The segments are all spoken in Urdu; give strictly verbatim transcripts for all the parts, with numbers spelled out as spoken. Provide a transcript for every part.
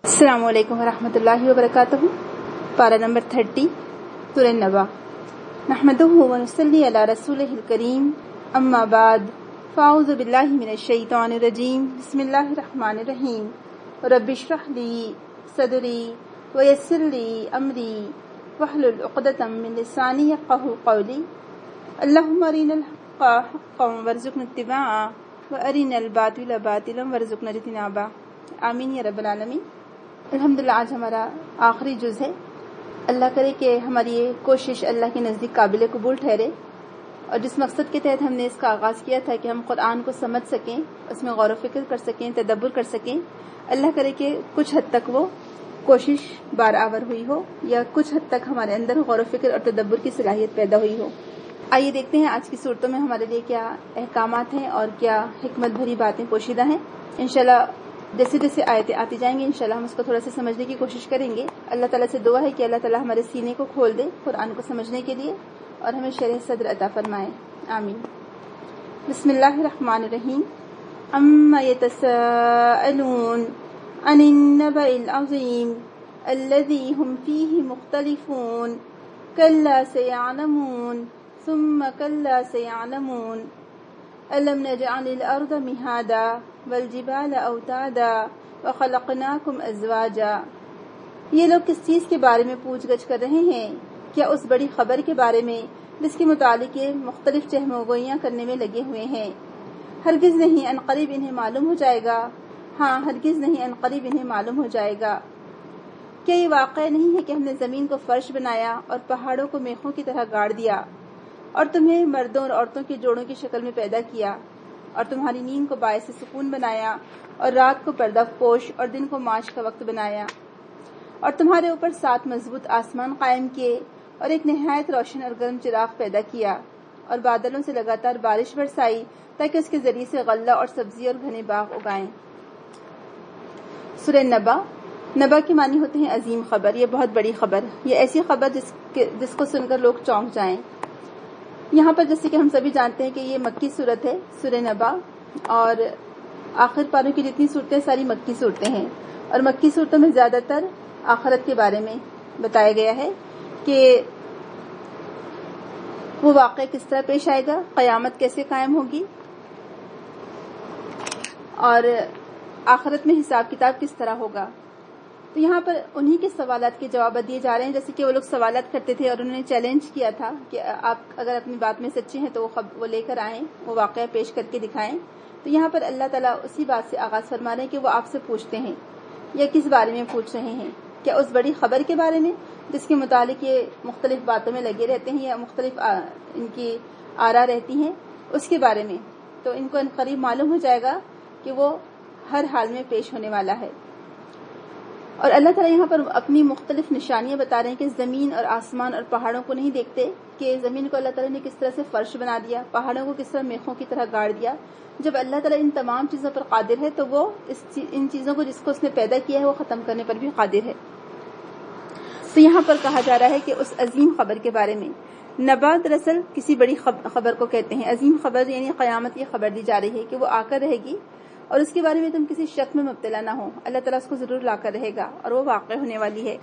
السلام علیکم ورحمۃ اللہ وبرکاتہ۔ پارہ نمبر تھرٹی، سورہ نبا۔ نحمدہ ونصلی علی رسولہ الکریم، اما بعد، فاعوذ باللہ من الشیطان الرجیم، بسم اللہ الرحمن الرحیم۔ رب اشرح لی صدری ویسر لی امری واحلل عقدۃ من لسانی یفقہوا قولی۔ اللہم ارنا الحق حقا وارزقنا اتباعہ وارنا الباطل باطلا وارزقنا اجتنابہ، آمین یا رب العالمین۔ الحمدللہ آج ہمارا آخری جز ہے۔ اللہ کرے کہ ہماری یہ کوشش اللہ کے نزدیک قابل قبول ٹھہرے، اور جس مقصد کے تحت ہم نے اس کا آغاز کیا تھا کہ ہم قرآن کو سمجھ سکیں، اس میں غور و فکر کر سکیں، تدبر کر سکیں، اللہ کرے کہ کچھ حد تک وہ کوشش بارآور ہوئی ہو، یا کچھ حد تک ہمارے اندر غور و فکر اور تدبر کی صلاحیت پیدا ہوئی ہو۔ آئیے دیکھتے ہیں آج کی صورتوں میں ہمارے لیے کیا احکامات ہیں اور کیا حکمت بھری باتیں پوشیدہ ہیں۔ انشاءاللہ جیسے جیسے آیتیں آتی جائیں گے انشاءاللہ ہم اس کو تھوڑا سا سمجھنے کی کوشش کریں گے۔ اللہ تعالیٰ سے دعا ہے کہ اللہ تعالیٰ ہمارے سینے کو کھول دے قرآن کو سمجھنے کے لیے، اور ہمیں شرح صدر عطا فرمائے، آمین۔ بسم اللہ الرحمن الرحیم۔ اما یتساءلون عن النبأ العظیم الذی هم فیہ مختلفون کلا سیعلمون ثم کلا سیعلمون أَلَمْ نَجْعَلِ الْأَرْضَ مِهَادًا وَالْجِبَالَ أَوْتَادًا وَخَلَقْنَاكُمْ أَزْوَاجًا۔ یہ لوگ کس چیز کے بارے میں پوچھ گچھ کر رہے ہیں؟ کیا اس بڑی خبر کے بارے میں جس کے متعلق یہ مختلف چہمگوئیاں کرنے میں لگے ہوئے ہیں؟ ہرگز نہیں، ان قریب انہیں معلوم ہو جائے گا۔ ہاں ہرگز نہیں، ان قریب انہیں معلوم ہو جائے گا۔ کیا یہ واقع نہیں ہے کہ ہم نے زمین کو فرش بنایا اور پہاڑوں کو میخوں کی طرح گاڑ دیا، اور تمہیں مردوں اور عورتوں کے جوڑوں کی شکل میں پیدا کیا، اور تمہاری نیند کو باعث سکون بنایا، اور رات کو پردہ پوش اور دن کو معاش کا وقت بنایا، اور تمہارے اوپر سات مضبوط آسمان قائم کیے، اور ایک نہایت روشن اور گرم چراغ پیدا کیا، اور بادلوں سے لگاتار بارش برسائی تاکہ اس کے ذریعے سے غلہ اور سبزی اور گھنے باغ اگائیں۔ سورہ نبا۔ نبا کے معنی ہوتے ہیں عظیم خبر، یہ بہت بڑی خبر، یہ ایسی خبر جس کے جس کو سن کر لوگ چونک جائیں۔ یہاں پر جیسے کہ ہم سبھی جانتے ہیں کہ یہ مکی صورت ہے، سورہ نبا، اور آخر پاروں کی جتنی صورتیں ساری مکی صورتیں ہیں، اور مکی صورتوں میں زیادہ تر آخرت کے بارے میں بتایا گیا ہے کہ وہ واقعہ کس طرح پیش آئے گا، قیامت کیسے قائم ہوگی، اور آخرت میں حساب کتاب کس طرح ہوگا۔ تو یہاں پر انہی کے سوالات کے جواب دیے جا رہے ہیں، جیسے کہ وہ لوگ سوالات کرتے تھے اور انہوں نے چیلنج کیا تھا کہ آپ اگر اپنی بات میں سچے ہیں تو وہ وہ لے کر آئیں، وہ واقعہ پیش کر کے دکھائیں۔ تو یہاں پر اللہ تعالیٰ اسی بات سے آغاز فرما رہے ہیں کہ وہ آپ سے پوچھتے ہیں، یا کس بارے میں پوچھ رہے ہیں؟ کیا اس بڑی خبر کے بارے میں جس کے متعلق یہ مختلف باتوں میں لگے رہتے ہیں، یا مختلف ان کی آرا رہتی ہیں، اس کے بارے میں؟ تو ان کو ان قریب معلوم ہو جائے گا کہ وہ ہر حال میں پیش ہونے والا ہے۔ اور اللہ تعالیٰ یہاں پر اپنی مختلف نشانیاں بتا رہے ہیں کہ زمین اور آسمان اور پہاڑوں کو نہیں دیکھتے، کہ زمین کو اللہ تعالیٰ نے کس طرح سے فرش بنا دیا، پہاڑوں کو کس طرح میخوں کی طرح گاڑ دیا۔ جب اللہ تعالیٰ ان تمام چیزوں پر قادر ہے تو وہ اس ان چیزوں کو جس کو اس نے پیدا کیا ہے وہ ختم کرنے پر بھی قادر ہے۔ تو یہاں پر کہا جا رہا ہے کہ اس عظیم خبر کے بارے میں، نبا دراصل کسی بڑی خبر کو کہتے ہیں، عظیم خبر یعنی قیامت کی خبر دی جا رہی ہے کہ وہ آ کر رہے گی، اور اس کے بارے میں تم کسی شک میں مبتلا نہ ہو، اللہ تعالیٰ اس کو ضرور لا کر رہے گا اور وہ واقع ہونے والی ہے۔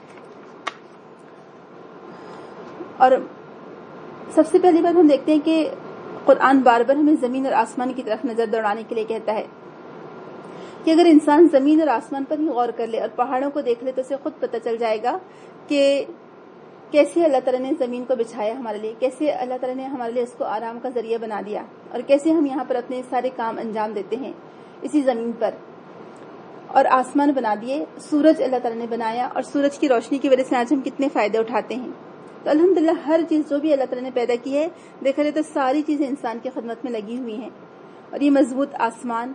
اور سب سے پہلی بات ہم دیکھتے ہیں کہ قرآن بار بار ہمیں زمین اور آسمان کی طرف نظر دوڑانے کے لیے کہتا ہے کہ اگر انسان زمین اور آسمان پر ہی غور کر لے اور پہاڑوں کو دیکھ لے تو اسے خود پتہ چل جائے گا کہ کیسے اللہ تعالیٰ نے زمین کو بچھایا ہمارے لیے، کیسے اللہ تعالیٰ نے ہمارے لیے اس کو آرام کا ذریعہ بنا دیا، اور کیسے ہم یہاں پر اپنے سارے کام انجام دیتے ہیں اسی زمین پر، اور آسمان بنا دیے، سورج اللہ تعالیٰ نے بنایا، اور سورج کی روشنی کی وجہ سے آج ہم کتنے فائدے اٹھاتے ہیں۔ تو الحمدللہ ہر چیز جو بھی اللہ تعالیٰ نے پیدا کی ہے، دیکھا جائے تو ساری چیزیں انسان کی خدمت میں لگی ہوئی ہیں۔ اور یہ مضبوط آسمان،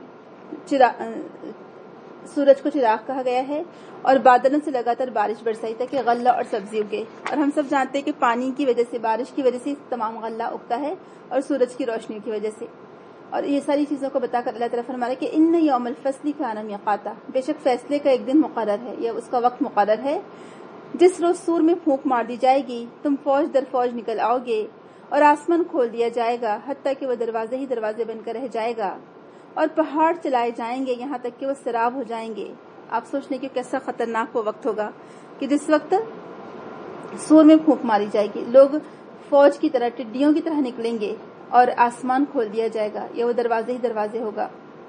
سورج کو چراغ کہا گیا ہے، اور بادلوں سے لگاتار بارش برسائی تاکہ غلہ اور سبزی اگے، اور ہم سب جانتے ہیں کہ پانی کی وجہ سے، بارش کی وجہ سے تمام غلہ اگتا ہے، اور سورج کی روشنی کی وجہ سے۔ اور یہ ساری چیزوں کو بتا کر اللہ تعالیٰ فرما رہا ہے کہ ان یوم الفصل کان میقاتا، بے شک فیصلے کا ایک دن مقرر ہے، یا اس کا وقت مقرر ہے، جس روز سور میں پھونک مار دی جائے گی، تم فوج در فوج نکل آؤ گے، اور آسمان کھول دیا جائے گا حتیٰ کہ وہ دروازے ہی دروازے بن کر رہ جائے گا، اور پہاڑ چلائے جائیں گے یہاں تک کہ وہ سراب ہو جائیں گے، آپ سوچنے کہ کیسا خطرناک وہ وقت ہوگا کہ جس وقت سور میں پھونک ماری جائے گی، لوگ فوج کی طرح ٹڈیوں کی طرح نکلیں گے اور آسمان کھول دیا جائے گا یا وہ دروازے ہی دروازے ہوگا،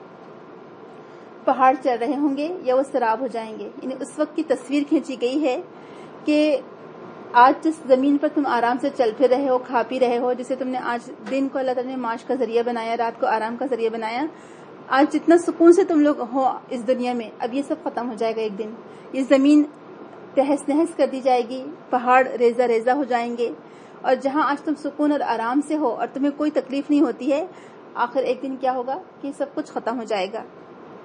پہاڑ چل رہے ہوں گے یا وہ سراب ہو جائیں گے. یعنی اس وقت کی تصویر کھینچی گئی ہے کہ آج جس زمین پر تم آرام سے چل پھر رہے ہو، کھا پی رہے ہو، جسے تم نے آج دن کو اللہ تعالیٰ نے معاش کا ذریعہ بنایا، رات کو آرام کا ذریعہ بنایا، آج جتنا سکون سے تم لوگ ہو اس دنیا میں، اب یہ سب ختم ہو جائے گا ایک دن. یہ زمین تہس نہس کر دی جائے گی، پہاڑ ریزہ ریزہ ہو جائیں گے، اور جہاں آج تم سکون اور آرام سے ہو اور تمہیں کوئی تکلیف نہیں ہوتی ہے، آخر ایک دن کیا ہوگا کہ سب کچھ ختم ہو جائے گا.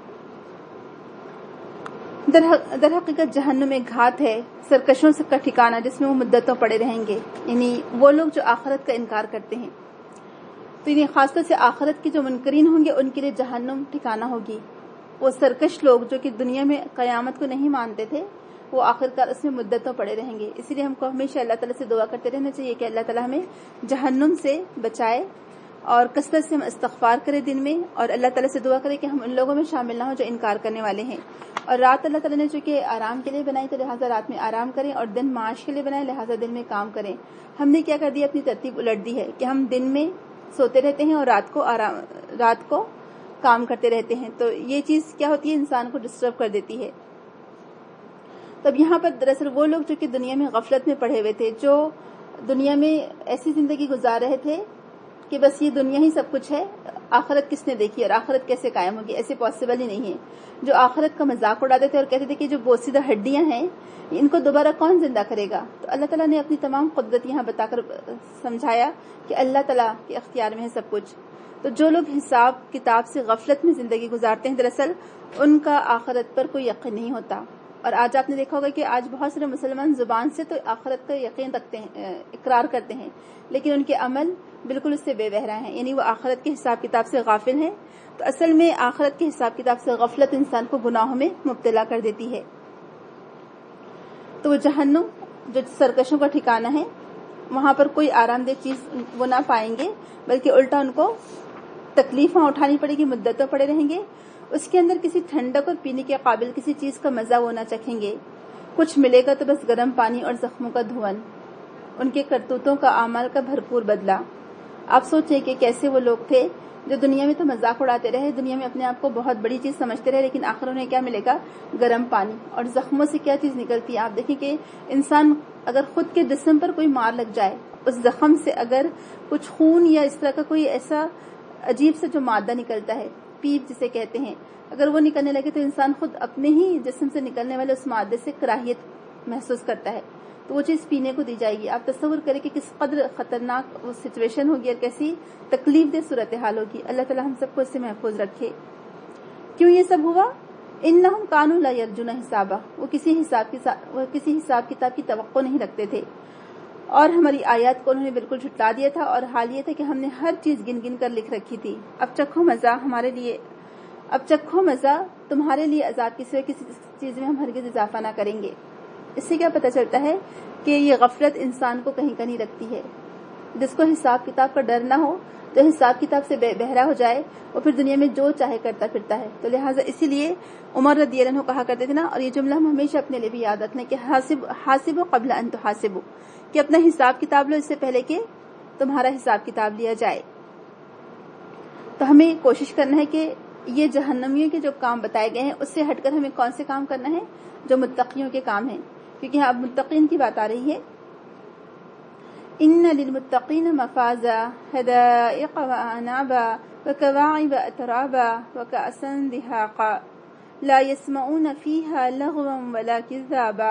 در حقیقت جہنم ایک گھات ہے، سرکشوں کا ٹھکانہ جس میں وہ مدتوں پڑے رہیں گے، یعنی وہ لوگ جو آخرت کا انکار کرتے ہیں. تو یعنی خاص طور سے آخرت کے جو منکرین ہوں گے ان کے لیے جہنم ٹھکانہ ہوگی. وہ سرکش لوگ جو کہ دنیا میں قیامت کو نہیں مانتے تھے، وہ آخرکار اس میں مدتوں پڑے رہیں گے. اسی لیے ہم کو ہمیشہ اللہ تعالیٰ سے دعا کرتے رہنا چاہیے کہ اللہ تعالیٰ ہمیں جہنم سے بچائے، اور کثرت سے ہم استغفار کریں دن میں، اور اللہ تعالیٰ سے دعا کریں کہ ہم ان لوگوں میں شامل نہ ہوں جو انکار کرنے والے ہیں. اور رات اللہ تعالیٰ نے چونکہ آرام کے لیے بنائی تو لہٰذا رات میں آرام کریں، اور دن معاش کے لیے بنائے لہٰذا دن میں کام کریں. ہم نے کیا کر دیا، اپنی ترتیب الٹ دی ہے کہ ہم دن میں سوتے رہتے ہیں اور رات کو آرام رات کو کام کرتے رہتے ہیں. تو یہ چیز کیا ہوتی ہے، انسان کو ڈسٹرب کر دیتی ہے. تب یہاں پر دراصل وہ لوگ جو کہ دنیا میں غفلت میں پڑے ہوئے تھے، جو دنیا میں ایسی زندگی گزار رہے تھے کہ بس یہ دنیا ہی سب کچھ ہے، آخرت کس نے دیکھی اور آخرت کیسے قائم ہوگی، ایسے پاسبل ہی نہیں ہے. جو آخرت کا مذاق اڑاتے تھے اور کہتے تھے کہ جو بوسیدہ ہڈیاں ہیں ان کو دوبارہ کون زندہ کرے گا. تو اللہ تعالیٰ نے اپنی تمام قدرت یہاں بتا کر سمجھایا کہ اللہ تعالیٰ کے اختیار میں ہے سب کچھ. تو جو لوگ حساب کتاب سے غفلت میں زندگی گزارتے ہیں دراصل ان کا آخرت پر کوئی یقین نہیں ہوتا. اور آج آپ نے دیکھا ہوگا کہ آج بہت سارے مسلمان زبان سے تو آخرت کا یقین رکھتے ہیں، اقرار کرتے ہیں، لیکن ان کے عمل بالکل اس سے بے بہرا ہیں، یعنی وہ آخرت کے حساب کتاب سے غافل ہیں. تو اصل میں آخرت کے حساب کتاب سے غفلت انسان کو گناہوں میں مبتلا کر دیتی ہے. تو وہ جہنم جو سرکشوں کا ٹھکانہ ہے، وہاں پر کوئی آرام دہ چیز وہ نہ پائیں گے، بلکہ الٹا ان کو تکلیفیں اٹھانی پڑے گی، مدتوں پڑے رہیں گے. اس کے اندر کسی ٹھنڈک اور پینے کے قابل کسی چیز کا مزہ وہ نہ چکھیں گے. کچھ ملے گا تو بس گرم پانی اور زخموں کا دھون، ان کے کرتوتوں کا اعمال کا بھرپور بدلہ. آپ سوچیں کہ کیسے وہ لوگ تھے جو دنیا میں تو مذاق اڑاتے رہے، دنیا میں اپنے آپ کو بہت بڑی چیز سمجھتے رہے، لیکن آخر انہیں کیا ملے گا، گرم پانی. اور زخموں سے کیا چیز نکلتی ہے، آپ دیکھیں کہ انسان اگر خود کے جسم پر کوئی مار لگ جائے، اس زخم سے اگر کچھ خون یا اس طرح کا کوئی ایسا عجیب سے جو مادہ نکلتا ہے، پیپ جسے کہتے ہیں، اگر وہ نکلنے لگے تو انسان خود اپنے ہی جسم سے نکلنے والے اس مادے سے کراہیت محسوس کرتا ہے. تو وہ چیز پینے کو دی جائے گی. آپ تصور کریں کہ کس قدر خطرناک وہ سچویشن ہوگی اور کیسی تکلیف دہ صورتحال ہوگی. اللہ تعالی ہم سب کو اس سے محفوظ رکھے. کیوں یہ سب ہوا؟ انہم کانوا لا یرجون حسابا، وہ کسی حساب کی وہ کسی حساب کتاب کی توقع نہیں رکھتے تھے، اور ہماری آیات کو انہوں نے بالکل جھٹلا دیا تھا. اور حال یہ تھا کہ ہم نے ہر چیز گن گن کر لکھ رکھی تھی. اب چکھو مزہ ہمارے لیے اب چکھو مزہ تمہارے لیے عذاب کی سوائے کسی چیز میں ہم ہرگز اضافہ نہ کریں گے. اس سے کیا پتہ چلتا ہے کہ یہ غفلت انسان کو کہیں کا نہیں رکھتی ہے. جس کو حساب کتاب کا ڈر نہ ہو تو حساب کتاب سے بہرا ہو جائے، وہ پھر دنیا میں جو چاہے کرتا پھرتا ہے. تو لہٰذا اسی لیے عمر رضی اللہ عنہ کہا کرتے تھے نا، اور یہ جملہ ہم ہمیشہ اپنے لیے بھی یاد رکھنے کہ حاسب حاسبوا قبل ان تحاسبوا، کہ اپنا حساب کتاب لو اس سے پہلے کہ تمہارا حساب کتاب لیا جائے. تو ہمیں کوشش کرنا ہے کہ یہ جہنمیوں کے جو کام بتائے گئے ہیں اس سے ہٹ کر ہمیں کون سے کام کرنا ہے، جو متقیوں کے کام ہیں. کیونکہ اب متقین کی بات آ رہی ہے. ان للمتقین مفازا حدائق وعنابا وکواعب اترابا وکأسا دہاقا لا يسمعون فیہا لغوا ولا کذابا.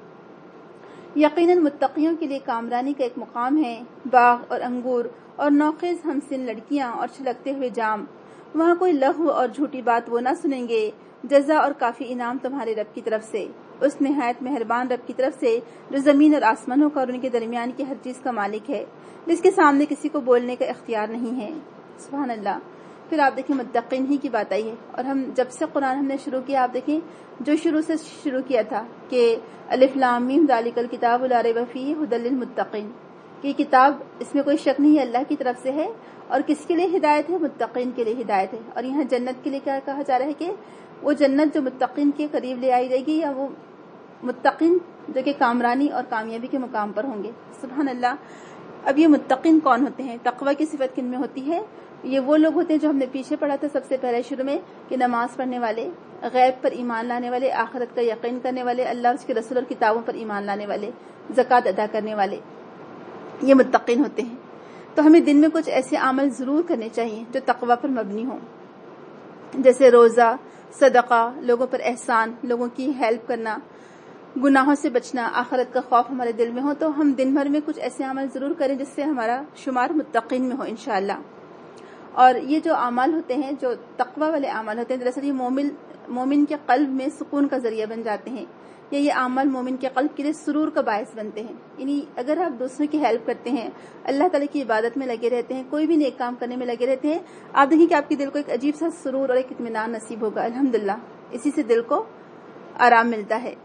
یقیناً متقیوں کے لیے کامرانی کا ایک مقام ہے، باغ اور انگور اور نوخیز ہمسن لڑکیاں اور چھلکتے ہوئے جام. وہاں کوئی لغو اور جھوٹی بات وہ نہ سنیں گے. جزا اور کافی انعام تمہارے رب کی طرف سے، اس نہایت مہربان رب کی طرف سے جو زمین اور آسمانوں کا اور ان کے درمیان کی ہر چیز کا مالک ہے، جس کے سامنے کسی کو بولنے کا اختیار نہیں ہے. سبحان اللہ. پھر آپ دیکھیں متقین ہی کی بات آئی ہے. اور ہم جب سے قرآن ہم نے شروع کیا، آپ دیکھیں جو شروع سے شروع کیا تھا کہ الف لام میم ذالک الکتاب لا ریب فیہ ھدی للمتقین، کہ کتاب اس میں کوئی شک نہیں ہے اللہ کی طرف سے ہے، اور کس کے لیے ہدایت ہے، متقین کے لیے ہدایت ہے. اور یہاں جنت کے لیے کیا کہا جا رہا ہے کہ وہ جنت جو متقین کے قریب لے آئی جائے گی یا وہ متقین جو کہ کامرانی اور کامیابی کے مقام پر ہوں گے. سبحان اللہ. اب یہ متقین کون ہوتے ہیں؟ تقوی کی صفت کن میں ہوتی ہے؟ یہ وہ لوگ ہوتے ہیں جو ہم نے پیچھے پڑھا تھا سب سے پہلے شروع میں کہ نماز پڑھنے والے، غیب پر ایمان لانے والے، آخرت کا یقین کرنے والے، اللہ اس کے رسول اور کتابوں پر ایمان لانے والے، زکوٰۃ ادا کرنے والے، یہ متقین ہوتے ہیں. تو ہمیں دن میں کچھ ایسے عمل ضرور کرنے چاہیے جو تقوی پر مبنی ہوں، جیسے روزہ، صدقہ، لوگوں پر احسان، لوگوں کی ہیلپ کرنا، گناہوں سے بچنا، آخرت کا خوف ہمارے دل میں ہو. تو ہم دن بھر میں کچھ ایسے عمل ضرور کریں جس سے ہمارا شمار متقین میں ہو انشاءاللہ. اور یہ جو اعمال ہوتے ہیں، جو تقوی والے اعمال ہوتے ہیں، دراصل یہ مومن مومن کے قلب میں سکون کا ذریعہ بن جاتے ہیں، یا یہ اعمال مومن کے قلب کے لیے سرور کا باعث بنتے ہیں. یعنی اگر آپ دوسروں کی ہیلپ کرتے ہیں، اللہ تعالیٰ کی عبادت میں لگے رہتے ہیں، کوئی بھی نیک کام کرنے میں لگے رہتے ہیں، آپ دیکھیں کہ آپ کے دل کو ایک عجیب سا سرور اور ایک اطمینان نصیب ہوگا. الحمدللہ، اسی سے دل کو آرام ملتا ہے.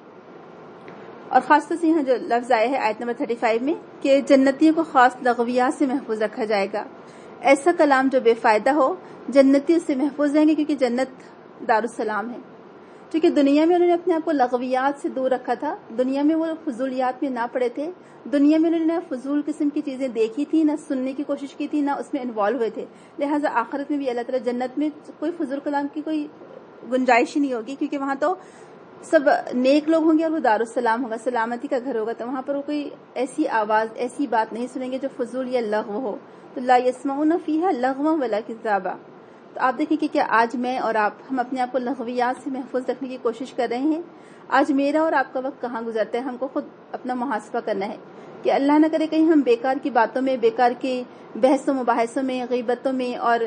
اور خاص طور سے یہاں جو لفظ آیا ہے آیت نمبر پینتیس میں کہ جنتیوں کو خاص لغویات سے محفوظ رکھا جائے گا. ایسا کلام جو بے فائدہ ہو، جنتی اس سے محفوظ رہیں گے، کیونکہ جنت دارالسلام ہے. کیونکہ دنیا میں انہوں نے اپنے آپ کو لغویات سے دور رکھا تھا، دنیا میں وہ فضولیات میں نہ پڑے تھے، دنیا میں انہوں نے فضول قسم کی چیزیں دیکھی تھی، نہ سننے کی کوشش کی تھی، نہ اس میں انوالو ہوئے تھے. لہٰذا آخرت میں بھی اللہ تعالیٰ جنت میں کوئی فضول کلام کی کوئی گنجائش ہی نہیں ہوگی، کیونکہ وہاں تو سب نیک لوگ ہوں گے اور وہ دارالسلام ہوگا، سلامتی کا گھر ہوگا. تو وہاں پر وہ کوئی ایسی آواز، ایسی بات نہیں سنیں گے جو فضول یا لغو ہو. تو لا یسمعون فیہا لغوا ولا کذابا. تو آپ دیکھیں کہ کیا آج میں اور آپ ہم اپنے آپ کو لغویات سے محفوظ رکھنے کی کوشش کر رہے ہیں؟ آج میرا اور آپ کا وقت کہاں گزرتا ہے؟ ہم کو خود اپنا محاسبہ کرنا ہے کہ اللہ نہ کرے کہیں ہم بیکار کی باتوں میں، بیکار کے بحث و مباحثوں میں، غیبتوں میں اور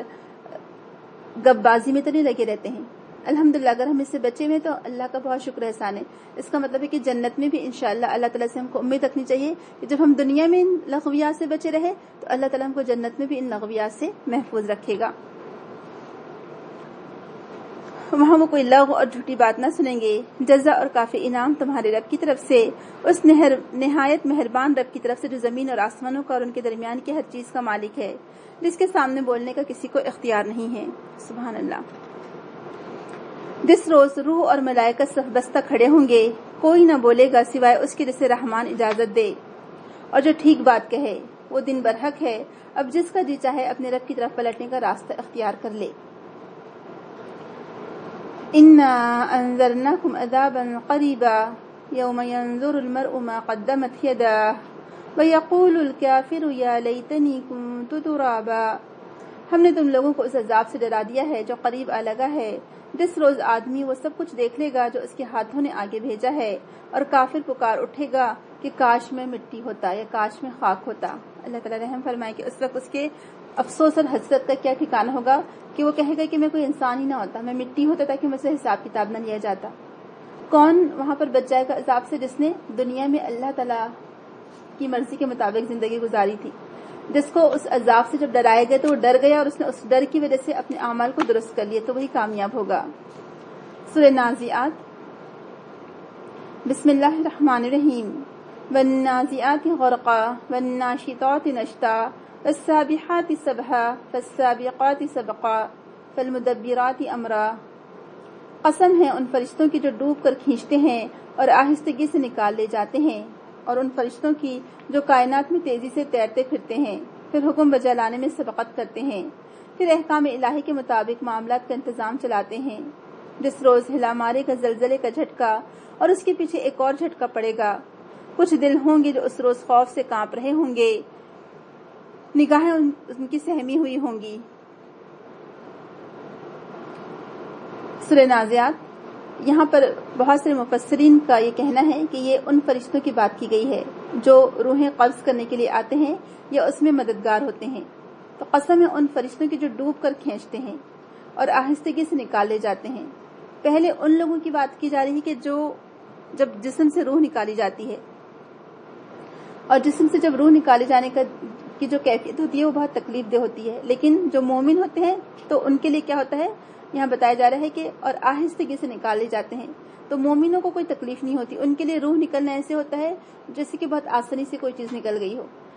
گپ بازی میں تو نہیں لگے رہتے ہیں. الحمدللہ اگر ہم اس سے بچے ہوئے تو اللہ کا بہت شکر احسان ہے. اس کا مطلب ہے کہ جنت میں بھی انشاءاللہ اللہ تعالیٰ سے ہم کو امید رکھنی چاہیے کہ جب ہم دنیا میں ان لغویات سے بچے رہے تو اللہ تعالیٰ ہم کو جنت میں بھی ان لغویات سے محفوظ رکھے گا. وہاں وہ کوئی لغو اور جھوٹی بات نہ سنیں گے. جزا اور کافی انعام تمہارے رب کی طرف سے، اس نہایت مہربان رب کی طرف سے جو زمین اور آسمانوں کا اور ان کے درمیان کی ہر چیز کا مالک ہے، جس کے سامنے بولنے کا کسی کو اختیار نہیں ہے. سبحان اللہ. جس روز روح اور ملائکہ صف بستہ کھڑے ہوں گے، کوئی نہ بولے گا سوائے اس کے جسے رحمان اجازت دے اور جو ٹھیک بات کہے. وہ دن برحق ہے، اب جس کا جی چاہے اپنے رب کی طرف پلٹنے کا راستہ اختیار کر لے. انا انذرناکم عذابا قریبا یوم ینظر المرء ما قدمت یداه ویقول الکافر یا لیتنی کنت ترابا. ہم نے تم لوگوں کو اس عذاب سے ڈرا دیا ہے جو قریب آ لگا ہے، جس روز آدمی وہ سب کچھ دیکھ لے گا جو اس کے ہاتھوں نے آگے بھیجا ہے، اور کافر پکار اٹھے گا کہ کاش میں مٹی ہوتا یا کاش میں خاک ہوتا. اللہ تعالیٰ رحم فرمائے کہ اس وقت اس کے افسوس اور حسرت کا کیا ٹھکانہ ہوگا کہ وہ کہے گا کہ میں کوئی انسان ہی نہ ہوتا، میں مٹی ہوتا تاکہ مجھ سے حساب کتاب نہ لیا جاتا. کون وہاں پر بچ جائے گا عذاب سے؟ جس نے دنیا میں اللہ تعالیٰ کی مرضی کے مطابق زندگی گزاری تھی، جس کو اس عذاب سے جب ڈرائے گئے تو وہ ڈر گیا اور اس نے اس ڈر کی وجہ سے اپنے اعمال کو درست کر لیا، تو وہی کامیاب ہوگا. سورہ نازعات. بسم اللہ الرحمن الرحیم. والنازعات غرقا والناشطات نشطا والسابحات سبحا فالسابقات سبقا فالمدبرات امرا. قسم ہے ان فرشتوں کی جو ڈوب کر کھینچتے ہیں اور آہستگی سے نکال لے جاتے ہیں، اور ان فرشتوں کی جو کائنات میں تیزی سے تیرتے پھرتے ہیں، پھر حکم بجا لانے میں سبقت کرتے ہیں، پھر احکام الہی کے مطابق معاملات کا انتظام چلاتے ہیں. جس روز ہلا مارے کا زلزلے کا جھٹکا اور اس کے پیچھے ایک اور جھٹکا پڑے گا. کچھ دل ہوں گے جو اس روز خوف سے کانپ رہے ہوں گے، نگاہیں ان کی سہمی ہوئی ہوں گی. سورہ نازعات. یہاں پر بہت سے مفسرین کا یہ کہنا ہے کہ یہ ان فرشتوں کی بات کی گئی ہے جو روحیں قبض کرنے کے لیے آتے ہیں یا اس میں مددگار ہوتے ہیں. تو قسم ہے ان فرشتوں کی جو ڈوب کر کھینچتے ہیں اور آہستگی سے نکال لے جاتے ہیں. پہلے ان لوگوں کی بات کی جا رہی ہے کہ جو جب جسم سے روح نکالی جاتی ہے، اور جسم سے جب روح نکالے جانے کا کی جو کیفیت ہوتی ہے وہ بہت تکلیف دہ ہوتی ہے. لیکن جو مومن ہوتے ہیں تو ان کے لیے کیا ہوتا ہے، یہاں بتایا جا رہا ہے کہ اور آہستگی سے نکالے جاتے ہیں. تو مومنوں کو کوئی تکلیف نہیں ہوتی، ان کے لیے روح نکلنا ایسے ہوتا ہے جیسے کہ بہت آسانی سے کوئی چیز نکل گئی ہو.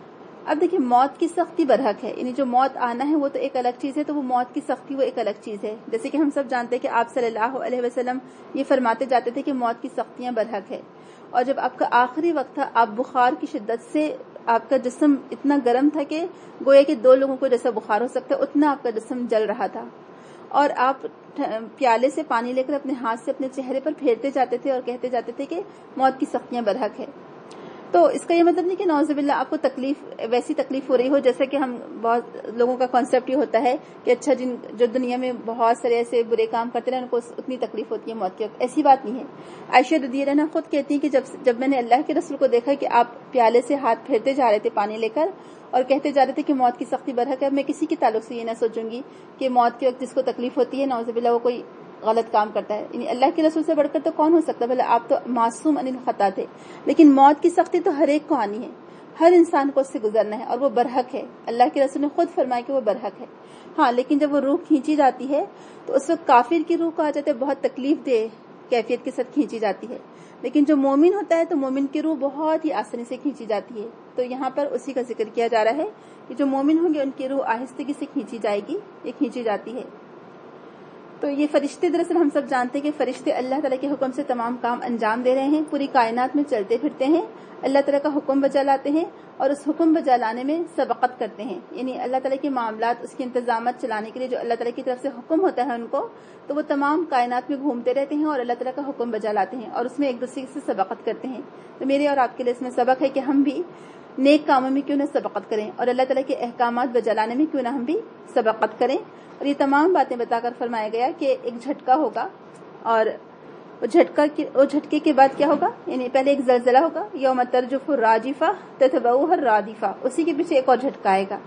اب دیکھیں موت کی سختی برحق ہے، یعنی جو موت آنا ہے وہ تو ایک الگ چیز ہے، تو وہ موت کی سختی وہ ایک الگ چیز ہے. جیسے کہ ہم سب جانتے ہیں کہ آپ صلی اللہ علیہ وسلم یہ فرماتے جاتے تھے کہ موت کی سختیاں برحق ہے. اور جب آپ کا آخری وقت تھا، آپ بخار کی شدت سے آپ کا جسم اتنا گرم تھا کہ گویا کہ دو لوگوں کو جیسا بخار ہو سکتا ہے اتنا آپ کا جسم جل رہا تھا، اور آپ پیالے سے پانی لے کر اپنے ہاتھ سے اپنے چہرے پر پھیرتے جاتے تھے اور کہتے جاتے تھے کہ موت کی سختیاں برحق ہے. تو اس کا یہ مطلب نہیں کہ نعوذ باللہ آپ کو تکلیف ویسی تکلیف ہو رہی ہو جیسا کہ ہم بہت لوگوں کا کانسیپٹ یہ ہوتا ہے کہ اچھا جن جو دنیا میں بہت سارے ایسے برے کام کرتے ہیں ان کو اتنی تکلیف ہوتی ہے موت کی وقت. ایسی بات نہیں ہے. عائشہ رضی اللہ عنہا خود کہتی ہیں کہ جب جب میں نے اللہ کے رسول کو دیکھا کہ آپ پیالے سے ہاتھ پھیرتے جا رہے تھے پانی لے کر اور کہتے جا رہے تھے کہ موت کی سختی برحق ہے، میں کسی کے تعلق سے یہ نہ سوچوں گی کہ موت کے وقت جس کو تکلیف ہوتی ہے نعوذ باللہ وہ کوئی غلط کام کرتا ہے. یعنی اللہ کے رسول سے بڑھ کر تو کون ہو سکتا ہے، بھلا آپ تو معصوم عن الخطا تھے. لیکن موت کی سختی تو ہر ایک کو آنی ہے، ہر انسان کو اس سے گزرنا ہے، اور وہ برحق ہے. اللہ کے رسول نے خود فرمایا کہ وہ برحق ہے. ہاں لیکن جب وہ روح کھینچی جاتی ہے تو اس وقت کافر کی روح کہا جاتا ہے بہت تکلیف دہ کیفیت کے ساتھ کھینچی جاتی ہے، لیکن جو مومن ہوتا ہے تو مومن کی روح بہت ہی آسانی سے کھینچی جاتی ہے. تو یہاں پر اسی کا ذکر کیا جا رہا ہے کہ جو مومن ہوں گے ان کی روح آہستگی سے کھینچی جائے گی، یہ کھینچی جاتی ہے. تو یہ فرشتے دراصل ہم سب جانتے ہیں کہ فرشتے اللہ تعالیٰ کے حکم سے تمام کام انجام دے رہے ہیں، پوری کائنات میں چلتے پھرتے ہیں، اللہ تعالیٰ کا حکم بجا لاتے ہیں اور اس حکم بجا لانے میں سبقت کرتے ہیں. یعنی اللہ تعالیٰ کے معاملات اس کے انتظامات چلانے کے لیے جو اللہ تعالیٰ کی طرف سے حکم ہوتا ہے ان کو، تو وہ تمام کائنات میں گھومتے رہتے ہیں اور اللہ تعالیٰ کا حکم بجا لاتے ہیں اور اس میں ایک دوسرے سے سبقت کرتے ہیں. تو میرے اور آپ کے لیے اس میں سبق ہے کہ ہم بھی نیک کاموں میں کیوں نہ سبقت کریں اور اللہ تعالیٰ کے احکامات بجا لانے میں کیوں نہ ہم بھی سبقت کریں. اور یہ تمام باتیں بتا کر فرمایا گیا کہ ایک جھٹکا ہوگا اور وہ جھٹکا وہ جھٹکے کے بعد کیا ہوگا، یعنی پہلے ایک زلزلہ ہوگا، یوم ترجف الراجفہ تتبعها الرادفہ، اسی کے پیچھے ایک اور جھٹکا آئے گا.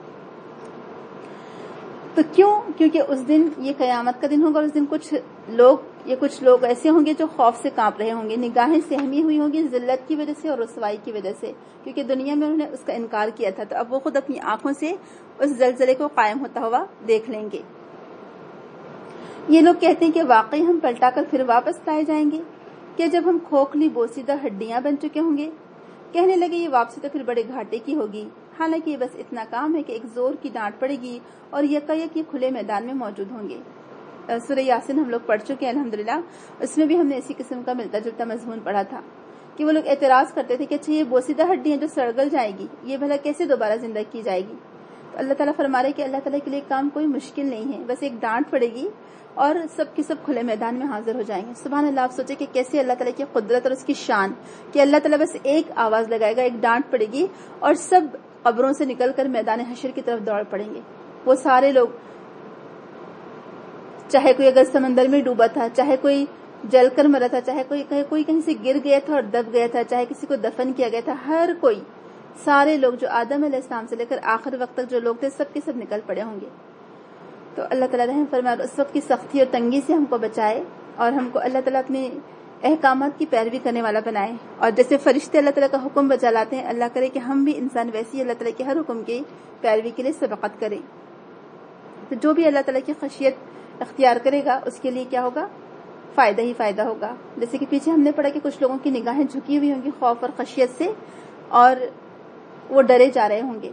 تو کیوں؟ کیونکہ اس دن یہ قیامت کا دن ہوگا اور اس دن کچھ لوگ یا کچھ لوگ ایسے ہوں گے جو خوف سے کانپ رہے ہوں گے، نگاہیں سہمی ہوئی ہوں گی ذلت کی وجہ سے اور رسوائی کی وجہ سے، کیونکہ دنیا میں انہوں نے اس کا انکار کیا تھا. تو اب وہ خود اپنی آنکھوں سے اس زلزلے کو قائم ہوتا ہوا دیکھ لیں گے. یہ لوگ کہتے ہیں کہ واقعی ہم پلٹا کر پھر واپس لائے جائیں گے کہ جب ہم کھوکھلی بوسیدہ ہڈیاں بن چکے ہوں گے. کہنے لگے یہ واپسی تو پھر بڑے گھاٹے کی ہوگی، حالانکہ یہ بس اتنا کام ہے کہ ایک زور کی ڈانٹ پڑے گی اور یکایک یہ کھلے میدان میں موجود ہوں گے. سورہ یاسین ہم لوگ پڑھ چکے ہیں الحمدللہ، اس میں بھی ہم نے اسی قسم کا ملتا جلتا مضمون پڑھا تھا کہ وہ لوگ اعتراض کرتے تھے کہ اچھا یہ بوسیدہ ہڈیاں جو سڑگل جائیں گی یہ بھلا کیسے دوبارہ زندہ کی جائے گی. تو اللہ تعالیٰ فرما رہے کہ اللہ تعالیٰ کے لیے کام کوئی مشکل نہیں ہے، بس ایک ڈانٹ پڑے گی اور سب کے سب کھلے میدان میں حاضر ہو جائیں گے. سبحان اللہ. آپ سوچے کہ کیسے اللہ تعالیٰ کی قدرت اور اس کی شان کہ اللہ تعالیٰ بس ایک آواز لگائے گا، ایک ڈانٹ پڑے گی اور سب قبروں سے نکل کر میدان حشر کی طرف دوڑ پڑیں گے. وہ سارے لوگ، چاہے کوئی اگر سمندر میں ڈوبا تھا، چاہے کوئی جل کر مرا تھا، چاہے کوئی کوئی کہیں سے گر گیا تھا اور دب گیا تھا، چاہے کسی کو دفن کیا گیا تھا، ہر کوئی، سارے لوگ جو آدم علیہ السلام سے لے کر آخر وقت تک جو لوگ تھے سب کے سب نکل پڑے ہوں گے. تو اللہ تعالیٰ رحم فرمائے اور اس وقت کی سختی اور تنگی سے ہم کو بچائے اور ہم کو اللہ تعالیٰ اپنے احکامات کی پیروی کرنے والا بنائے. اور جیسے فرشتے اللہ تعالیٰ کا حکم بجا لاتے ہیں، اللہ کرے کہ ہم بھی انسان ویسی اللہ تعالیٰ کے ہر حکم کی پیروی کے لیے سبقت کریں. تو جو بھی اللہ تعالیٰ کی خشیت اختیار کرے گا اس کے لیے کیا ہوگا، فائدہ ہی فائدہ ہوگا. جیسے کہ پیچھے ہم نے پڑھا کہ کچھ لوگوں کی نگاہیں جھکی ہوئی ہوں گی خوف اور خشیت سے اور وہ ڈرے جا رہے ہوں گے.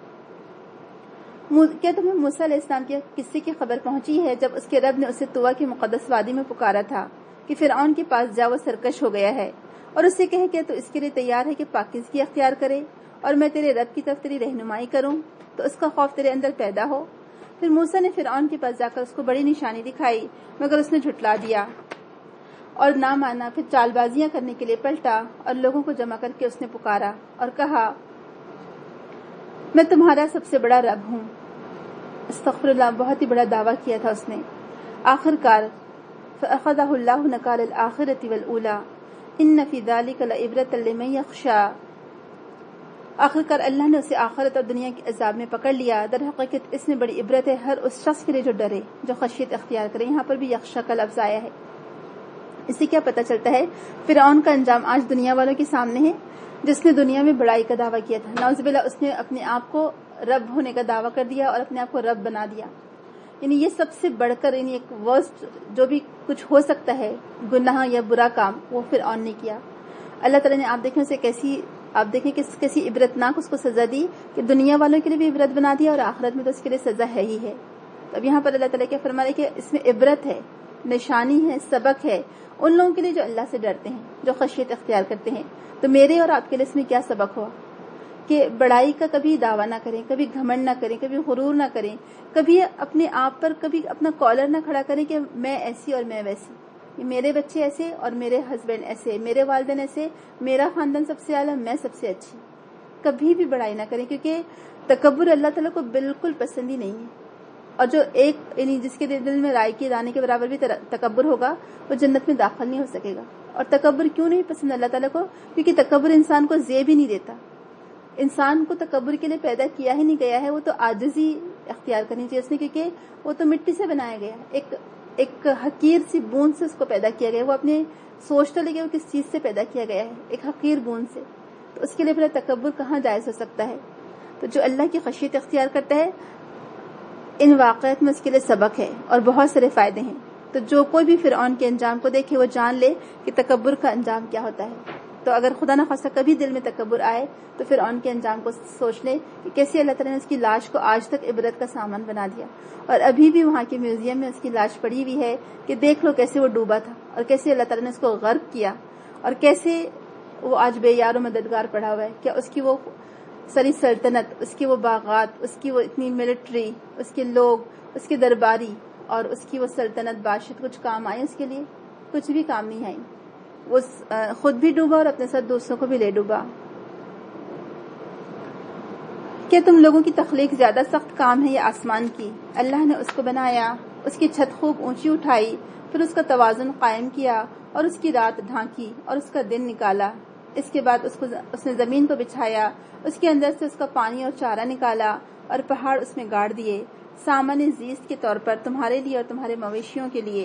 کیا تمہیں موسیٰ علیہ السلام کے قصے کی خبر پہنچی ہے جب اس کے رب نے اسے طویٰ کی مقدس وادی میں پکارا تھا کہ فرعون کے پاس جا، وہ سرکش ہو گیا ہے، اور اسے کہے کہ تو اس کے لیے تیار ہے کہ پاکیزگی اختیار کرے اور میں تیرے رب کی طرف تیری رہنمائی کروں تو اس کا خوف تیرے اندر پیدا ہو. پھر موسیٰ نے فرعون کے پاس جا کر اس کو بڑی نشانی دکھائی مگر اس نے جھٹلا دیا اور نہ مانا. پھر چال بازیاں کرنے کے لیے پلٹا اور لوگوں کو جمع کر کے اس نے پکارا اور کہا میں تمہارا سب سے بڑا رب ہوں. استغفر اللہ، بہت ہی بڑا دعویٰ کیا تھا اس نے. آخر کار فَأَخَذَهُ اللَّهُ نَكَالَ الْآخِرَةِ وَالْأُولَىٰ إِنَّ فِي ذَلِكَ لَعِبْرَةً لِمَن يَخْشَىٰ. آخر کار اللہ نے اسے آخرت اور دنیا کے عذاب میں پکڑ لیا. در حقیقت اس میں بڑی عبرت ہے ہر اس شخص کے لیے جو ڈرے، جو خشیت اختیار کرے. یہاں پر بھی یخشا کا لفظ آیا ہے. اس سے کیا پتہ چلتا ہے؟ فرعون کا انجام آج دنیا والوں کے سامنے ہے جس نے دنیا میں بڑائی کا دعویٰ کیا تھا. نعوذ باللہ اس نے اپنے آپ کو رب ہونے کا دعویٰ کر دیا اور اپنے آپ کو رب بنا دیا. یعنی یہ سب سے بڑھ کر یعنی ایک ورسٹ جو بھی کچھ ہو سکتا ہے گناہ یا برا کام وہ فرعون نے کیا. اللہ تعالیٰ نے آپ دیکھیں اسے کیسی آپ دیکھیں کہ کیسی عبرتناک اس کو سزا دی کہ دنیا والوں کے لیے بھی عبرت بنا دیا اور آخرت میں تو اس کے لیے سزا ہے ہی ہے. تو اب یہاں پر اللہ تعالیٰ کیا فرما رہے کہ اس میں عبرت ہے، نشانی ہے، سبق ہے ان لوگوں کے لیے جو اللہ سے ڈرتے ہیں، جو خشیت اختیار کرتے ہیں. تو میرے اور آپ کے لیے اس میں کیا سبق ہوا کہ بڑائی کا کبھی دعویٰ نہ کریں، کبھی گھمنڈ نہ کریں، کبھی غرور نہ کریں، کبھی اپنے آپ پر کبھی اپنا کالر نہ کھڑا کریں کہ میں ایسی اور میں ویسی، میرے بچے ایسے اور میرے ہسبینڈ ایسے، میرے والدین ایسے، میرا خاندان سب سے اعلیٰ، میں سب سے اچھی. کبھی بھی بڑائی نہ کریں کیونکہ تکبر اللہ تعالیٰ کو بالکل پسند ہی نہیں ہے. اور جو ایک یعنی جس کے دل میں رائے کے دانے کے برابر بھی تکبر ہوگا وہ جنت میں داخل نہیں ہو سکے گا. اور تکبر کیوں نہیں پسند اللہ تعالیٰ کو؟ کیونکہ تکبر انسان کو زیب ہی نہیں دیتا. انسان کو تکبر کے لیے پیدا کیا ہی نہیں گیا ہے، وہ تو عاجزی اختیار کرنی چاہیے اس نے، کیونکہ وہ تو مٹی سے بنایا گیا ہے، ایک ایک حقیر سی بوند سے اس کو پیدا کیا گیا. وہ اپنے سوچ تو لے کہ وہ کس چیز سے پیدا کیا گیا ہے، ایک حقیر بوند سے. تو اس کے لیے پھر تکبر کہاں جائز ہو سکتا ہے؟ تو جو اللہ کی خشیت اختیار کرتا ہے ان واقعات میں اس کے لیے سبق ہے اور بہت سارے فائدے ہیں. تو جو کوئی بھی فرعون کے انجام کو دیکھے وہ جان لے کہ تکبر کا انجام کیا ہوتا ہے. تو اگر خدا نہ خواستہ کبھی دل میں تکبر آئے تو فرعون کے انجام کو سوچ لے کہ کیسے اللہ تعالیٰ نے اس کی لاش کو آج تک عبرت کا سامان بنا دیا، اور ابھی بھی وہاں کے میوزیم میں اس کی لاش پڑی ہوئی ہے کہ دیکھ لو کیسے وہ ڈوبا تھا اور کیسے اللہ تعالیٰ نے اس کو غرق کیا، اور کیسے وہ آج بے یار و مددگار پڑا ہوا ہے. کیا اس کی وہ ساری سلطنت، اس کی وہ باغات، اس کی وہ اتنی ملٹری، اس کے لوگ، اس کے درباری اور اس کی وہ سلطنت بادشاہ کچھ کام آئے؟ اس کے لیے کچھ بھی کام نہیں آئی. وہ خود بھی ڈوبا اور اپنے ساتھ دوسروں کو بھی لے ڈوبا. کیا تم لوگوں کی تخلیق زیادہ سخت کام ہے یا آسمان کی؟ اللہ نے اس کو بنایا، اس کی چھت خوب اونچی اٹھائی، پھر اس کا توازن قائم کیا اور اس کی رات ڈھانکی اور اس کا دن نکالا. اس کے بعد اس کو اس نے زمین کو بچھایا، اس کے اندر سے اس کا پانی اور چارہ نکالا اور پہاڑ اس میں گاڑ دیے سامان زیست کے طور پر تمہارے لیے اور تمہارے مویشیوں کے لیے.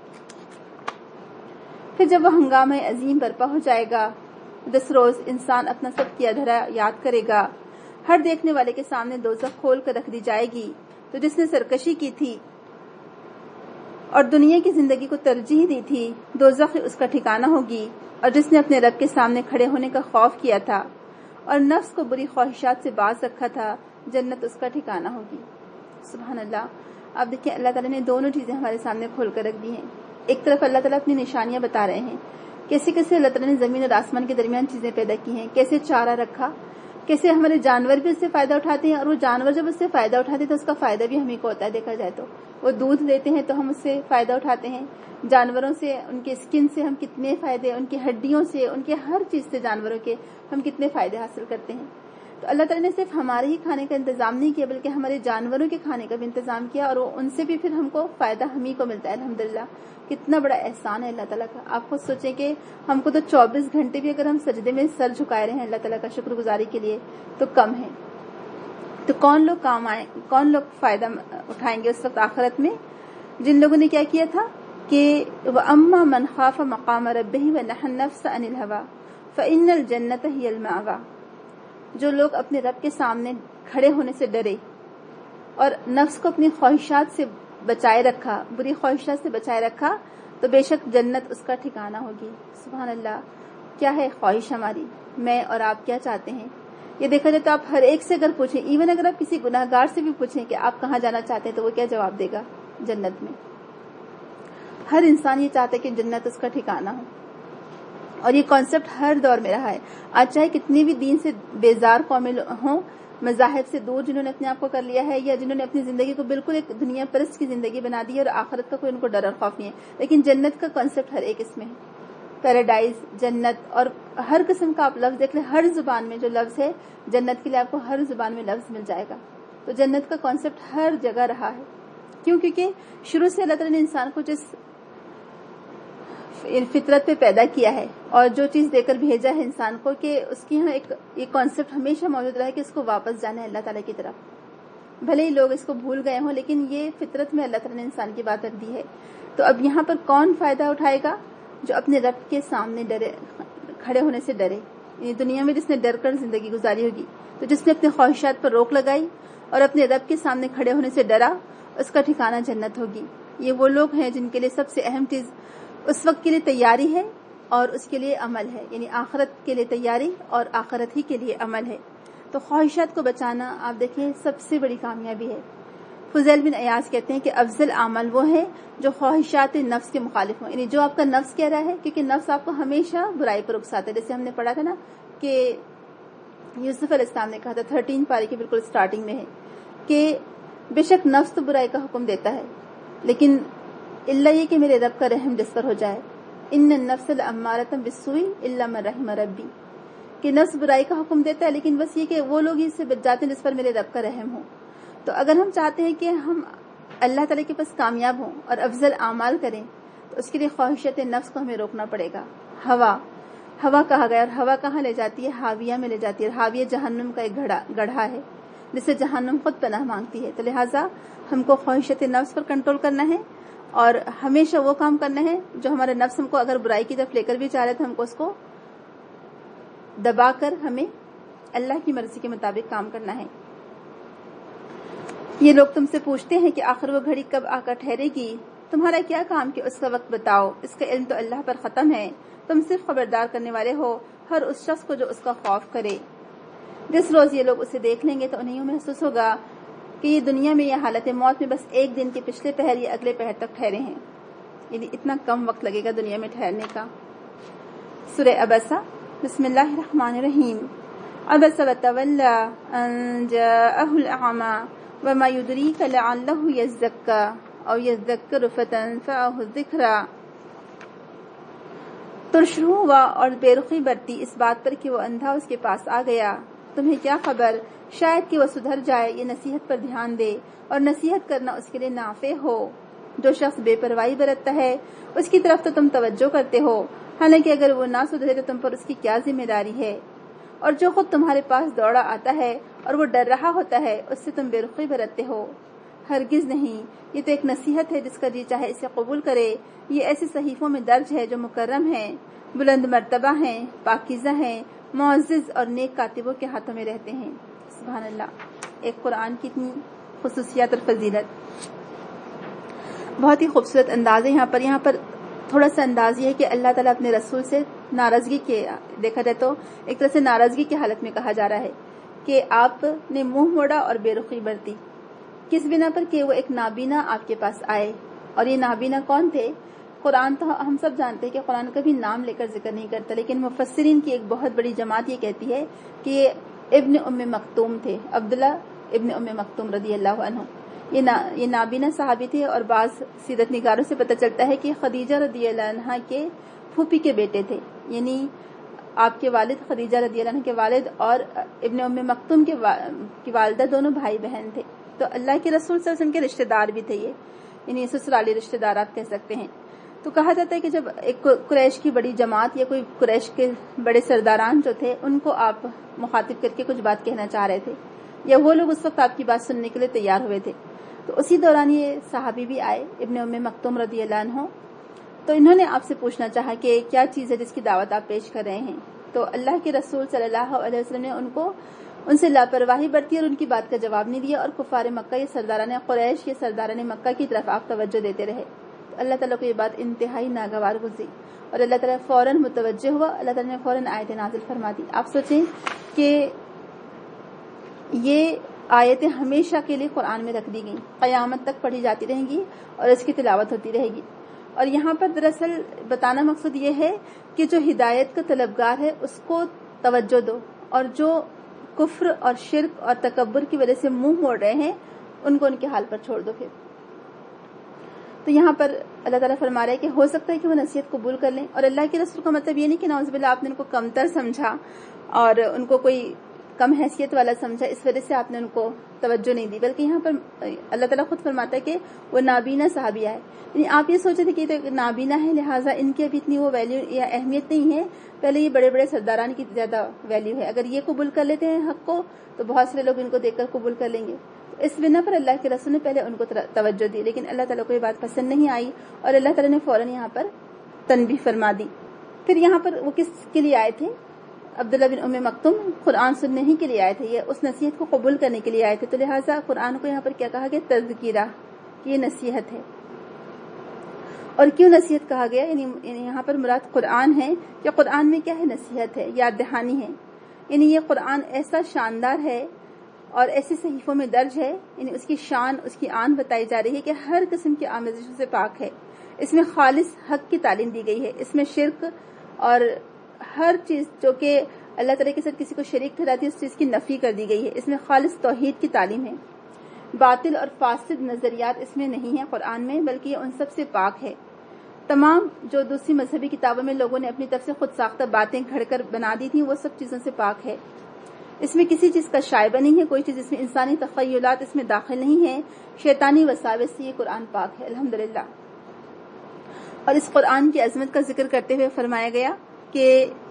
پھر جب وہ ہنگامہ عظیم برپا ہو جائے گا، دس روز انسان اپنا سب کیا دھرا یاد کرے گا. ہر دیکھنے والے کے سامنے دوزخ کھول کر رکھ دی جائے گی. تو جس نے سرکشی کی تھی اور دنیا کی زندگی کو ترجیح دی تھی، دوزخ اس کا ٹھکانہ ہوگی. اور جس نے اپنے رب کے سامنے کھڑے ہونے کا خوف کیا تھا اور نفس کو بری خواہشات سے باز رکھا تھا، جنت اس کا ٹھکانہ ہوگی. سبحان اللہ. اب دیکھیں اللہ تعالیٰ نے دونوں چیزیں ہمارے سامنے کھول کر رکھ دی ہیں. ایک طرف اللہ تعالیٰ اپنی نشانیاں بتا رہے ہیں، کیسے کیسے اللہ تعالیٰ نے زمین اور آسمان کے درمیان چیزیں پیدا کی ہیں، کیسے چارہ رکھا، کیسے ہمارے جانور بھی اس سے فائدہ اٹھاتے ہیں، اور وہ جانور جب اس سے فائدہ اٹھاتے ہیں تو اس کا فائدہ بھی ہمیں کو ہوتا ہے. دیکھا جائے تو وہ دودھ دیتے ہیں تو ہم اس سے فائدہ اٹھاتے ہیں. جانوروں سے، ان کے اسکن سے ہم کتنے فائدے، ان کی ہڈیوں سے، ان کے ہر چیز سے جانوروں کے ہم کتنے فائدے حاصل کرتے ہیں. تو اللہ تعالیٰ نے صرف ہمارے ہی کھانے کا انتظام نہیں کیا بلکہ ہمارے جانوروں کے کھانے کا بھی انتظام کیا، اور ان سے بھی پھر ہم کو فائدہ ہم ہی کو ملتا ہے. الحمدللہ. کتنا بڑا احسان ہے اللہ تعالیٰ کا. آپ خود سوچیں کہ ہم کو تو چوبیس گھنٹے بھی اگر ہم سجدے میں سر جھکائے رہے ہیں اللہ تعالیٰ کا شکر گزاری کے لیے تو کم ہے. تو کون لوگ کام آئے، کون لوگ فائدہ اٹھائیں گے اس وقت آخرت میں؟ جن لوگوں نے کیا کیا تھا کہ وَأَمَّا مَنْ خَافَ مَقَامَ رَبِّهِ وَنَهَى النَّفْسَ عَنِ الْهَوَىٰ فَإِنَّ الْجَنَّةَ هِيَ الْمَأْوَىٰ. جو لوگ اپنے رب کے سامنے کھڑے ہونے سے ڈرے اور نفس کو اپنی خواہشات سے بچائے رکھا، بری خواہشات سے بچائے رکھا، تو بے شک جنت اس کا ٹھکانہ ہوگی. سبحان اللہ. کیا ہے خواہش ہماری؟ میں اور آپ کیا چاہتے ہیں؟ یہ دیکھا جائے تو آپ ہر ایک سے اگر پوچھیں، ایون اگر آپ کسی گناہ گار سے بھی پوچھیں کہ آپ کہاں جانا چاہتے ہیں تو وہ کیا جواب دے گا؟ جنت میں. ہر انسان یہ چاہتا ہے کہ جنت اس کا ٹھکانہ ہو، اور یہ کانسیپٹ ہر دور میں رہا ہے. آج چاہے کتنی بھی دین سے بیزار قومیں ہوں، مذاہب سے دور جنہوں نے اپنے آپ کو کر لیا ہے، یا جنہوں نے اپنی زندگی کو بالکل ایک دنیا پرست کی زندگی بنا دی ہے اور آخرت کا کوئی ان کو ڈر اور خوف نہیں ہے، لیکن جنت کا کانسیپٹ ہر ایک اس میں ہے. پیراڈائز، جنت، اور ہر قسم کا آپ لفظ دیکھ لیں، ہر زبان میں جو لفظ ہے جنت کے لیے آپ کو ہر زبان میں لفظ مل جائے گا. تو جنت کا کانسیپٹ ہر جگہ رہا ہے. کیوں؟ کیونکہ شروع سے اللہ تعالیٰ نے انسان کو جس فطرت پہ پیدا کیا ہے اور جو چیز دے کر بھیجا ہے انسان کو، کہ اس کی یہاں ایک یہ کانسیپٹ ہمیشہ موجود رہا ہے کہ اس کو واپس جانا ہے اللہ تعالیٰ کی طرف. بھلے ہی لوگ اس کو بھول گئے ہوں لیکن یہ فطرت میں اللہ تعالیٰ نے انسان کی بات رکھ دی ہے. تو اب یہاں پر کون فائدہ اٹھائے گا؟ جو اپنے رب کے سامنے ڈرے، کھڑے ہونے سے ڈرے. یعنی دنیا میں جس نے ڈر کر زندگی گزاری ہوگی، تو جس نے اپنے خواہشات پر روک لگائی اور اپنے رب کے سامنے کھڑے ہونے سے ڈرا، اس کا ٹھکانہ جنت ہوگی. یہ وہ لوگ ہیں جن کے لیے سب سے اہم چیز اس وقت کے لیے تیاری ہے اور اس کے لیے عمل ہے، یعنی آخرت کے لیے تیاری اور آخرت ہی کے لیے عمل ہے۔ تو خواہشات کو بچانا آپ دیکھیں سب سے بڑی کامیابی ہے۔ فضیل بن ایاز کہتے ہیں کہ افضل عمل وہ ہے جو خواہشات نفس کے مخالف ہوں، یعنی جو آپ کا نفس کہہ رہا ہے، کیونکہ نفس آپ کو ہمیشہ برائی پر اکساتا ہے۔ جیسے ہم نے پڑھا تھا نا کہ یوسف علیہ السلام نے کہا تھا تھرٹین پارے کے بالکل سٹارٹنگ میں ہے کہ بے شک نفس تو برائی کا حکم دیتا ہے، لیکن اللہ یہ کہ میرے رب کا رحم جس پر ہو جائے، ان النفس لامارۃ بالسوء الا من رحم ربی، کہ نفس برائی کا حکم دیتا ہے لیکن بس یہ کہ وہ لوگ اس سے بچ جاتے ہیں جس پر میرے رب کا رحم ہو۔ تو اگر ہم چاہتے ہیں کہ ہم اللہ تعالیٰ کے پاس کامیاب ہوں اور افضل اعمال کریں تو اس کے لیے خواہشات نفس کو ہمیں روکنا پڑے گا۔ ہوا ہوا کہا گیا، اور ہوا کہاں لے جاتی ہے؟ حاویہ میں لے جاتی ہے، اور حاویہ جہنم کا ایک گڑھا گڑھا ہے جس سے جہنم خود پناہ مانگتی ہے۔ تو لہٰذا ہم کو خواہشات نفس پر کنٹرول کرنا ہے اور ہمیشہ وہ کام کرنا ہے جو ہمارا نفس ہم کو اگر برائی کی طرف لے کر بھی چاہ رہے تو ہم کو اس کو دبا کر ہمیں اللہ کی مرضی کے مطابق کام کرنا ہے۔ یہ لوگ تم سے پوچھتے ہیں کہ آخر وہ گھڑی کب آ کر ٹھہرے گی، تمہارا کیا کام کہ اس کا وقت بتاؤ، اس کا علم تو اللہ پر ختم ہے، تم صرف خبردار کرنے والے ہو ہر اس شخص کو جو اس کا خوف کرے۔ جس روز یہ لوگ اسے دیکھ لیں گے تو انہیں یوں محسوس ہوگا کہ یہ دنیا میں یا حالت موت میں بس ایک دن کے پچھلے پہر یا اگلے پہر تک ٹھہرے ہیں، یعنی اتنا کم وقت لگے گا دنیا میں ٹھہرنے کا۔ سورہ عبسہ، بسم اللہ الرحمن الرحیم۔ عبس وتولی ان جاءہ الاعمی وما یدریک لعلہ یزکی او یذکر فتنفعہ الذکری۔ ترشرو ہوا اور بے رخی برتی اس بات پر کہ وہ اندھا اس کے پاس آ گیا، تمہیں کیا خبر شاید کہ وہ سدھر جائے، یہ نصیحت پر دھیان دے اور نصیحت کرنا اس کے لیے نافع ہو۔ جو شخص بے پرواہی برتتا ہے اس کی طرف تو تم توجہ کرتے ہو، حالانکہ اگر وہ نہ سدھرے تو تم پر اس کی کیا ذمہ داری ہے۔ اور جو خود تمہارے پاس دوڑا آتا ہے اور وہ ڈر رہا ہوتا ہے اس سے تم بے رخی برتتے ہو۔ ہرگز نہیں، یہ تو ایک نصیحت ہے، جس کا جی چاہے اسے قبول کرے۔ یہ ایسے صحیفوں میں درج ہے جو مکرم ہیں، بلند مرتبہ ہیں، پاکیزہ ہیں، معزز اور نیک کاتبوں کے ہاتھوں میں رہتے ہیں۔ سبحان اللہ، ایک قرآن کی اتنی خصوصیات اور فضیلت، بہت ہی خوبصورت انداز ہے۔ یہاں پر یہاں پر تھوڑا سا انداز یہ ہے کہ اللہ تعالیٰ اپنے رسول سے ناراضگی کے دیکھا جائے تو ایک طرح سے ناراضگی کی حالت میں کہا جا رہا ہے کہ آپ نے منہ موڑا اور بے رخی برتی، کس بنا پر کہ وہ ایک نابینا آپ کے پاس آئے۔ اور یہ نابینا کون تھے؟ قرآن تو ہم سب جانتے ہیں کہ قرآن کبھی نام لے کر ذکر نہیں کرتا، لیکن مفسرین کی ایک بہت بڑی جماعت یہ کہتی ہے کہ یہ ابن ام مکتوم تھے، عبداللہ ابن ام مکتوم رضی اللہ عنہ۔ یہ نا یہ نابینا صحابی تھے، اور بعض سیرت نگاروں سے پتہ چلتا ہے کہ خدیجہ رضی اللہ عنہ کے پھوپھی کے بیٹے تھے، یعنی آپ کے والد خدیجہ رضی اللہ عنہ کے والد اور ابن ام مکتوم کے کی والدہ دونوں بھائی بہن تھے۔ تو اللہ کے رسول صلی اللہ علیہ وسلم کے رشتہ دار بھی تھے، یہ یعنی سسرالی رشتہ دار آپ کہہ سکتے ہیں۔ تو کہا جاتا ہے کہ جب ایک قریش کی بڑی جماعت یا کوئی قریش کے بڑے سرداران جو تھے ان کو آپ مخاطب کر کے کچھ بات کہنا چاہ رہے تھے، یا وہ لوگ اس وقت آپ کی بات سننے کے لیے تیار ہوئے تھے، تو اسی دوران یہ صحابی بھی آئے ابن ام مکتوم رضی اللہ عنہ۔ تو انہوں نے آپ سے پوچھنا چاہا کہ کیا چیز ہے جس کی دعوت آپ پیش کر رہے ہیں۔ تو اللہ کے رسول صلی اللہ علیہ وسلم نے ان کو ان سے لاپرواہی برتی اور ان کی بات کا جواب نہیں دیا، اور کفار مکہ یہ سرداران قریش یہ سرداران مکہ کی طرف آپ توجہ دیتے رہے۔ تو اللہ تعالیٰ کو یہ بات انتہائی ناگوار گزری اور اللہ تعالیٰ فوراً متوجہ ہوا، اللہ تعالیٰ نے فوراً آیت نازل فرما دی۔ آپ سوچیں کہ یہ آیتیں ہمیشہ کے لیے قرآن میں رکھ دی گئیں، قیامت تک پڑھی جاتی رہیں گی اور اس کی تلاوت ہوتی رہے گی۔ اور یہاں پر دراصل بتانا مقصد یہ ہے کہ جو ہدایت کا طلبگار ہے اس کو توجہ دو، اور جو کفر اور شرک اور تکبر کی وجہ سے منہ موڑ رہے ہیں ان کو ان کے حال پر چھوڑ دو۔ پھر تو یہاں پر اللہ تعالیٰ فرما رہا ہے کہ ہو سکتا ہے کہ وہ نصیحت قبول کر لیں، اور اللہ کے رسول کا مطلب یہ نہیں کہ نعوذ باللہ آپ نے ان کو کمتر سمجھا اور ان کو کوئی کم حیثیت والا سمجھا، اس وجہ سے آپ نے ان کو توجہ نہیں دی، بلکہ یہاں پر اللہ تعالیٰ خود فرماتا ہے کہ وہ نابینا صحابی آئے، یعنی آپ یہ سوچے تھے کہ یہ نابینا ہے لہٰذا ان کی ابھی اتنی وہ ویلیو یا اہمیت نہیں ہے، پہلے یہ بڑے بڑے سرداران کی زیادہ ویلیو ہے، اگر یہ قبول کر لیتے ہیں حق کو تو بہت سارے لوگ ان کو دیکھ کر قبول کر لیں گے۔ اس بنا پر اللہ کے رسول نے پہلے ان کو توجہ دی، لیکن اللہ تعالیٰ کو یہ بات پسند نہیں آئی اور اللہ تعالیٰ نے فوراً یہاں پر تنبیہ فرما دی۔ پھر یہاں پر وہ کس کے لیے آئے تھے؟ عبداللہ بن ام مکتوم قرآن سننے ہی کے لیے آئے تھے، یہ اس نصیحت کو قبول کرنے کے لیے آئے تھے، تو لہٰذا قرآن کو یہاں پر کیا کہا گیا؟ تذکیرہ، یہ نصیحت ہے۔ اور کیوں نصیحت کہا گیا؟ یعنی یہاں پر مراد قرآن ہے کہ قرآن میں کیا ہے؟ نصیحت ہے، یاد دہانی ہے. یعنی یہ قرآن ایسا شاندار ہے اور ایسی صحیفوں میں درج ہے، یعنی اس کی شان، اس کی آن بتائی جا رہی ہے کہ ہر قسم کی آمیزشوں سے پاک ہے. اس میں خالص حق کی تعلیم دی گئی ہے. اس میں شرک اور ہر چیز جو کہ اللہ تعالیٰ کے ساتھ کسی کو شریک ٹھہراتی ہے اس چیز کی نفی کر دی گئی ہے. اس میں خالص توحید کی تعلیم ہے. باطل اور فاسد نظریات اس میں نہیں ہیں قرآن میں، بلکہ یہ ان سب سے پاک ہے. تمام جو دوسری مذہبی کتابوں میں لوگوں نے اپنی طرف سے خود ساختہ باتیں گھڑ کر بنا دی تھیں وہ سب چیزوں سے پاک ہے. اس میں کسی چیز کا شائبہ نہیں ہے، کوئی چیز اس میں انسانی تخیلات اس میں داخل نہیں ہے، شیطانی وساوس سے یہ قرآن پاک ہے الحمدللہ. اور اس قرآن کی عظمت کا ذکر کرتے ہوئے فرمایا گیا کہ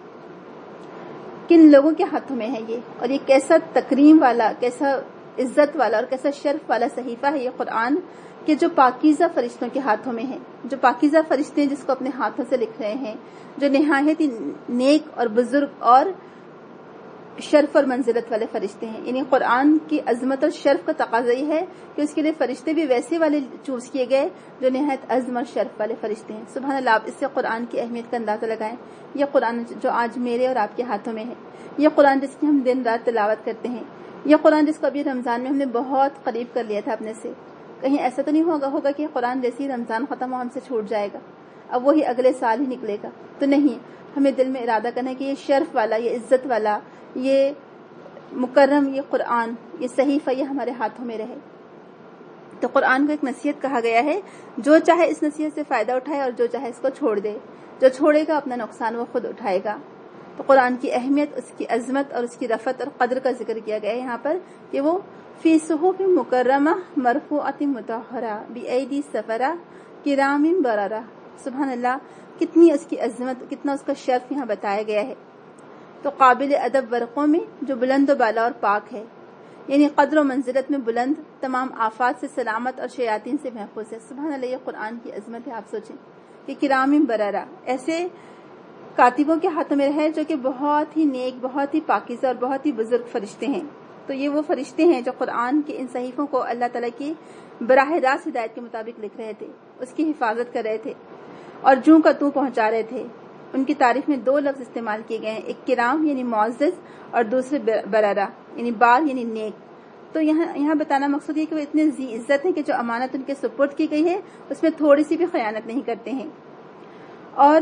کن لوگوں کے ہاتھوں میں ہے یہ، اور یہ کیسا تکریم والا، کیسا عزت والا اور کیسا شرف والا صحیفہ ہے یہ قرآن، کہ جو پاکیزہ فرشتوں کے ہاتھوں میں ہے. جو پاکیزہ فرشتے ہیں جس کو اپنے ہاتھوں سے لکھ رہے ہیں، جو نہایت ہی نیک اور بزرگ اور شرف اور منزلت والے فرشتے ہیں. یعنی قرآن کی عظمت اور شرف کا تقاضا یہ ہے کہ اس کے لیے فرشتے بھی ویسے والے چوز کیے گئے جو نہایت عظم اور شرف والے فرشتے ہیں. سبحان اللہ. آپ اس سے قرآن کی اہمیت کا اندازہ لگائیں. یہ قرآن جو آج میرے اور آپ کے ہاتھوں میں ہے، یہ قرآن جس کی ہم دن رات تلاوت کرتے ہیں، یہ قرآن جس کو ابھی رمضان میں ہم نے بہت قریب کر لیا تھا اپنے سے. کہیں ایسا تو نہیں ہوگا ہوگا کہ قرآن جیسے ہی رمضان ختم ہو ہم سے چھوٹ جائے گا، اب وہی اگلے سال ہی نکلے گا. تو نہیں، ہمیں دل میں ارادہ کرنا ہے کہ یہ شرف والا، یہ عزت والا، یہ مکرم، یہ قرآن، یہ صحیفہ یہ ہمارے ہاتھوں میں رہے. تو قرآن کو ایک نصیحت کہا گیا ہے. جو چاہے اس نصیحت سے فائدہ اٹھائے اور جو چاہے اس کو چھوڑ دے. جو چھوڑے گا اپنا نقصان وہ خود اٹھائے گا. تو قرآن کی اہمیت، اس کی عظمت اور اس کی رفعت اور قدر کا ذکر کیا گیا ہے یہاں پر کہ وہ فی صحف مکرمہ مرفوعۃ مطہرہ بایدی سفرہ کرام بررہ. سبحان اللہ. کتنی اس کی عظمت، کتنا اس کا شرف یہاں بتایا گیا ہے. تو قابل ادب ورقوں میں جو بلند و بالا اور پاک ہے، یعنی قدر و منزلت میں بلند، تمام آفات سے سلامت اور شیاطین سے محفوظ ہے. سبحان اللہ. یہ قرآن کی عظمت ہے. آپ سوچیں کہ کرام بررہ ایسے کاتبوں کے ہاتھوں میں رہے جو کہ بہت ہی نیک، بہت ہی پاکیزہ اور بہت ہی بزرگ فرشتے ہیں. تو یہ وہ فرشتے ہیں جو قرآن کے ان صحیفوں کو اللہ تعالیٰ کی براہ راست ہدایت کے مطابق لکھ رہے تھے، اس کی حفاظت کر رہے تھے اور جوں کا توں پہنچا رہے تھے. ان کی تعریف میں دو لفظ استعمال کیے گئے ہیں، ایک کرام یعنی معزز اور دوسرے بررہ یعنی بار یعنی نیک. تو یہاں یہاں بتانا مقصود یہ کہ وہ اتنے ذی عزت ہیں کہ جو امانت ان کے سپرد کی گئی ہے اس میں تھوڑی سی بھی خیانت نہیں کرتے ہیں، اور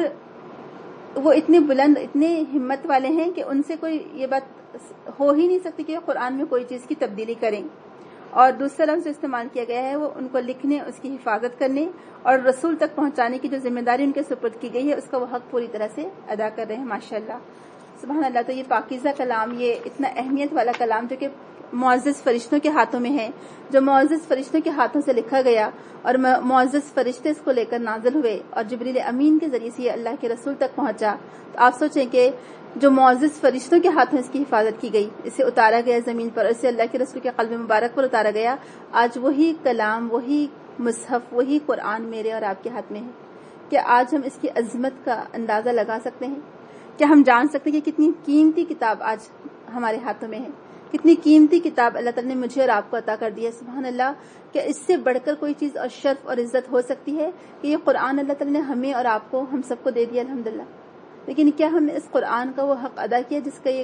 وہ اتنے بلند، اتنے ہمت والے ہیں کہ ان سے کوئی یہ بات ہو ہی نہیں سکتی کہ قرآن میں کوئی چیز کی تبدیلی کریں. اور دوسرا لفظ جو استعمال کیا گیا ہے وہ ان کو لکھنے، اس کی حفاظت کرنے اور رسول تک پہنچانے کی جو ذمہ داری ان کے سپرد کی گئی ہے اس کا وہ حق پوری طرح سے ادا کر رہے ہیں. ماشاءاللہ. سبحان اللہ. تو یہ پاکیزہ کلام، یہ اتنا اہمیت والا کلام جو کہ معزز فرشتوں کے ہاتھوں میں ہے، جو معزز فرشتوں کے ہاتھوں سے لکھا گیا اور معزز فرشتے اس کو لے کر نازل ہوئے اور جبریل امین کے ذریعے سے یہ اللہ کے رسول تک پہنچا. تو آپ سوچیں کہ جو معزز فرشتوں کے ہاتھوں اس کی حفاظت کی گئی، اسے اتارا گیا زمین پر، اسے اللہ کے رسول کے قلب مبارک پر اتارا گیا. آج وہی کلام، وہی مصحف، وہی قرآن میرے اور آپ کے ہاتھ میں ہے. کیا آج ہم اس کی عظمت کا اندازہ لگا سکتے ہیں؟ کیا ہم جان سکتے ہیں کہ کتنی قیمتی کتاب آج ہمارے ہاتھوں میں ہے؟ کتنی قیمتی کتاب اللہ تعالیٰ نے مجھے اور آپ کو عطا کر دی ہے. سبحان اللہ. کہ اس سے بڑھ کر کوئی چیز اور شرف اور عزت ہو سکتی ہے کہ یہ قرآن اللہ تعالیٰ نے ہمیں اور آپ کو، ہم سب کو دے دیا الحمدللہ. لیکن کیا ہم نے اس قرآن کا وہ حق ادا کیا جس کا یہ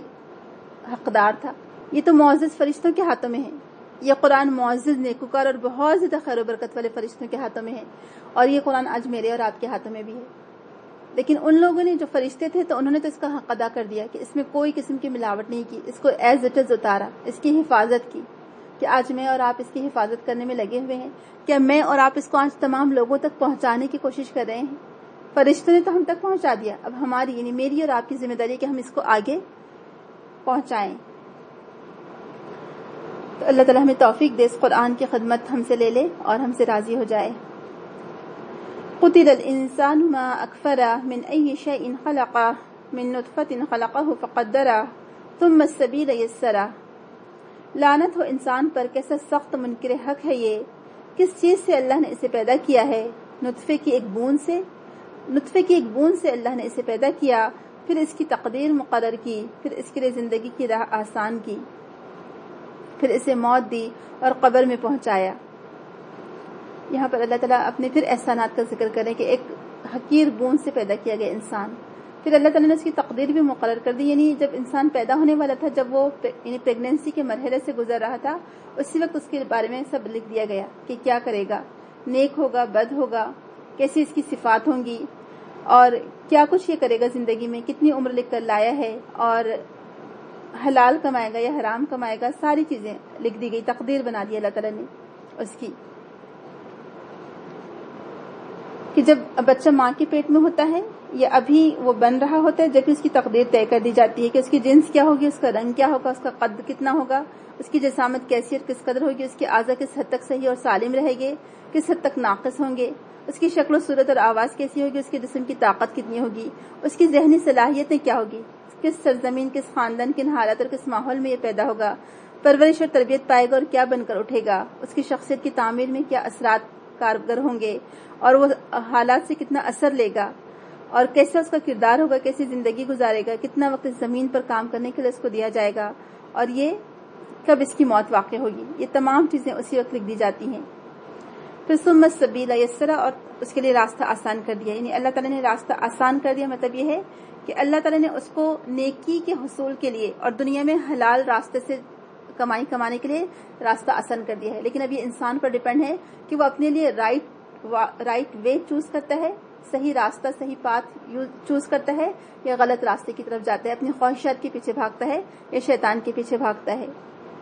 حقدار تھا؟ یہ تو معزز فرشتوں کے ہاتھوں میں ہے. یہ قرآن معزز، نیکوکار اور بہت زیادہ خیر و برکت والے فرشتوں کے ہاتھوں میں ہے، اور یہ قرآن آج میرے اور آپ کے ہاتھوں میں بھی ہے. لیکن ان لوگوں نے جو فرشتے تھے تو انہوں نے تو اس کا حق ادا کر دیا کہ اس میں کوئی قسم کی ملاوٹ نہیں کی، اس کو ایز اٹ از اتارا، اس کی حفاظت کی. کہ آج میں اور آپ اس کی حفاظت کرنے میں لگے ہوئے ہیں. کیا میں اور آپ اس کو آج تمام لوگوں تک پہنچانے کی کوشش کر رہے ہیں؟ فرشتوں نے تو ہم تک پہنچا دیا، اب ہماری یعنی میری اور آپ کی ذمہ داری ہے کہ ہم اس کو آگے پہنچائیں. تو اللہ تعالیٰ ہمیں توفیق دے، اس قرآن کی خدمت ہم سے لے لے اور ہم سے راضی ہو جائے. قتل الانسان ما اکفرہ من ای شیء خلقہ من نطفۃ خلقہ فقدرہ ثم السبیل یسرہ. لعنت ہو انسان پر، کیسا سخت منکر حق ہے یہ. کس چیز سے اللہ نے اسے پیدا کیا ہے؟ نطفے کی ایک بوند سے. نطفے کی ایک بوند سے اللہ نے اسے پیدا کیا، پھر اس کی تقدیر مقرر کی، پھر اس کے لیے زندگی کی راہ آسان کی، پھر اسے موت دی اور قبر میں پہنچایا. یہاں پر اللہ تعالیٰ اپنے پھر احسانات کا ذکر کریں کہ ایک حقیر بوند سے پیدا کیا گیا انسان. پھر اللہ تعالیٰ نے اس کی تقدیر بھی مقرر کر دی. یعنی جب انسان پیدا ہونے والا تھا، جب وہ یعنی پریگنینسی کے مرحلے سے گزر رہا تھا، اسی وقت اس کے بارے میں سب لکھ دیا گیا کہ کیا کرے گا، نیک ہوگا، بد ہوگا، کیسی اس کی صفات ہوں گی، اور کیا کچھ یہ کرے گا زندگی میں، کتنی عمر لکھ کر لایا ہے، اور حلال کمائے گا یا حرام کمائے گا، ساری چیزیں لکھ دی گئی، تقدیر بنا دی اللہ تعالیٰ نے اس کی. کہ جب بچہ ماں کے پیٹ میں ہوتا ہے یا ابھی وہ بن رہا ہوتا ہے، جب اس کی تقدیر طے کر دی جاتی ہے کہ اس کی جنس کیا ہوگی، اس کا رنگ کیا ہوگا، اس کا قد کتنا ہوگا، اس کی جسامت کیسی اور کس قدر ہوگی، اس کے اعضاء کس حد تک صحیح اور سالم رہے گے، کس حد تک ناقص ہوں گے، اس کی شکل و صورت اور آواز کیسی ہوگی، اس کے جسم کی طاقت کتنی ہوگی، اس کی ذہنی صلاحیتیں کیا ہوگی، کس سرزمین، کس خاندان، کن حالات اور کس ماحول میں یہ پیدا ہوگا، پرورش اور تربیت پائے گا اور کیا بن کر اٹھے گا، اس کی شخصیت کی تعمیر میں کیا اثرات کارگر ہوں گے اور وہ حالات سے کتنا اثر لے گا، اور کیسا اس کا کردار ہوگا، کیسی زندگی گزارے گا، کتنا وقت اس زمین پر کام کرنے کے لیے اس کو دیا جائے گا، اور یہ کب اس کی موت واقع ہوگی، یہ تمام چیزیں اسی وقت لکھ دی جاتی ہیں. پھر ثم السبیل یسرا، اور اس کے لیے راستہ آسان کر دیا. یعنی اللہ تعالیٰ نے راستہ آسان کر دیا، مطلب یہ ہے کہ اللہ تعالیٰ نے اس کو نیکی کے حصول کے لیے اور دنیا میں حلال راستے سے کمائی کمانے کے لیے راستہ آسان کر دیا ہے. لیکن اب یہ انسان پر ڈیپینڈ ہے کہ وہ اپنے لیے رائٹ رائٹ وے چوز کرتا ہے، صحیح راستہ، صحیح پاتھ چوز کرتا ہے، یا غلط راستے کی طرف جاتا ہے، اپنی خواہشات کے پیچھے بھاگتا ہے یا شیطان کے پیچھے بھاگتا ہے.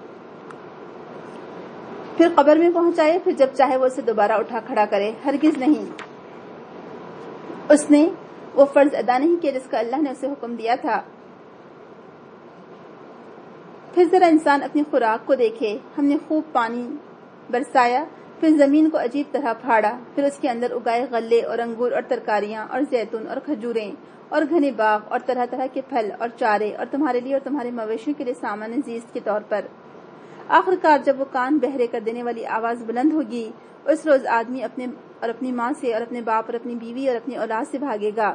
پھر قبر میں پہنچائے، پھر جب چاہے وہ اسے دوبارہ اٹھا کھڑا کرے. ہرگز نہیں اس نے وہ فرض ادا نہیں کیا جس کا اللہ نے اسے حکم دیا تھا. پھر ذرا انسان اپنی خوراک کو دیکھے. ہم نے خوب پانی برسایا، پھر زمین کو عجیب طرح پھاڑا، پھر اس کے اندر اگائے غلے اور انگور اور ترکاریاں اور زیتون اور کھجوریں اور گھنے باغ اور طرح طرح کے پھل اور چارے، اور تمہارے لیے اور تمہارے مویشیوں کے لیے سامان زیست کے طور پر. آخر کار جب وہ کان بہرے کر دینے والی آواز بلند ہوگی، اس روز آدمی اپنے اور اپنی ماں سے اور اپنے باپ اور اپنی بیوی اور اپنی اولاد سے بھاگے گا.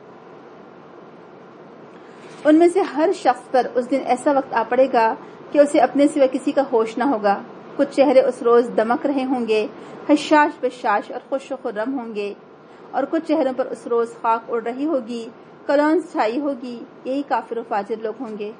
ان میں سے ہر شخص پر اس دن ایسا وقت آ پڑے گا کہ اسے اپنے سوا کسی کا ہوش نہ ہوگا. کچھ چہرے اس روز دمک رہے ہوں گے، حشاش بشاش اور خوش و خرم ہوں گے، اور کچھ چہروں پر اس روز خاک اڑ رہی ہوگی، کلون چھائی ہوگی. یہی کافر و فاجر لوگ ہوں گے.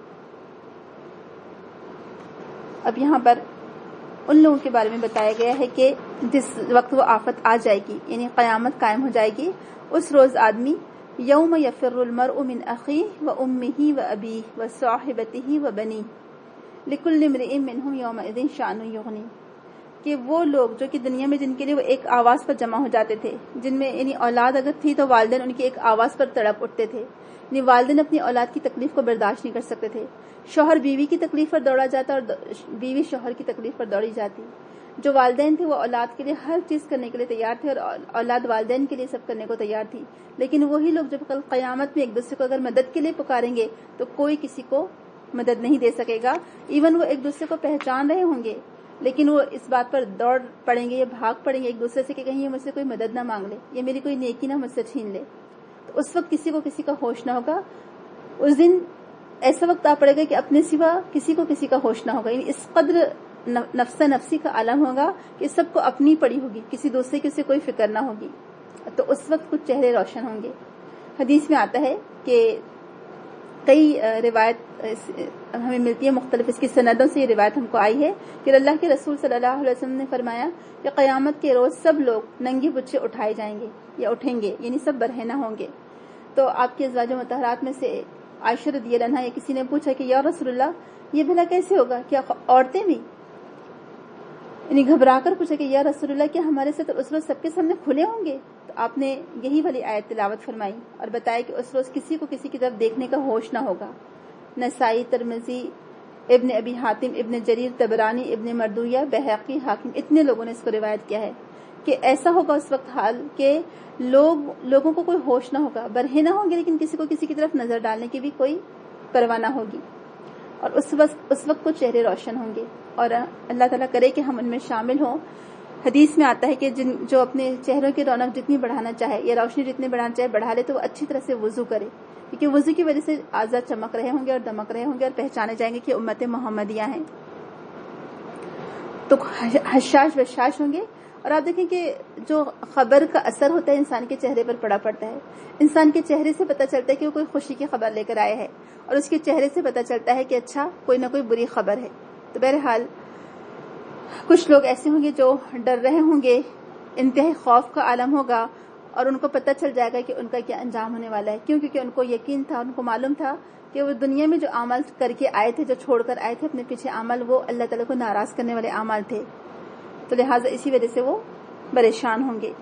اب یہاں پر ان لوگوں کے بارے میں بتایا گیا ہے کہ جس وقت وہ آفت آ جائے گی، یعنی قیامت قائم ہو جائے گی، اس روز آدمی یوم یفر المرء من اخیہ و امہ و ابیہ و صاحبتہ و بنیہ لکل امرئ منہم یومئذ شأن یغنی، کہ وہ لوگ جو کہ دنیا میں جن کے لیے وہ ایک آواز پر جمع ہو جاتے تھے، جن میں یعنی اولاد اگر تھی تو والدین ان کی ایک آواز پر تڑپ اٹھتے تھے. یعنی والدین اپنی اولاد کی تکلیف کو برداشت نہیں کر سکتے تھے. شوہر بیوی کی تکلیف پر دوڑا جاتا اور بیوی شوہر کی تکلیف پر دوڑی جاتی. جو والدین تھے وہ اولاد کے لیے ہر چیز کرنے کے لیے تیار تھے، اور اولاد والدین کے لیے سب کرنے کو تیار تھی. لیکن وہی لوگ جب کل قیامت میں ایک دوسرے کو اگر مدد کے لیے پکاریں گے تو کوئی کسی کو مدد نہیں دے سکے گا. ایون وہ ایک دوسرے کو پہچان رہے ہوں گے، لیکن وہ اس بات پر دوڑ پڑیں گے یا بھاگ پڑیں گے ایک دوسرے سے کہ کہیں یہ مجھ سے کوئی مدد نہ مانگ لے، یا میری کوئی نیکی نہ مجھ سے چھین لے. تو اس وقت کسی کو کسی کا ہوش نہ ہوگا. اس دن ایسا وقت آ پڑے گا کہ اپنے سوا کسی کو کسی کا ہوش نہ ہوگا. یعنی اس قدر نفس نفسی کا عالم ہوگا کہ سب کو اپنی پڑی ہوگی، کسی دوسرے کی اسے کوئی فکر نہ ہوگی. تو اس وقت کچھ چہرے روشن ہوں گے. حدیث میں آتا ہے کہ کئی روایت ہمیں ملتی ہے مختلف اس کی سندوں سے. یہ روایت ہم کو آئی ہے کہ اللہ کے رسول صلی اللہ علیہ وسلم نے فرمایا کہ قیامت کے روز سب لوگ ننگے بچے اٹھائے جائیں گے یا اٹھیں گے، یعنی سب برہنہ ہوں گے. تو آپ کے ازواج مطہرات میں سے عائشہ رضی اللہ عنہا یا کسی نے پوچھا کہ یا رسول اللہ یہ بھلا کیسے ہوگا، کیا عورتیں بھی؟ یعنی گھبرا کر پوچھا کہ یا رسول اللہ کیا ہمارے ساتھ اس روز سب کے سامنے کھلے ہوں گے؟ تو آپ نے یہی والی آیت تلاوت فرمائی اور بتایا کہ اس روز کسی کو کسی کی طرف دیکھنے کا ہوش نہ ہوگا. نسائی، ترمذی، ابن ابی حاتم، ابن جریر طبرانی، ابن مردویہ، بہقی، حاکم، اتنے لوگوں نے اس کو روایت کیا ہے کہ ایسا ہوگا اس وقت حال کہ لوگ لوگوں کو کوئی ہوش نہ ہوگا، برہنہ ہوں گے لیکن کسی کو کسی کی طرف نظر ڈالنے کی بھی کوئی پرواہ نہ ہوگی. اور اس وقت اس وقت کو چہرے روشن ہوں گے، اور اللہ تعالیٰ کرے کہ ہم ان میں شامل ہوں. حدیث میں آتا ہے کہ جن جو اپنے چہروں کی رونق جتنی بڑھانا چاہے یا روشنی جتنی بڑھانا چاہے بڑھا لے تو وہ اچھی طرح سے وضو کرے، کیونکہ وضو کی وجہ سے اعضاء چمک رہے ہوں گے اور دمک رہے ہوں گے اور پہچانے جائیں گے کہ امت محمدیہ ہیں. تو حشاش بشاش ہوں گے اور آپ دیکھیں کہ جو خبر کا اثر ہوتا ہے انسان کے چہرے پر پڑا پڑتا ہے. انسان کے چہرے سے پتہ چلتا ہے کہ وہ کوئی خوشی کی خبر لے کر آئے ہے، اور اس کے چہرے سے پتہ چلتا ہے کہ اچھا کوئی نہ کوئی بری خبر ہے. تو بہرحال کچھ لوگ ایسے ہوں گے جو ڈر رہے ہوں گے، انتہائی خوف کا عالم ہوگا، اور ان کو پتہ چل جائے گا کہ ان کا کیا انجام ہونے والا ہے. کیوں؟ کیونکہ ان کو یقین تھا، ان کو معلوم تھا کہ وہ دنیا میں جو اعمال کر کے آئے تھے، جو چھوڑ کر آئے تھے اپنے پیچھے اعمال، وہ اللہ تعالیٰ کو ناراض کرنے والے اعمال تھے. تو لہٰذا اسی وجہ سے وہ پریشان ہوں گے.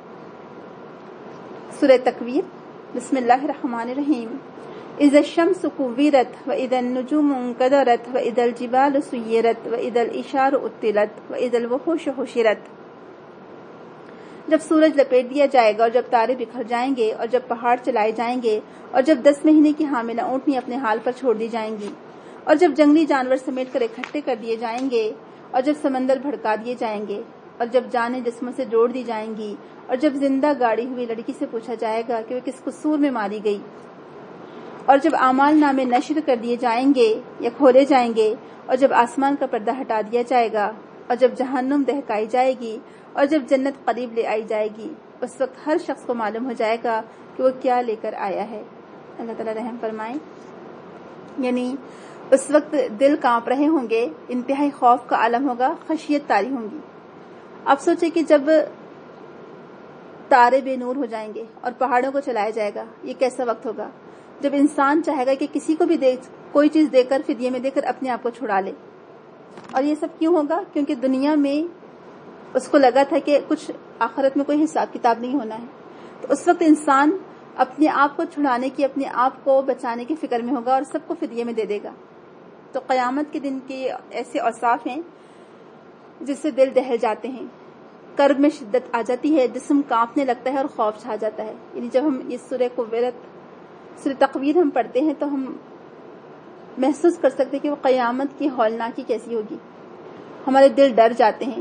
سورہ تکویر. بسم اللہ الرحمن الرحیم. اذا الشمس كورت واذا النجوم انكدرت واذا الجبال سيرت واذا العشار عطلت واذا الوحوش حشرت. جب سورج لپیٹ دیا جائے گا، اور جب تارے بکھر جائیں گے، اور جب پہاڑ چلائے جائیں گے، اور جب دس مہینے کی حاملہ اونٹنی اپنے حال پر چھوڑ دی جائیں گی، اور جب جنگلی جانور سمیٹ کر اکٹھے کر دیے جائیں گے، اور جب سمندر بھڑکا دیے جائیں گے، اور جب جانیں جسموں سے جوڑ دی جائیں گی، اور جب زندہ گاڑی ہوئی لڑکی سے پوچھا جائے گا کہ وہ کس قصور میں ماری گئی، اور جب اعمال نامے نشر کر دیے جائیں گے یا کھولے جائیں گے، اور جب آسمان کا پردہ ہٹا دیا جائے گا، اور جب جہنم دہکائی جائے گی، اور جب جنت قریب لے آئی جائے گی، اس وقت ہر شخص کو معلوم ہو جائے گا کہ وہ کیا لے کر آیا ہے. اللہ تعالیٰ رحم فرمائیں. یعنی اس وقت دل کانپ رہے ہوں گے، انتہائی خوف کا عالم ہوگا، خشیت طاری ہوں گی. آپ سوچیں کہ جب تارے بے نور ہو جائیں گے اور پہاڑوں کو چلایا جائے گا، یہ کیسا وقت ہوگا جب انسان چاہے گا کہ کسی کو بھی دے کوئی چیز دے کر فدیے میں دے کر اپنے آپ کو چھڑا لے. اور یہ سب کیوں ہوگا؟ کیونکہ دنیا میں اس کو لگا تھا کہ کچھ آخرت میں کوئی حساب کتاب نہیں ہونا ہے. تو اس وقت انسان اپنے آپ کو چھڑانے کی، اپنے آپ کو بچانے کی فکر میں ہوگا اور سب کو فدیے میں دے دے گا. تو قیامت کے دن کے ایسے اوصاف ہیں جس سے دل دہل جاتے ہیں، کرب میں شدت آ جاتی ہے، جسم کانپنے لگتا ہے اور خوف چھا جاتا ہے. یعنی جب ہم اس سورہ کویرت سورہ تکویر ہم پڑھتے ہیں تو ہم محسوس کر سکتے ہیں کہ وہ قیامت کی ہولناکی کیسی ہوگی. ہمارے دل ڈر جاتے ہیں.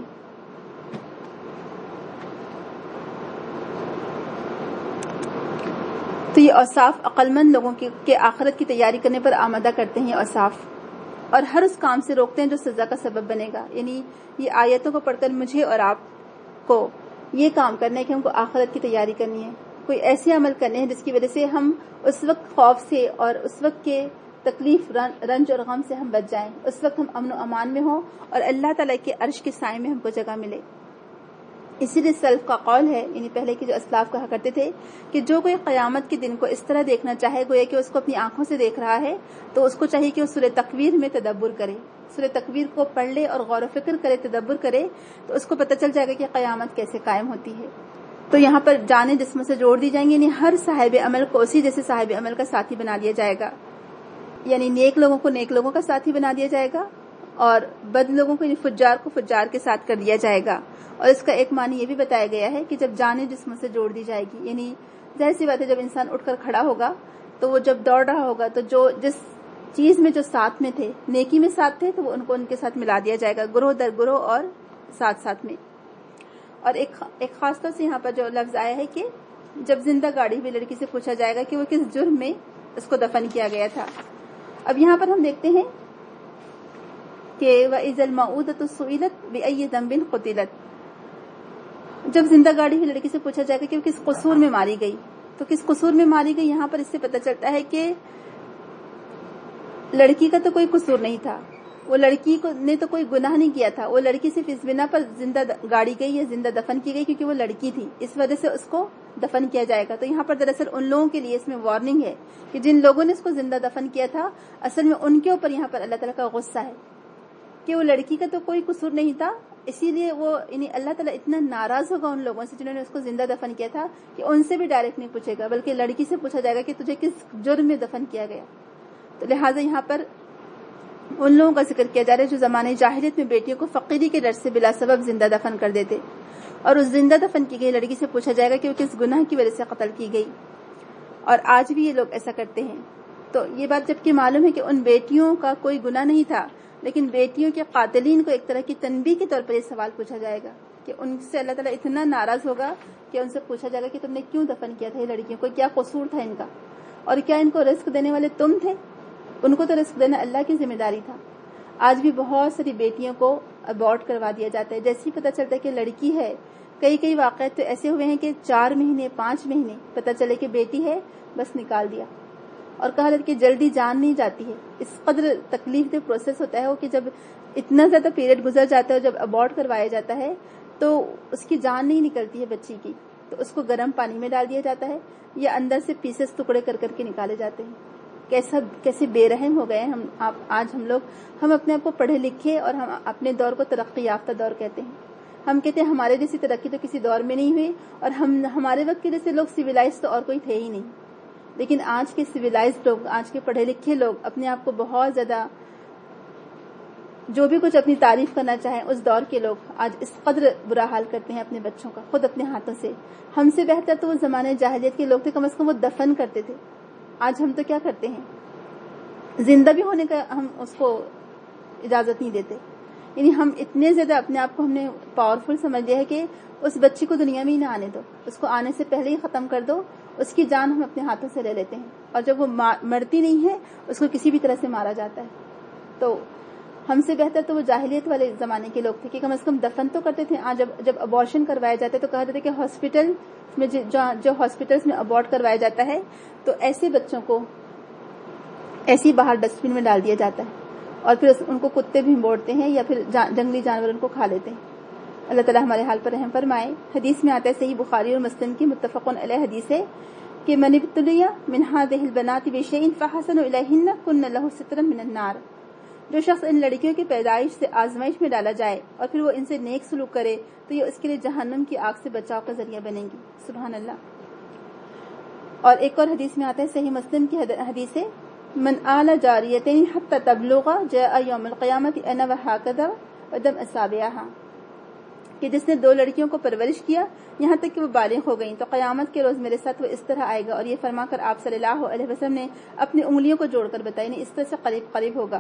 تو یہ اوصاف عقل مند لوگوں کے آخرت کی تیاری کرنے پر آمادہ کرتے ہیں اوصاف، اور ہر اس کام سے روکتے ہیں جو سزا کا سبب بنے گا. یعنی یہ آیتوں کو پڑھ کر مجھے اور آپ کو یہ کام کرنا ہے کہ ہم کو آخرت کی تیاری کرنی ہے، کوئی ایسے عمل کرنے ہیں جس کی وجہ سے ہم اس وقت خوف سے اور اس وقت کے تکلیف، رنج اور غم سے ہم بچ جائیں، اس وقت ہم امن و امان میں ہوں اور اللہ تعالیٰ کے عرش کے سائے میں ہم کو جگہ ملے. اسی لیے سلف کا قول ہے، یعنی پہلے کے جو اسلاف کہا کرتے تھے کہ جو کوئی قیامت کے دن کو اس طرح دیکھنا چاہے، گویا کہ اس کو اپنی آنکھوں سے دیکھ رہا ہے، تو اس کو چاہیے کہ وہ سورہ تکویر میں تدبر کرے، سورہ تکویر کو پڑھ لے اور غور و فکر کرے، تدبر کرے، تو اس کو پتہ چل جائے گا کہ قیامت کیسے قائم ہوتی ہے. تو یہاں پر جانیں جسموں سے جوڑ دی جائیں گی، یعنی ہر صاحب عمل کو اسی جیسے صاحب عمل کا ساتھی بنا دیا جائے گا. یعنی نیک لوگوں کو نیک لوگوں کا ساتھی بنا دیا جائے گا، اور بد لوگوں کو، یعنی فجار کو فجار کے ساتھ کر دیا جائے گا. اور اس کا ایک معنی یہ بھی بتایا گیا ہے کہ جب جانیں جسموں سے جوڑ دی جائے گی، یعنی ظاہر سی بات ہے جب انسان اٹھ کر کھڑا ہوگا تو وہ جب دوڑ رہا ہوگا تو جو جس چیز میں جو ساتھ میں تھے، نیکی میں ساتھ تھے، تو وہ ان کو ان کے ساتھ ملا دیا جائے گا، گروہ در گروہ اور ساتھ ساتھ میں. اور ایک ایک خاص طور سے یہاں پر جو لفظ آیا ہے کہ جب زندہ گاڑی ہوئی لڑکی سے پوچھا جائے گا کہ وہ کس جرم میں اس کو دفن کیا گیا تھا. اب یہاں پر ہم دیکھتے ہیں کہ وَإِذَا الْمَوْءُودَةُ سُئِلَتْ بِأَيِّ ذَنبٍ قُتِلَتْ، جب زندہ گاڑی ہوئی لڑکی سے پوچھا جائے گا کہ وہ کس قصور میں ماری گئی، تو کس قصور میں ماری گئی، یہاں پر اس سے پتہ چلتا ہے کہ لڑکی کا تو کوئی قصور نہیں تھا، وہ لڑکی کو نے تو کوئی گناہ نہیں کیا تھا، وہ لڑکی صرف اس بنا پر زندہ گاڑی گئی یا زندہ دفن کی گئی کیونکہ وہ لڑکی تھی، اس وجہ سے اس کو دفن کیا جائے گا. تو یہاں پر دراصل ان لوگوں کے لیے اس میں وارننگ ہے کہ جن لوگوں نے اس کو زندہ دفن کیا تھا، اصل میں ان کے اوپر یہاں پر اللہ تعالیٰ کا غصہ ہے کہ وہ لڑکی کا تو کوئی قصور نہیں تھا، اسی لیے وہ یعنی اللہ تعالیٰ اتنا ناراض ہوگا ان لوگوں سے جنہوں نے اس کو زندہ دفن کیا تھا کہ ان سے بھی ڈائریکٹ نہیں پوچھے گا، بلکہ لڑکی سے پوچھا جائے گا کہ تجھے کس جرم میں دفن کیا گیا. تو لہٰذا یہاں پر ان لوگوں کا ذکر کیا جا رہا ہے جو زمانے جاہلیت میں بیٹیوں کو فقیری کے ڈر سے بلا سبب زندہ دفن کر دیتے، اور اس زندہ دفن کی گئی لڑکی سے پوچھا جائے گا کہ وہ کس گناہ کی وجہ سے قتل کی گئی. اور آج بھی یہ لوگ ایسا کرتے ہیں. تو یہ بات جبکہ معلوم ہے کہ ان بیٹیوں کا کوئی گناہ نہیں تھا، لیکن بیٹیوں کے قاتلین کو ایک طرح کی تنبیہ کے طور پر یہ سوال پوچھا جائے گا کہ ان سے اللہ تعالیٰ اتنا ناراض ہوگا کہ ان سے پوچھا جائے گا کہ تم نے کیوں دفن کیا تھا یہ لڑکیوں کو، کیا قصور تھا ان کا، اور کیا ان کو رزق دینے والے تم تھے؟ ان کو تو رزق دینا اللہ کی ذمہ داری تھا. آج بھی بہت ساری بیٹیوں کو ابورٹ کروا دیا جاتا ہے. جیسے ہی پتہ چلتا ہے کہ لڑکی ہے, کئی کئی واقعات تو ایسے ہوئے ہیں کہ چار مہینے پانچ مہینے پتہ چلے کہ بیٹی ہے, بس نکال دیا. اور کہا جاتا ہے کہ جلدی جان نہیں جاتی ہے. اس قدر تکلیف دہ پروسیس ہوتا ہے وہ کہ جب اتنا زیادہ پیریڈ گزر جاتا ہے, جب ابورٹ کروایا جاتا ہے تو اس کی جان نہیں نکلتی ہے بچی کی, تو اس کو گرم پانی میں ڈال دیا جاتا ہے یا اندر سے پیسز ٹکڑے کر کر کے نکالے جاتے ہیں. کیسا کیسے بے رحم ہو گئے ہیں ہم آپ آج ہم لوگ. ہم اپنے آپ کو پڑھے لکھے اور ہم اپنے دور کو ترقی یافتہ دور کہتے ہیں. ہم کہتے ہیں ہمارے جیسی ترقی تو کسی دور میں نہیں ہوئی, اور ہم ہمارے وقت کے جیسے لوگ سویلائز تو اور کوئی تھے ہی نہیں. لیکن آج کے سویلائز لوگ, آج کے پڑھے لکھے لوگ اپنے آپ کو بہت زیادہ, جو بھی کچھ اپنی تعریف کرنا چاہیں اس دور کے لوگ آج اس قدر برا حال کرتے ہیں اپنے بچوں کا خود اپنے ہاتھوں سے. ہم سے بہتر تو وہ زمانے جاہلیت کے لوگ تھے, کم از کم وہ دفن کرتے تھے. آج ہم تو کیا کرتے ہیں, زندہ بھی ہونے کا ہم اس کو اجازت نہیں دیتے. یعنی ہم اتنے زیادہ اپنے آپ کو ہم نے پاورفل سمجھ لیا ہے کہ اس بچی کو دنیا میں ہی نہ آنے دو, اس کو آنے سے پہلے ہی ختم کر دو. اس کی جان ہم اپنے ہاتھوں سے لے لیتے ہیں, اور جب وہ مرتی نہیں ہے اس کو کسی بھی طرح سے مارا جاتا ہے. تو ہم سے بہتر تو وہ جاہلیت والے زمانے کے لوگ تھے کہ کم از کم دفن تو کرتے تھے. آج جب جب ابارشن کروایا جاتا ہے تو کہا جاتا ہے کہ ہاسپٹل میں جو ہاسپٹلس میں ابورٹ کروایا جاتا ہے تو ایسے بچوں کو ایسی باہر ڈسٹ بن میں ڈال دیا جاتا ہے, اور پھر ان کو کتے بھی بوڑتے ہیں یا پھر جنگلی جانور ان کو کھا لیتے ہیں. اللہ تعالیٰ ہمارے حال پر رحم فرمائے. حدیث میں آتا ہے, صحیح بخاری اور مسلم کی متفقن علیہ حدیث ہے کہ من ابتلی من هذه البنات بشيء فحسن اليهن كن له سترا من النار. جو شخص ان لڑکیوں کی پیدائش سے آزمائش میں ڈالا جائے اور پھر وہ ان سے نیک سلوک کرے تو یہ اس کے لیے جہنم کی آگ سے بچاؤ کا ذریعہ بنے گی. سبحان اللہ. اور ایک اور حدیث میں آتا ہے, صحیح مسلم کی حدیث ہے, من آل جاریتین حتی تبلغ جاء یوم القیامت انا وہکذا ودم اصابعها, کہ جس نے دو لڑکیوں کو پرورش کیا یہاں تک کہ وہ بالغ ہو گئیں تو قیامت کے روز میرے ساتھ وہ اس طرح آئے گا. اور یہ فرما کر آپ صلی اللہ علیہ وسلم نے اپنی انگلیوں کو جوڑ کر بتایا, نہیں اس طرح سے قریب قریب ہوگا.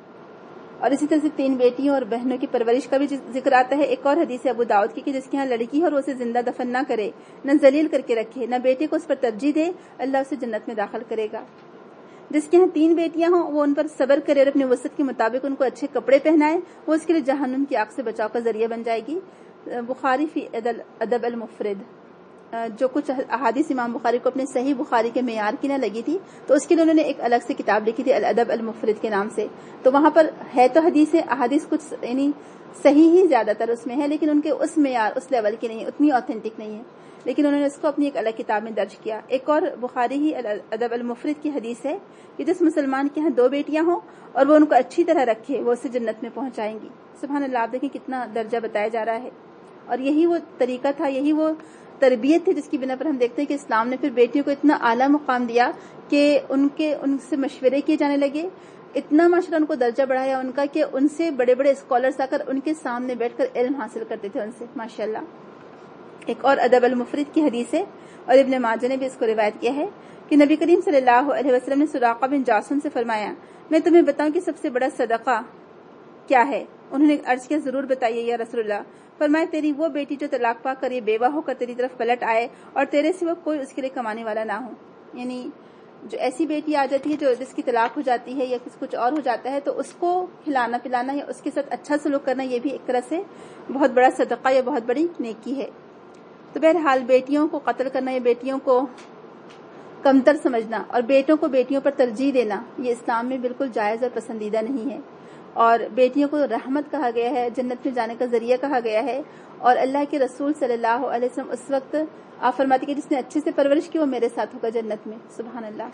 اور اسی طرح سے تین بیٹیوں اور بہنوں کی پرورش کا بھی ذکر آتا ہے. ایک اور حدیث ابو داؤد کی کہ جس کے ہاں لڑکی ہے اور اسے زندہ دفن نہ کرے, نہ ذلیل کر کے رکھے, نہ بیٹے کو اس پر ترجیح دے, اللہ اسے جنت میں داخل کرے گا. جس کے ہاں تین بیٹیاں ہوں وہ ان پر صبر کرے اور اپنے وسعت کے مطابق ان کو اچھے کپڑے پہنائے, وہ اس کے لیے جہنم کی آگ سے بچاؤ کا ذریعہ بن جائے گی. بخاری فی ادب المفرد, جو کچھ احادیث امام بخاری کو اپنے صحیح بخاری کے معیار کی نہ لگی تھی تو اس کے لیے انہوں نے ایک الگ سے کتاب لکھی تھی الادب المفرد کے نام سے. تو وہاں پر ہے تو حدیث احادیث کچھ یعنی صحیح ہی زیادہ تر اس میں ہے, لیکن ان کے اس معیار اس لیول کی نہیں ہے, اتنی آتھینٹک نہیں ہے, لیکن انہوں نے اس کو اپنی ایک الگ کتاب میں درج کیا. ایک اور بخاری ہی الادب المفرد کی حدیث ہے کہ جس مسلمان کے ہاں دو بیٹیاں ہوں اور وہ ان کو اچھی طرح رکھے وہ اسے جنت میں پہنچائیں گی. سبحان اللہ. آپ دیکھیں کتنا درجہ بتایا جا رہا ہے. اور یہی وہ طریقہ تھا, یہی وہ تربیت تھی جس کی بنا پر ہم دیکھتے ہیں کہ اسلام نے پھر بیٹیوں کو اتنا اعلیٰ مقام دیا کہ ان کے ان سے مشورے کیے جانے لگے, اتنا ماشاءاللہ ان کو درجہ بڑھایا ان کا کہ ان سے بڑے بڑے اسکالرز آ کر ان کے سامنے بیٹھ کر علم حاصل کرتے تھے ان سے ماشاءاللہ. ایک اور ادب المفرد کی حدیث ہے اور ابن ماجہ نے بھی اس کو روایت کیا ہے کہ نبی کریم صلی اللہ علیہ وسلم نے سراقہ بن جاسم سے فرمایا, میں تمہیں بتاؤں کہ سب سے بڑا صدقہ کیا ہے؟ انہوں نے عرض کیا, ضرور بتائیے یا رسول اللہ. فرمایا, تیری وہ بیٹی جو طلاق پا کر یہ بیوہ ہو کر تیری طرف پلٹ آئے اور تیرے سوا کوئی اس کے لیے کمانے والا نہ ہو. یعنی جو ایسی بیٹی آ جاتی ہے جو جس کی طلاق ہو جاتی ہے یا کچھ اور ہو جاتا ہے تو اس کو کھلانا پلانا یا اس کے ساتھ اچھا سلوک کرنا یہ بھی ایک طرح سے بہت بڑا صدقہ یا بہت بڑی نیکی ہے. تو بہرحال بیٹیوں کو قتل کرنا یا بیٹیوں کو کمتر سمجھنا اور بیٹوں کو بیٹیوں پر ترجیح دینا یہ اسلام میں بالکل جائز اور پسندیدہ نہیں ہے. اور بیٹیوں کو رحمت کہا گیا ہے, جنت میں جانے کا ذریعہ کہا گیا ہے. اور اللہ کے رسول صلی اللہ علیہ وسلم اس وقت آپ فرماتے کہ جس نے اچھے سے پرورش کی وہ میرے ساتھ ہوگا جنت میں. سبحان اللہ.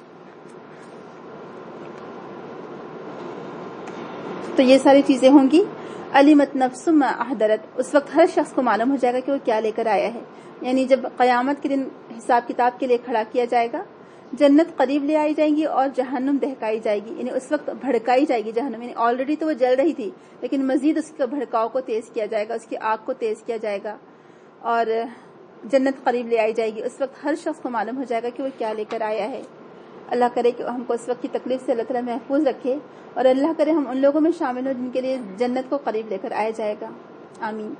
تو یہ ساری چیزیں ہوں گی. علمت نفس ما احضرت, اس وقت ہر شخص کو معلوم ہو جائے گا کہ وہ کیا لے کر آیا ہے. یعنی جب قیامت کے دن حساب کتاب کے لیے کھڑا کیا جائے گا, جنت قریب لے آئی جائیں گی اور جہنم دہکائی جائے گی. یعنی اس وقت بھڑکائی جائے گی جہنم, یعنی آلریڈی تو وہ جل رہی تھی لیکن مزید اس کے بھڑکاؤ کو تیز کیا جائے گا, اس کی آگ کو تیز کیا جائے گا اور جنت قریب لے آئی جائے گی. اس وقت ہر شخص کو معلوم ہو جائے گا کہ وہ کیا لے کر آیا ہے. اللہ کرے کہ ہم کو اس وقت کی تکلیف سے اللہ تعالیٰ محفوظ رکھے اور اللہ کرے ہم ان لوگوں میں شامل ہوں جن کے لیے جنت کو قریب لے کر آیا جائے گا. آمین.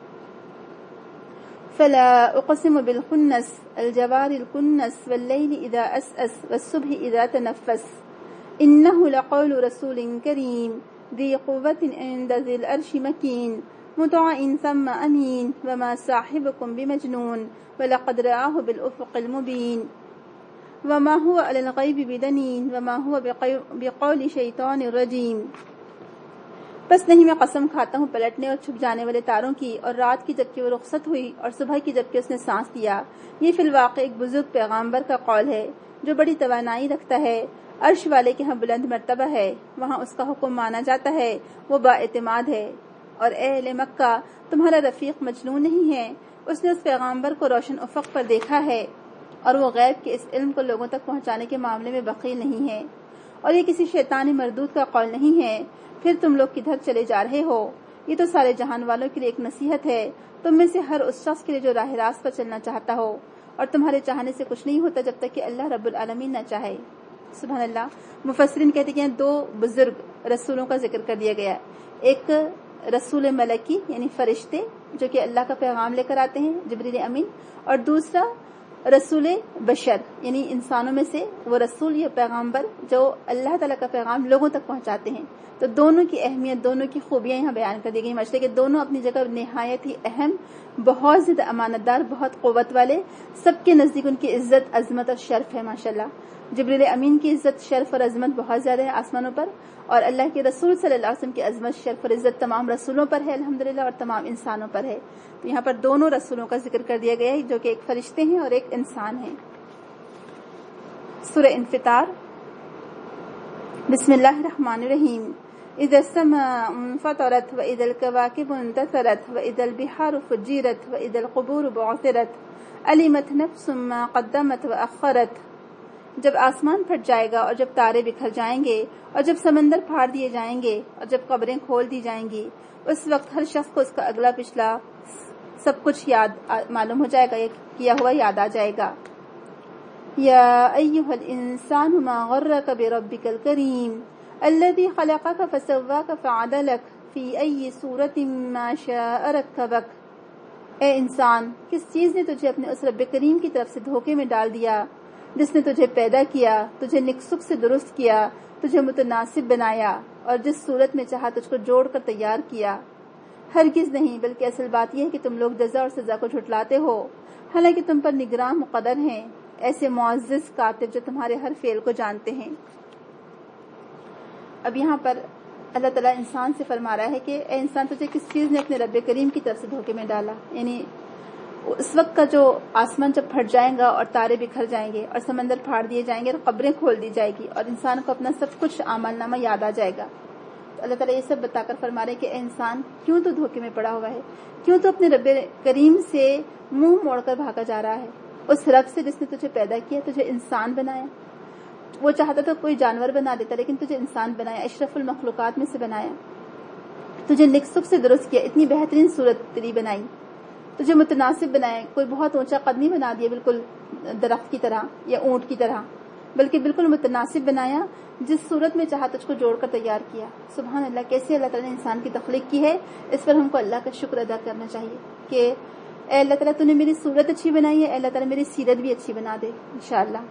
فلا اقسم بالخنس الجوار الكنس والليل اذا اسأس والصبح اذا تنفس انه لقول رسول كريم ذي قوة عند ذي العرش مكين مطاع ثم امین وما صاحبکم بمجنون ولقد رآہ بالافق المبین وما هو علی الغیب بدنین وما هو بقول شیطان الرجیم۔ بس نہیں میں قسم کھاتا ہوں پلٹنے اور چھپ جانے والے تاروں کی، اور رات کی جبکہ وہ رخصت ہوئی، اور صبح کی جبکہ اس نے سانس لیا۔ یہ فی الواقع ایک بزرگ پیغامبر کا قول ہے جو بڑی توانائی رکھتا ہے، عرش والے کے ہاں بلند مرتبہ ہے، وہاں اس کا حکم مانا جاتا ہے، وہ با اعتماد ہے۔ اور اے اہل مکہ، تمہارا رفیق مجنون نہیں ہے، اس نے اس پیغامبر کو روشن افق پر دیکھا ہے، اور وہ غیب کے اس علم کو لوگوں تک پہنچانے کے معاملے میں بخیل نہیں ہے، اور یہ کسی شیطانی مردود کا قول نہیں ہے۔ پھر تم لوگ کدھر چلے جا رہے ہو؟ یہ تو سارے جہان والوں کے لیے ایک نصیحت ہے، تم میں سے ہر اس شخص کے لیے جو راہ راست پر چلنا چاہتا ہو، اور تمہارے چاہنے سے کچھ نہیں ہوتا جب تک کہ اللہ رب العالمین نہ چاہے۔ سبحان اللہ۔ مفسرین کہتے ہیں دو بزرگ رسولوں کا ذکر کر دیا گیا، ایک رسول ملکی یعنی فرشتے جو کہ اللہ کا پیغام لے کر آتے ہیں، جبریل امین، اور دوسرا رسول بشر یعنی انسانوں میں سے وہ رسول یا پیغامبر جو اللہ تعالیٰ کا پیغام لوگوں تک پہنچاتے ہیں۔ تو دونوں کی اہمیت، دونوں کی خوبیاں یہاں بیان کر دی گئی، مشرق کہ دونوں اپنی جگہ نہایت ہی اہم، بہت زیادہ امانت دار، بہت قوت والے، سب کے نزدیک ان کی عزت، عظمت اور شرف ہے ماشاءاللہ۔ جبریل امین کی عزت، شرف اور عظمت بہت زیادہ ہے آسمانوں پر، اور اللہ کے رسول صلی اللہ علیہ وسلم کی عظمت، شرف اور عزت تمام رسولوں پر ہے الحمدللہ، اور تمام انسانوں پر ہے۔ تو یہاں پر دونوں رسولوں کا ذکر کر دیا گیا ہے جو کہ ایک فرشتے ہیں اور ایک انسان ہیں۔ سورہ انفطار۔ بسم اللہ الرحمن الرحیم۔ اذا السماء انفطرت واذا الكواكب انتثرت واذا البحار فجرت واذا القبور بعثرت علمت نفس ما قدمت واخرت۔ جب آسمان پھٹ جائے گا اور جب تارے بکھر جائیں گے اور جب سمندر پھاڑ دیے جائیں گے اور جب قبریں کھول دی جائیں گی، اس وقت ہر شخص کو اس کا اگلا پچھلا سب کچھ یاد معلوم ہو جائے گا، کیا ہوا یاد آ جائے گا۔ یا ایھا الانسان ما غرک بربک الکریم الذی خلقک فسواک فعدلک فی ای صورت ما شاء رکبک۔ اے انسان، کس چیز نے تجھے اپنے اس رب کریم کی طرف سے دھوکے میں ڈال دیا جس نے تجھے پیدا کیا، تجھے نکسک سے درست کیا، تجھے متناسب بنایا، اور جس صورت میں چاہا تجھ کو جوڑ کر تیار کیا۔ ہرگز نہیں، بلکہ اصل بات یہ ہے کہ تم لوگ جزا اور سزا کو جھٹلاتے ہو، حالانکہ تم پر نگراں مقدر ہیں، ایسے معزز کاتب جو تمہارے ہر فعل کو جانتے ہیں۔ اب یہاں پر اللہ تعالیٰ انسان سے فرما رہا ہے کہ اے انسان، تجھے کس چیز نے اپنے رب کریم کی طرف سے دھوکے میں ڈالا؟ یعنی اس وقت کا جو آسمان جب پھٹ جائے گا اور تارے بکھر جائیں گے اور سمندر پھاڑ دیے جائیں گے اور قبریں کھول دی جائے گی اور انسان کو اپنا سب کچھ اعمال نامہ یاد آ جائے گا، تو اللہ تعالیٰ یہ سب بتا کر فرما رہے کہ اے انسان، کیوں تو دھوکے میں پڑا ہوا ہے؟ کیوں تو اپنے رب کریم سے منہ موڑ کر بھاگا جا رہا ہے؟ اس رب سے جس نے تجھے پیدا کیا، تجھے انسان بنایا، وہ چاہتا تو کوئی جانور بنا دیتا، لیکن تجھے انسان بنایا، اشرف المخلوقات میں سے بنایا، تجھے نکسک سے درست کیا، اتنی بہترین صورت تیری بنائی، تجھے متناسب بنائے، کوئی بہت اونچا قد نہیں بنا دیا بالکل درخت کی طرح یا اونٹ کی طرح، بلکہ بالکل متناسب بنایا، جس صورت میں چاہا تجھ کو جوڑ کر تیار کیا۔ سبحان اللہ، کیسے اللہ تعالیٰ نے انسان کی تخلیق کی ہے، اس پر ہم کو اللہ کا شکر ادا کرنا چاہیے کہ اے اللہ تعالیٰ، تو نے میری صورت اچھی بنائی ہے، اے اللہ تعالیٰ میری سیرت بھی اچھی بنا دے انشاءاللہ۔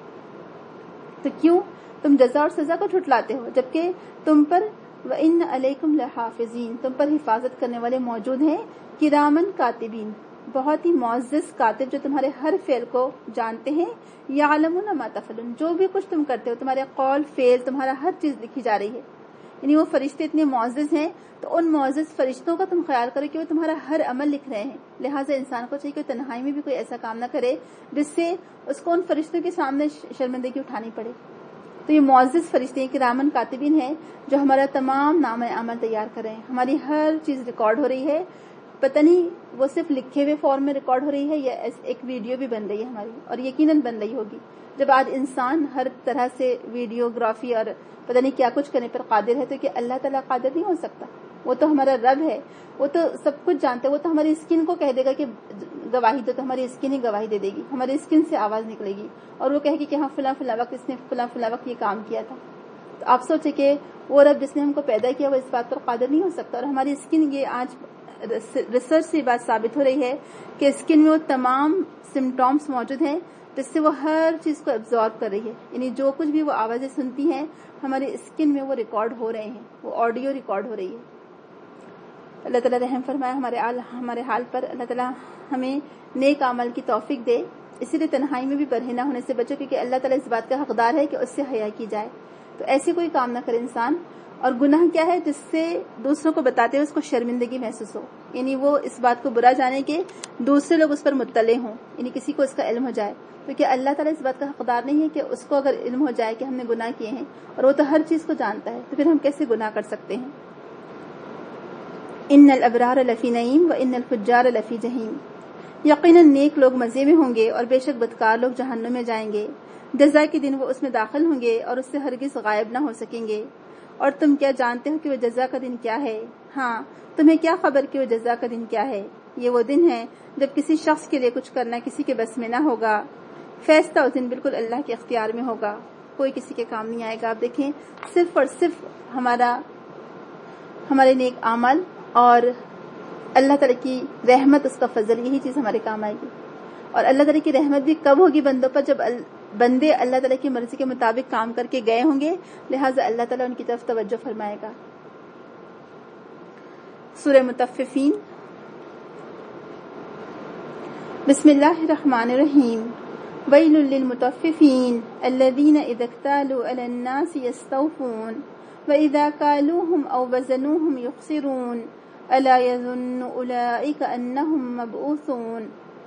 تو کیوں تم جزا اور سزا کو جھٹلاتے ہو جبکہ تم پر وَإِنَّ عَلَيْكُمْ لَحَافِظِينَ، تم پر حفاظت کرنے والے موجود ہیں، کرامن کاتبین، بہت ہی معزز کاتب جو تمہارے ہر فعل کو جانتے ہیں، یعلمون ما تفعلون، جو بھی کچھ تم کرتے ہو، تمہارے قول فعل، تمہارا ہر چیز لکھی جا رہی ہے۔ یعنی وہ فرشتے اتنے معزز ہیں، تو ان معزز فرشتوں کا تم خیال کرو کہ وہ تمہارا ہر عمل لکھ رہے ہیں، لہٰذا انسان کو چاہیے کہ تنہائی میں بھی کوئی ایسا کام نہ کرے جس سے اس کو ان فرشتوں کے سامنے شرمندگی اٹھانی پڑے۔ تو یہ معزز فرشتے کرامن کاتبین ہیں جو ہمارا تمام نام عمل تیار کر رہے ہیں، ہماری ہر چیز ریکارڈ ہو رہی ہے، پتہ نہیں وہ صرف لکھے ہوئے فارم میں ریکارڈ ہو رہی ہے یا ایک ویڈیو بھی بن رہی ہے ہماری، اور یقیناً بن رہی ہوگی۔ جب آج انسان ہر طرح سے ویڈیوگرافی اور پتہ نہیں کیا کچھ کرنے پر قادر ہے، تو کہ اللہ تعالیٰ قادر نہیں ہو سکتا؟ وہ تو ہمارا رب ہے، وہ تو سب کچھ جانتا ہے، وہ تو ہماری اسکن کو کہہ دے گا کہ گواہی دو، تو ہماری اسکن ہی گواہی دے دے گی، ہماری اسکن سے آواز نکلے گی اور وہ کہے گی کہ ہاں فلاں فلاں وقت اس نے فلاں فلاں وقت یہ کام کیا تھا۔ تو آپ سوچیں کہ وہ رب جس نے ہم کو پیدا کیا وہ اس بات پر قادر نہیں ہو سکتا؟ اور ہماری اسکن، یہ آج ریسرچ سے بات ثابت ہو رہی ہے کہ اسکن میں وہ تمام سمٹومز موجود ہیں جس سے وہ ہر چیز کو ایبزارب کر رہی ہے، یعنی جو کچھ بھی وہ آوازیں سنتی ہیں ہماری اسکن میں وہ ریکارڈ ہو رہے ہیں، وہ آڈیو ریکارڈ ہو رہی ہے۔ اللہ تعالیٰ رحم فرمائے ہمارے ہمارے حال پر. اللہ تعالیٰ ہمیں نیک عمل کی توفیق دے. اسی لیے تنہائی میں بھی برہنہ ہونے سے بچو, کیونکہ اللہ تعالیٰ اس بات کا حقدار ہے کہ اس سے حیا کی جائے. تو ایسی کوئی کام نہ کرے انسان. اور گناہ کیا ہے؟ جس سے دوسروں کو بتاتے ہوئے اس کو شرمندگی محسوس ہو, یعنی وہ اس بات کو برا جانے کے دوسرے لوگ اس پر مطلع ہوں, یعنی کسی کو اس کا علم ہو جائے. کیونکہ اللہ تعالیٰ اس بات کا حقدار نہیں ہے کہ اس کو اگر علم ہو جائے کہ ہم نے گناہ کیے ہیں, اور وہ تو ہر چیز کو جانتا ہے, تو پھر ہم کیسے گناہ کر سکتے ہیں. ان الابرار لفی نعیم و ان الفجار لفی جہیم. یقیناً نیک لوگ مزے میں ہوں گے اور بے شک بدکار لوگ جہنم میں جائیں گے. جزا کے دن وہ اس میں داخل ہوں گے اور اس سے ہرگز غائب نہ ہو سکیں گے. اور تم کیا جانتے ہو کہ وہ جزا کا دن کیا ہے؟ ہاں, تمہیں کیا خبر کہ وہ جزا کا دن کیا ہے؟ یہ وہ دن ہے جب کسی شخص کے لیے کچھ کرنا کسی کے بس میں نہ ہوگا. فیصلہ اس دن بالکل اللہ کے اختیار میں ہوگا, کوئی کسی کے کام نہیں آئے گا. آپ دیکھیں, صرف اور صرف ہمارا ہمارے نیک اعمال اور اللہ تعالیٰ کی رحمت, اس کا فضل, یہی چیز ہمارے کام آئے گی. اور اللہ تعالیٰ کی رحمت بھی کب ہوگی بندوں پر؟ جب بندے اللہ تعالیٰ کی مرضی کے مطابق کام کر کے گئے ہوں گے, لہٰذا اللہ تعالیٰ ان کی طرف توجہ فرمائے گا. سورہ مطففین. بسم اللہ الرحمن الرحیم. ویل للمطففین الذین اذا اکتالوا علی الناس یستوفون واذا کالوہم او وزنوہم یخسرون الا یظن اولئک انہم مبعوثون.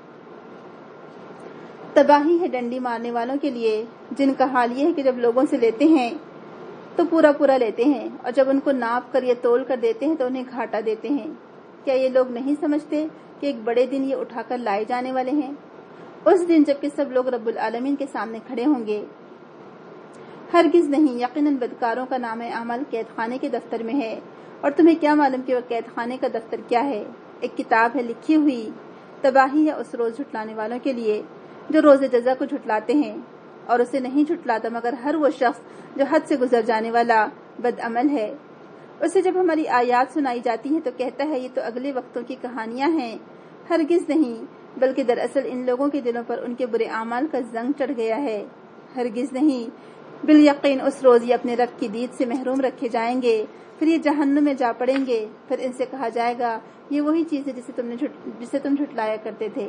تباہی ہے ڈنڈی مارنے والوں کے لیے جن کا حال یہ ہے کہ جب لوگوں سے لیتے ہیں تو پورا پورا لیتے ہیں, اور جب ان کو ناپ کر یا تول کر دیتے ہیں تو انہیں گھاٹا دیتے ہیں. کیا یہ لوگ نہیں سمجھتے کہ ایک بڑے دن یہ اٹھا کر لائے جانے والے ہیں؟ اس دن جب کہ سب لوگ رب العالمین کے سامنے کھڑے ہوں گے. ہرگز نہیں, یقیناً بدکاروں کا نام اعمال قید خانے کے دفتر میں ہے. اور تمہیں کیا معلوم کہ وہ قید خانے کا دفتر کیا ہے؟ ایک کتاب ہے لکھی ہوئی. تباہی ہے اس روز جھٹلانے والوں کے لیے جو روز جزا کو جھٹلاتے ہیں, اور اسے نہیں جھٹلاتا مگر ہر وہ شخص جو حد سے گزر جانے والا بد عمل ہے. اسے جب ہماری آیات سنائی جاتی ہیں تو کہتا ہے یہ تو اگلے وقتوں کی کہانیاں ہیں. ہرگز نہیں, بلکہ دراصل ان لوگوں کے دلوں پر ان کے برے اعمال کا زنگ چڑھ گیا ہے. ہرگز نہیں, بالیقین اس روز یہ اپنے رب کی دید سے محروم رکھے جائیں گے, پھر یہ جہنم میں جا پڑیں گے. پھر ان سے کہا جائے گا یہ وہی چیز ہے جسے تم نے جسے تم جھٹلایا کرتے تھے.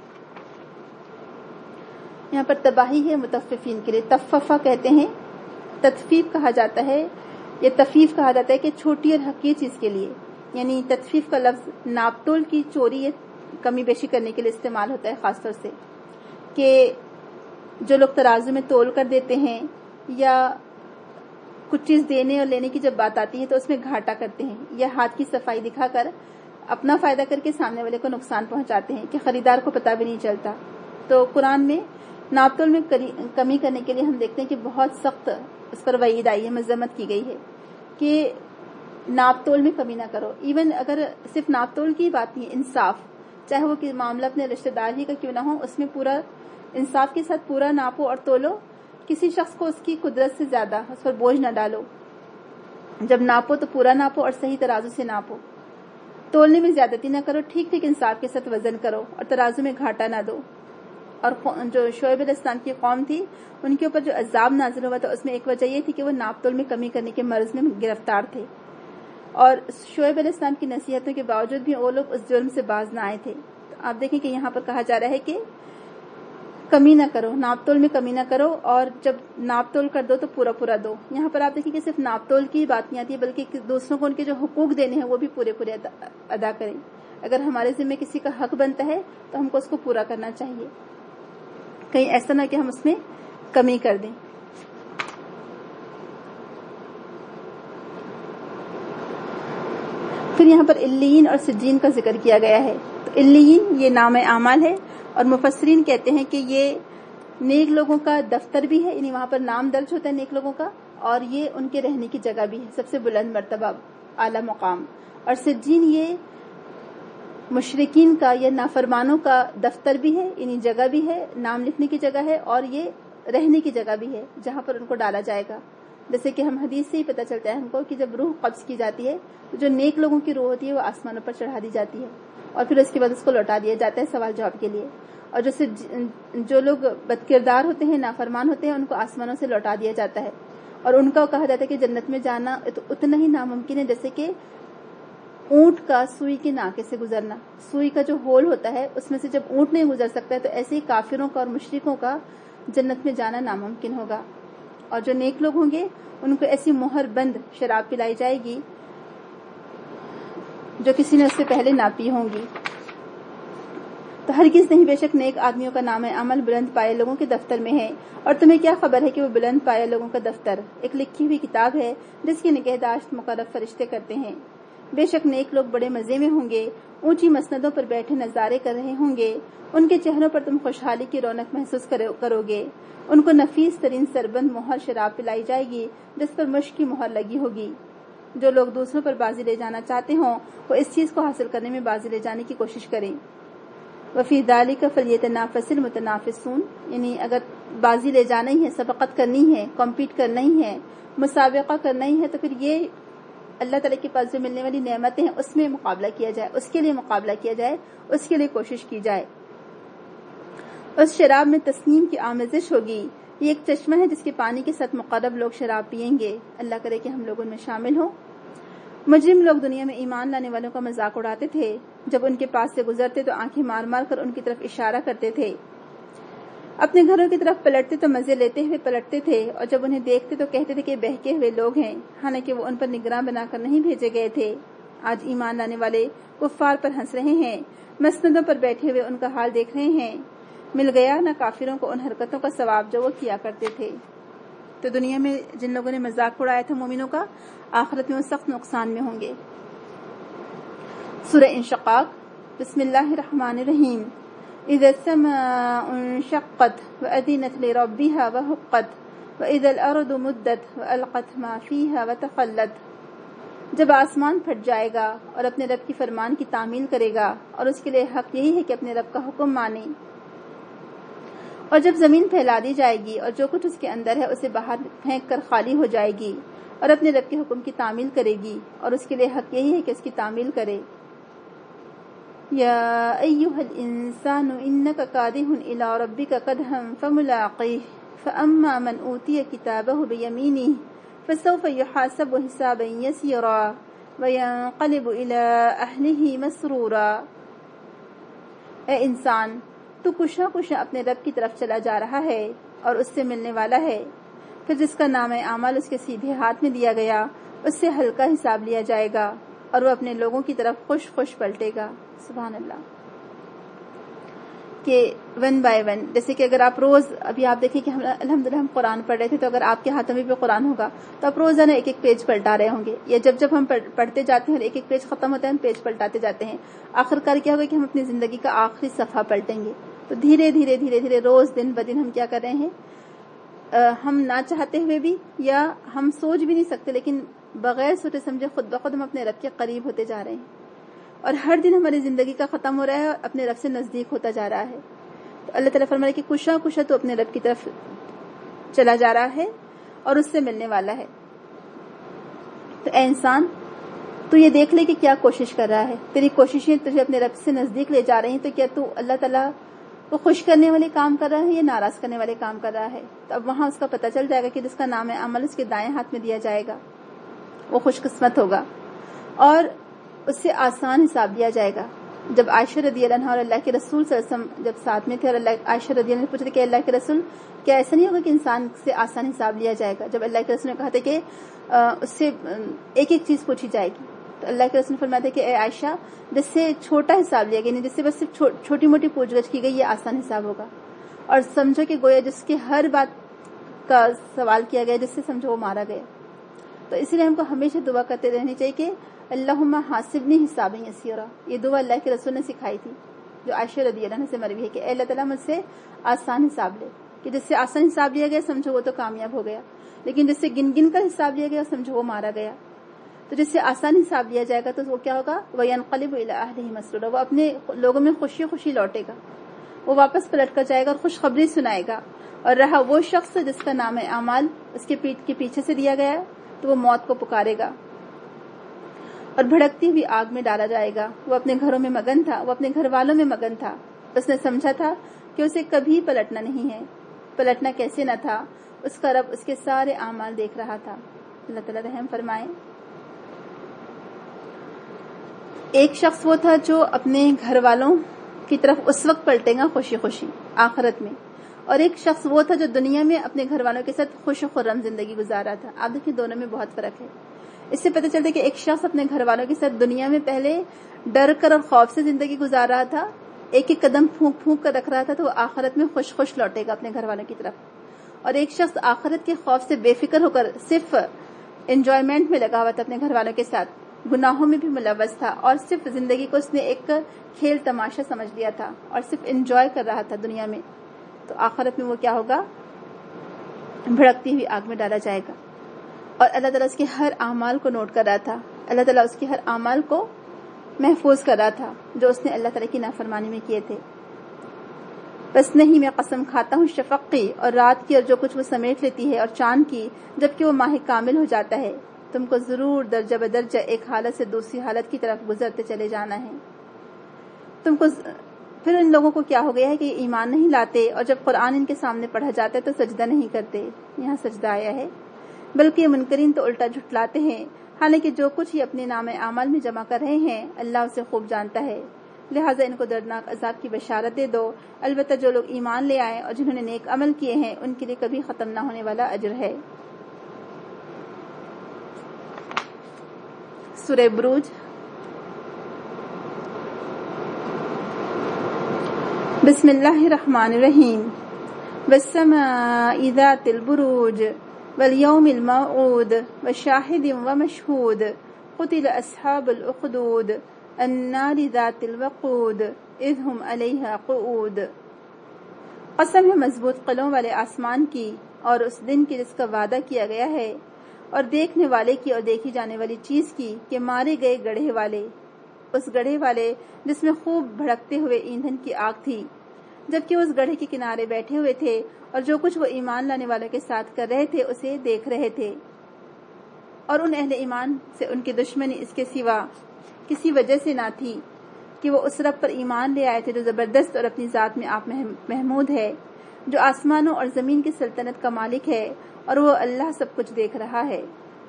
یہاں پر تباہی ہے متففین کے لیے. تففہ کہتے ہیں, تطفیف کہا جاتا ہے, یہ تفیف کہا جاتا ہے کہ چھوٹی اور حقیر چیز کے لیے. یعنی تطفیف کا لفظ ناپ تول کی چوری یا کمی بیشی کرنے کے لیے استعمال ہوتا ہے, خاص طور سے کہ جو لوگ ترازو میں تول کر دیتے ہیں یا کچھ چیز دینے اور لینے کی جب بات آتی ہے تو اس میں گھاٹا کرتے ہیں, یا ہاتھ کی صفائی دکھا کر اپنا فائدہ کر کے سامنے والے کو نقصان پہنچاتے ہیں کہ خریدار کو پتہ بھی نہیں چلتا. تو قرآن میں ناپ تول میں کمی کرنے کے لیے ہم دیکھتے ہیں کہ بہت سخت اس پر وعید آئی ہے, مذمت کی گئی ہے کہ ناپ تول میں کمی نہ کرو. ایون اگر صرف ناپ تول کی بات نہیں, انصاف, چاہے وہ کہ معاملہ اپنے رشتہ دار ہی کا کیوں نہ ہو, اس میں پورا انصاف کے ساتھ پورا ناپو اور تولو. کسی شخص کو اس کی قدرت سے زیادہ اس پر بوجھ نہ ڈالو. جب ناپو تو پورا ناپو اور صحیح ترازو سے ناپو. تولنے میں زیادتی نہ کرو, ٹھیک ٹھیک انصاف کے ساتھ وزن کرو اور ترازو میں گھاٹا نہ دو. اور جو شعیب علیہ السلام کی قوم تھی ان کے اوپر جو عذاب نازل ہوا تھا اس میں ایک وجہ یہ تھی کہ وہ ناپ تول میں کمی کرنے کے مرض میں گرفتار تھے, اور شعیب علیہ السلام کی نصیحتوں کے باوجود بھی وہ لوگ اس جرم سے باز نہ آئے تھے. تو آپ دیکھیں کہ یہاں پر کہا جا رہا ہے کہ کمی نہ کرو, ناپ تول میں کمی نہ کرو, اور جب ناپ تول کر دو تو پورا پورا دو. یہاں پر آپ دیکھیں کہ صرف ناپ تول کی بات نہیں آتی ہے, بلکہ دوسروں کو ان کے جو حقوق دینے ہیں وہ بھی پورے پورے ادا کریں. اگر ہمارے ذمہ کسی کا حق بنتا ہے تو ہم کو اس کو پورا کرنا چاہیے, کہیں ایسا نہ کہ ہم اس میں کمی کر دیں. پھر یہاں پر علیین اور سجین کا ذکر کیا گیا ہے. تو علیین یہ نام اعمال ہے, اور مفسرین کہتے ہیں کہ یہ نیک لوگوں کا دفتر بھی ہے, یعنی وہاں پر نام درج ہوتا ہے نیک لوگوں کا, اور یہ ان کے رہنے کی جگہ بھی ہے, سب سے بلند مرتبہ, اعلیٰ مقام. اور سجین یہ مشرکین کا یا نافرمانوں کا دفتر بھی ہے, یعنی جگہ بھی ہے, نام لکھنے کی جگہ ہے, اور یہ رہنے کی جگہ بھی ہے جہاں پر ان کو ڈالا جائے گا. جیسے کہ ہم حدیث سے ہی پتہ چلتا ہے ہم کو کہ جب روح قبض کی جاتی ہے تو جو نیک لوگوں کی روح ہوتی ہے وہ آسمانوں پر چڑھا دی جاتی ہے, اور پھر اس کے بعد اس کو لوٹا دیا جاتا ہے سوال جواب کے لیے. اور جیسے جو لوگ بد کردار ہوتے ہیں, نافرمان ہوتے ہیں, ان کو آسمانوں سے لوٹا دیا جاتا ہے, اور ان کا کہا جاتا ہے کہ جنت میں جانا اتنا ہی ناممکن ہے جیسے کہ اونٹ کا سوئی کے ناکے سے گزرنا، سوئی کا جو ہول ہوتا ہے اس میں سے جب اونٹ نہیں گزر سکتا ہے تو ایسے ہی کافروں کا اور مشرکوں کا جنت میں جانا ناممکن ہوگا. اور جو نیک لوگ ہوں گے ان کو ایسی مہر بند شراب پلائی جائے گی جو کسی نے اس سے پہلے نہ پی ہوں گی. تو ہرگز نہیں، بے شک نیک آدمیوں کا نام عمل بلند پائے لوگوں کے دفتر میں ہے. اور تمہیں کیا خبر ہے کہ وہ بلند پائے لوگوں کا دفتر ایک لکھی ہوئی کتاب ہے جس کی نگہداشت مقرب فرشتے کرتے ہیں. بے شک نیک لوگ بڑے مزے میں ہوں گے، اونچی مسندوں پر بیٹھے نظارے کر رہے ہوں گے. ان کے چہروں پر تم خوشحالی کی رونق محسوس کرو گے. ان کو نفیس ترین سربند مہر شراب پلائی جائے گی جس پر مشک کی مہر لگی ہوگی. جو لوگ دوسروں پر بازی لے جانا چاہتے ہوں وہ اس چیز کو حاصل کرنے میں بازی لے جانے کی کوشش کریں. وفی ذالک فلیتنافس المتنافسون، یعنی اگر بازی لے جانا ہی ہے، سبقت کرنی ہے، کمپیٹ کرنا ہی ہے، مسابقہ کرنا ہی ہے، تو پھر یہ اللہ تعالیٰ کے پاس جو ملنے والی نعمتیں ہیں اس میں مقابلہ کیا جائے، اس کے لیے مقابلہ کیا جائے، اس کے لیے کوشش کی جائے. اس شراب میں تسنیم کی آمیزش ہوگی. یہ ایک چشمہ ہے جس کے پانی کے ساتھ مقرب لوگ شراب پیئیں گے. اللہ کرے کہ ہم لوگ ان میں شامل ہوں. مجرم لوگ دنیا میں ایمان لانے والوں کا مذاق اڑاتے تھے. جب ان کے پاس سے گزرتے تو آنکھیں مار مار کر ان کی طرف اشارہ کرتے تھے. اپنے گھروں کی طرف پلٹتے تو مزے لیتے ہوئے پلٹتے تھے، اور جب انہیں دیکھتے تو کہتے تھے کہ بہکے ہوئے لوگ ہیں، حالانکہ وہ ان پر نگراں بنا کر نہیں بھیجے گئے تھے. آج ایمان لانے والے کفار پر ہنس رہے ہیں، مسندوں پر بیٹھے ہوئے ان کا حال دیکھ رہے ہیں. مل گیا نہ کافروں کو ان حرکتوں کا ثواب جو وہ کیا کرتے تھے. تو دنیا میں جن لوگوں نے مذاق اڑایا تھا مومنوں کا، آخرت میں وہ سخت نقصان میں ہوں گے. سورہ انشقاق. بسم اللہ الرحمن الرحیم. اذا السماء انشقت وأذنت لربها وحقت وإذا الأرض مدت وألقت ما فيها وتخلت. جب آسمان پھٹ جائے گا اور اپنے رب کی فرمان کی تعمیل کرے گا، اور اس کے لیے حق یہی ہے کہ اپنے رب کا حکم مانے. اور جب زمین پھیلا دی جائے گی اور جو کچھ اس کے اندر ہے اسے باہر پھینک کر خالی ہو جائے گی، اور اپنے رب کے حکم کی تعمیل کرے گی، اور اس کے لیے حق یہی ہے کہ اس کی تعمیل کرے. یا ایھا الانسان انک کادح الی ربک قدحا فملاقیہ فاما من اوتی کتابہ بیمینہ فسوف یحاسب حسابا یسیرا وینقلب الی اہلہ مسرورا. اے انسان، تو کشا کشا اپنے رب کی طرف چلا جا رہا ہے اور اس سے ملنے والا ہے. پھر جس کا نام اعمال اس کے سیدھے ہاتھ میں دیا گیا اس سے ہلکا حساب لیا جائے گا، اور وہ اپنے لوگوں کی طرف خوش خوش پلٹے گا. سبحان اللہ. کہ ون بائی ون، جیسے کہ اگر آپ روز، ابھی آپ دیکھیں کہ ہم الحمدللہ ہم قرآن پڑھ رہے تھے، تو اگر آپ کے ہاتھوں میں بھی قرآن ہوگا تو آپ روزانہ ایک ایک پیج پلٹا رہے ہوں گے، یا جب جب ہم پڑھتے جاتے ہیں اور ایک ایک پیج ختم ہوتا ہے ہم پیج پلٹاتے جاتے ہیں. آخر کار کیا ہوگا کہ ہم اپنی زندگی کا آخری صفحہ پلٹیں گے. تو دھیرے دھیرے دھیرے دھیرے روز دن بدن ہم کیا کر رہے ہیں، ہم نہ چاہتے ہوئے بھی، یا ہم سوچ بھی نہیں سکتے، لیکن بغیر سوچے سمجھے خود بخود ہم اپنے رب کے قریب ہوتے جا رہے ہیں. اور ہر دن ہماری زندگی کا ختم ہو رہا ہے اور اپنے رب سے نزدیک ہوتا جا رہا ہے. تو اللہ تعالیٰ فرمائے کہ کشا کشا تو اپنے رب کی طرف چلا جا رہا ہے اور اس سے ملنے والا ہے. تو اے انسان، تو یہ دیکھ لے کہ کیا کوشش کر رہا ہے. تیری کوششیں تجھے اپنے رب سے نزدیک لے جا رہی ہیں، تو کیا تو اللہ تعالیٰ کو خوش کرنے والے کام کر رہا ہے یا ناراض کرنے والے کام کر رہا ہے. تو اب وہاں اس کا پتہ چل جائے گا کہ جس کا نام عمل اس کے دائیں ہاتھ میں دیا جائے گا وہ خوش قسمت ہوگا، اور اس سے آسان حساب لیا جائے گا. جب عائشہ رضی اللہ عنہا اور اللہ کے رسول صلی اللہ علیہ وسلم جب ساتھ میں تھے، اور اللہ عائشہ رضی اللہ عنہ نے پوچھا کہ اللہ کے رسول کیا ایسا نہیں ہوگا کہ انسان سے آسان حساب لیا جائے گا؟ جب اللہ کے رسول نے کہا تھا کہ اس سے ایک ایک چیز پوچھی جائے گی، تو اللہ کے رسول نے فرمایا تھا کہ اے عائشہ، جس سے چھوٹا حساب لیا گیا، جس سے بس صرف چھوٹی موٹی پوچھ گچھ کی گئی، یہ آسان حساب ہوگا. اور سمجھو کہ گویا جس کے ہر بات کا سوال کیا گیا، جس سے سمجھو وہ مارا گیا. تو اس لیے ہم کو ہمیشہ دعا کرتے رہنی چاہیے کہ اللہم حاسبنی حسابا یسیرا. یہ دعا اللہ کے رسول نے سکھائی تھی، جو عائشہ رضی اللہ عنہ سے مروی ہے کہ اے اللہ تعالیٰ مجھ سے آسان حساب لے. کہ جس سے آسان حساب لیا گیا سمجھو وہ تو کامیاب ہو گیا، لیکن جس سے گن گن کر حساب لیا گیا سمجھو وہ مارا گیا. تو جس سے آسان حساب لیا جائے گا تو وہ کیا ہوگا، وَيَنْقَلِبُ إِلَىٰ أَهْلِهِ مَسْرُورًا. وہ اپنے لوگوں میں خوشی خوشی لوٹے گا، وہ واپس پلٹ کر جائے گا اور خوشخبری سنائے گا. اور رہا وہ شخص جس کا نام اعمال اس کے پیٹ کے پیچھے سے دیا گیا ہے، تو وہ موت کو پکارے گا اور بھڑکتی ہوئی آگ میں ڈالا جائے گا. وہ اپنے گھروں میں مگن تھا، وہ اپنے گھر والوں میں مگن تھا. اس نے سمجھا تھا کہ اسے کبھی پلٹنا نہیں ہے. پلٹنا کیسے نہ تھا، اس کا رب اس کے سارے اعمال دیکھ رہا تھا. اللہ تعالیٰ رحم فرمائے. ایک شخص وہ تھا جو اپنے گھر والوں کی طرف اس وقت پلٹے گا خوشی خوشی آخرت میں، اور ایک شخص وہ تھا جو دنیا میں اپنے گھر والوں کے ساتھ خوش و خرم زندگی گزار رہا تھا. آپ دیکھیں دونوں میں بہت فرق ہے. اس سے پتہ چلتا ہے کہ ایک شخص اپنے گھر والوں کے ساتھ دنیا میں پہلے ڈر کر اور خوف سے زندگی گزار رہا تھا، ایک ایک قدم پھونک پھونک کر رکھ رہا تھا، تو وہ آخرت میں خوش خوش لوٹے گا اپنے گھر والوں کی طرف. اور ایک شخص آخرت کے خوف سے بے فکر ہو کر صرف انجوائمنٹ میں لگا ہوا تھا اپنے گھر والوں کے ساتھ، گناہوں میں بھی ملوث تھا، اور صرف زندگی کو اس نے ایک کھیل تماشا سمجھ لیا تھا اور صرف انجوائے کر رہا تھا دنیا میں. تو آخرت میں وہ کیا ہوگا؟ بھڑکتی ہوئی آگ میں ڈالا جائے گا. اور اللہ تعالیٰ اس کے ہر اعمال کو نوٹ کر رہا تھا، اللہ تعالیٰ اس کے ہر اعمال کو محفوظ کر رہا تھا جو اس نے اللہ تعالیٰ کی نافرمانی میں کیے تھے. بس نہیں، میں قسم کھاتا ہوں شفق کی اور رات کی اور جو کچھ وہ سمیٹ لیتی ہے، اور چاند کی جبکہ وہ ماہ کامل ہو جاتا ہے. تم کو ضرور درجہ بدرجہ ایک حالت سے دوسری حالت کی طرف گزرتے چلے جانا ہے. تم کو پھر ان لوگوں کو کیا ہو گیا ہے کہ یہ ایمان نہیں لاتے، اور جب قرآن ان کے سامنے پڑھا جاتا ہے تو سجدہ نہیں کرتے. یہاں سجدہ آیا ہے. بلکہ یہ منکرین تو الٹا جھٹلاتے ہیں، حالانکہ جو کچھ یہ اپنے نام اعمال میں جمع کر رہے ہیں اللہ اسے خوب جانتا ہے. لہٰذا ان کو دردناک عذاب کی بشارت دے دو. البتہ جو لوگ ایمان لے آئے اور جنہوں نے نیک عمل کیے ہیں ان کے لیے کبھی ختم نہ ہونے والا اجر ہے. سورہ بروج. بسم اللہ الرحمن الرحیم. والسماء ذات البروج واليوم الموعود وشاهد ومشهود قتل أصحاب الأخدود النار ذات الوقود إذ هم عليها قعود. قسم ہے مضبوط قلعوں والے آسمان کی اور اس دن کی جس کا وعدہ کیا گیا ہے، اور دیکھنے والے کی اور دیکھی جانے والی چیز کی کہ مارے گئے گڑھے والے، اس گڑھے والے جس میں خوب بھڑکتے ہوئے ایندھن کی آگ تھی، جبکہ اس گڑھے کے کنارے بیٹھے ہوئے تھے اور جو کچھ وہ ایمان لانے والوں کے ساتھ کر رہے تھے اسے دیکھ رہے تھے. اور ان اہل ایمان سے ان کی دشمنی اس کے سوا کسی وجہ سے نہ تھی کہ وہ اس رب پر ایمان لے آئے تھے جو زبردست اور اپنی ذات میں آپ محمود ہے، جو آسمانوں اور زمین کی سلطنت کا مالک ہے، اور وہ اللہ سب کچھ دیکھ رہا ہے.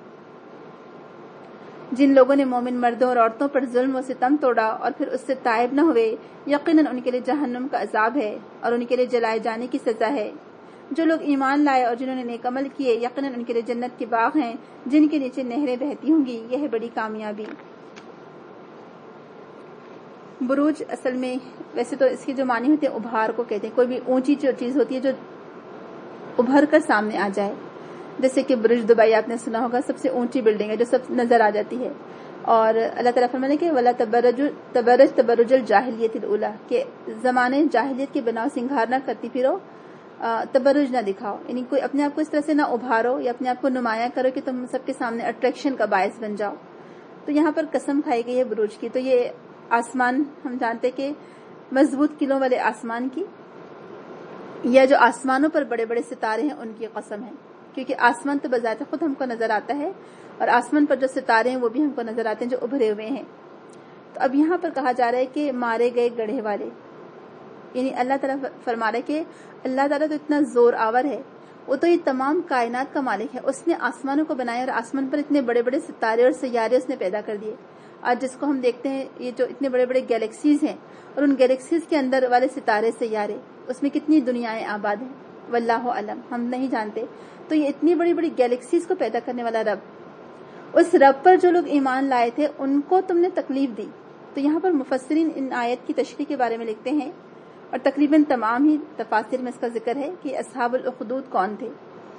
جن لوگوں نے مومن مردوں اور عورتوں پر ظلم و ستم توڑا اور پھر اس سے تائب نہ ہوئے، یقیناً ان کے لیے جہنم کا عذاب ہے اور ان کے لیے جلائے جانے کی سزا ہے. جو لوگ ایمان لائے اور جنہوں نے نیک عمل کیے، یقیناً ان کے لیے جنت کے باغ ہیں جن کے نیچے نہریں بہتی ہوں گی. یہ ہے بڑی کامیابی. بروج اصل میں ویسے تو اس کے جو معنی ہوتے ہیں ابھار کو کہتے ہیں. کوئی بھی اونچی جو چیز ہوتی ہے جو ابھر کر سامنے آ جائے، جیسے کہ برج دبئی آپ نے سنا ہوگا، سب سے اونچی بلڈنگ ہے جو سب نظر آ جاتی ہے. اور اللہ تعالیٰ فرمانے کہ ولا تبرج تبرج تبرج الجاہلیت الاولی، کہ زمانے جاہلیت کے بناؤ سنگھار نہ کرتی پھرو، تبرج نہ دکھاؤ، یعنی کوئی اپنے آپ کو اس طرح سے نہ ابھارو یا اپنے آپ کو نمایاں کرو کہ تم سب کے سامنے اٹریکشن کا باعث بن جاؤ. تو یہاں پر قسم کھائی گئی ہے بروج کی. تو یہ آسمان ہم جانتے کہ مضبوط قلعوں والے آسمان کی، یا جو آسمانوں پر بڑے بڑے ستارے ہیں ان کی قسم ہے، کیونکہ آسمان تو بذات خود ہم کو نظر آتا ہے اور آسمان پر جو ستارے ہیں وہ بھی ہم کو نظر آتے ہیں جو ابھرے ہوئے ہیں. تو اب یہاں پر کہا جا رہا ہے کہ مارے گئے گڑھے والے، یعنی اللہ تعالیٰ فرما رہا ہے کہ اللہ تعالیٰ تو اتنا زور آور ہے، وہ تو یہ تمام کائنات کا مالک ہے. اس نے آسمانوں کو بنایا اور آسمان پر اتنے بڑے بڑے ستارے اور سیارے اس نے پیدا کر دیے. آج جس کو ہم دیکھتے ہیں یہ جو اتنے بڑے بڑے گیلیکسیز ہیں، اور ان گیلیکسیز کے اندر والے ستارے سیارے، اس میں کتنی دنیایں آباد ہیں واللہ علم، ہم نہیں جانتے. تو یہ اتنی بڑی بڑی گیلیکسیز کو پیدا کرنے والا رب، اس رب پر جو لوگ ایمان لائے تھے ان کو تم نے تکلیف دی. تو یہاں پر مفسرین ان آیت کی تشریح کے بارے میں لکھتے ہیں، اور تقریباً تمام ہی تفاسیر میں اس کا ذکر ہے کہ اصحاب الاخدود کون تھے.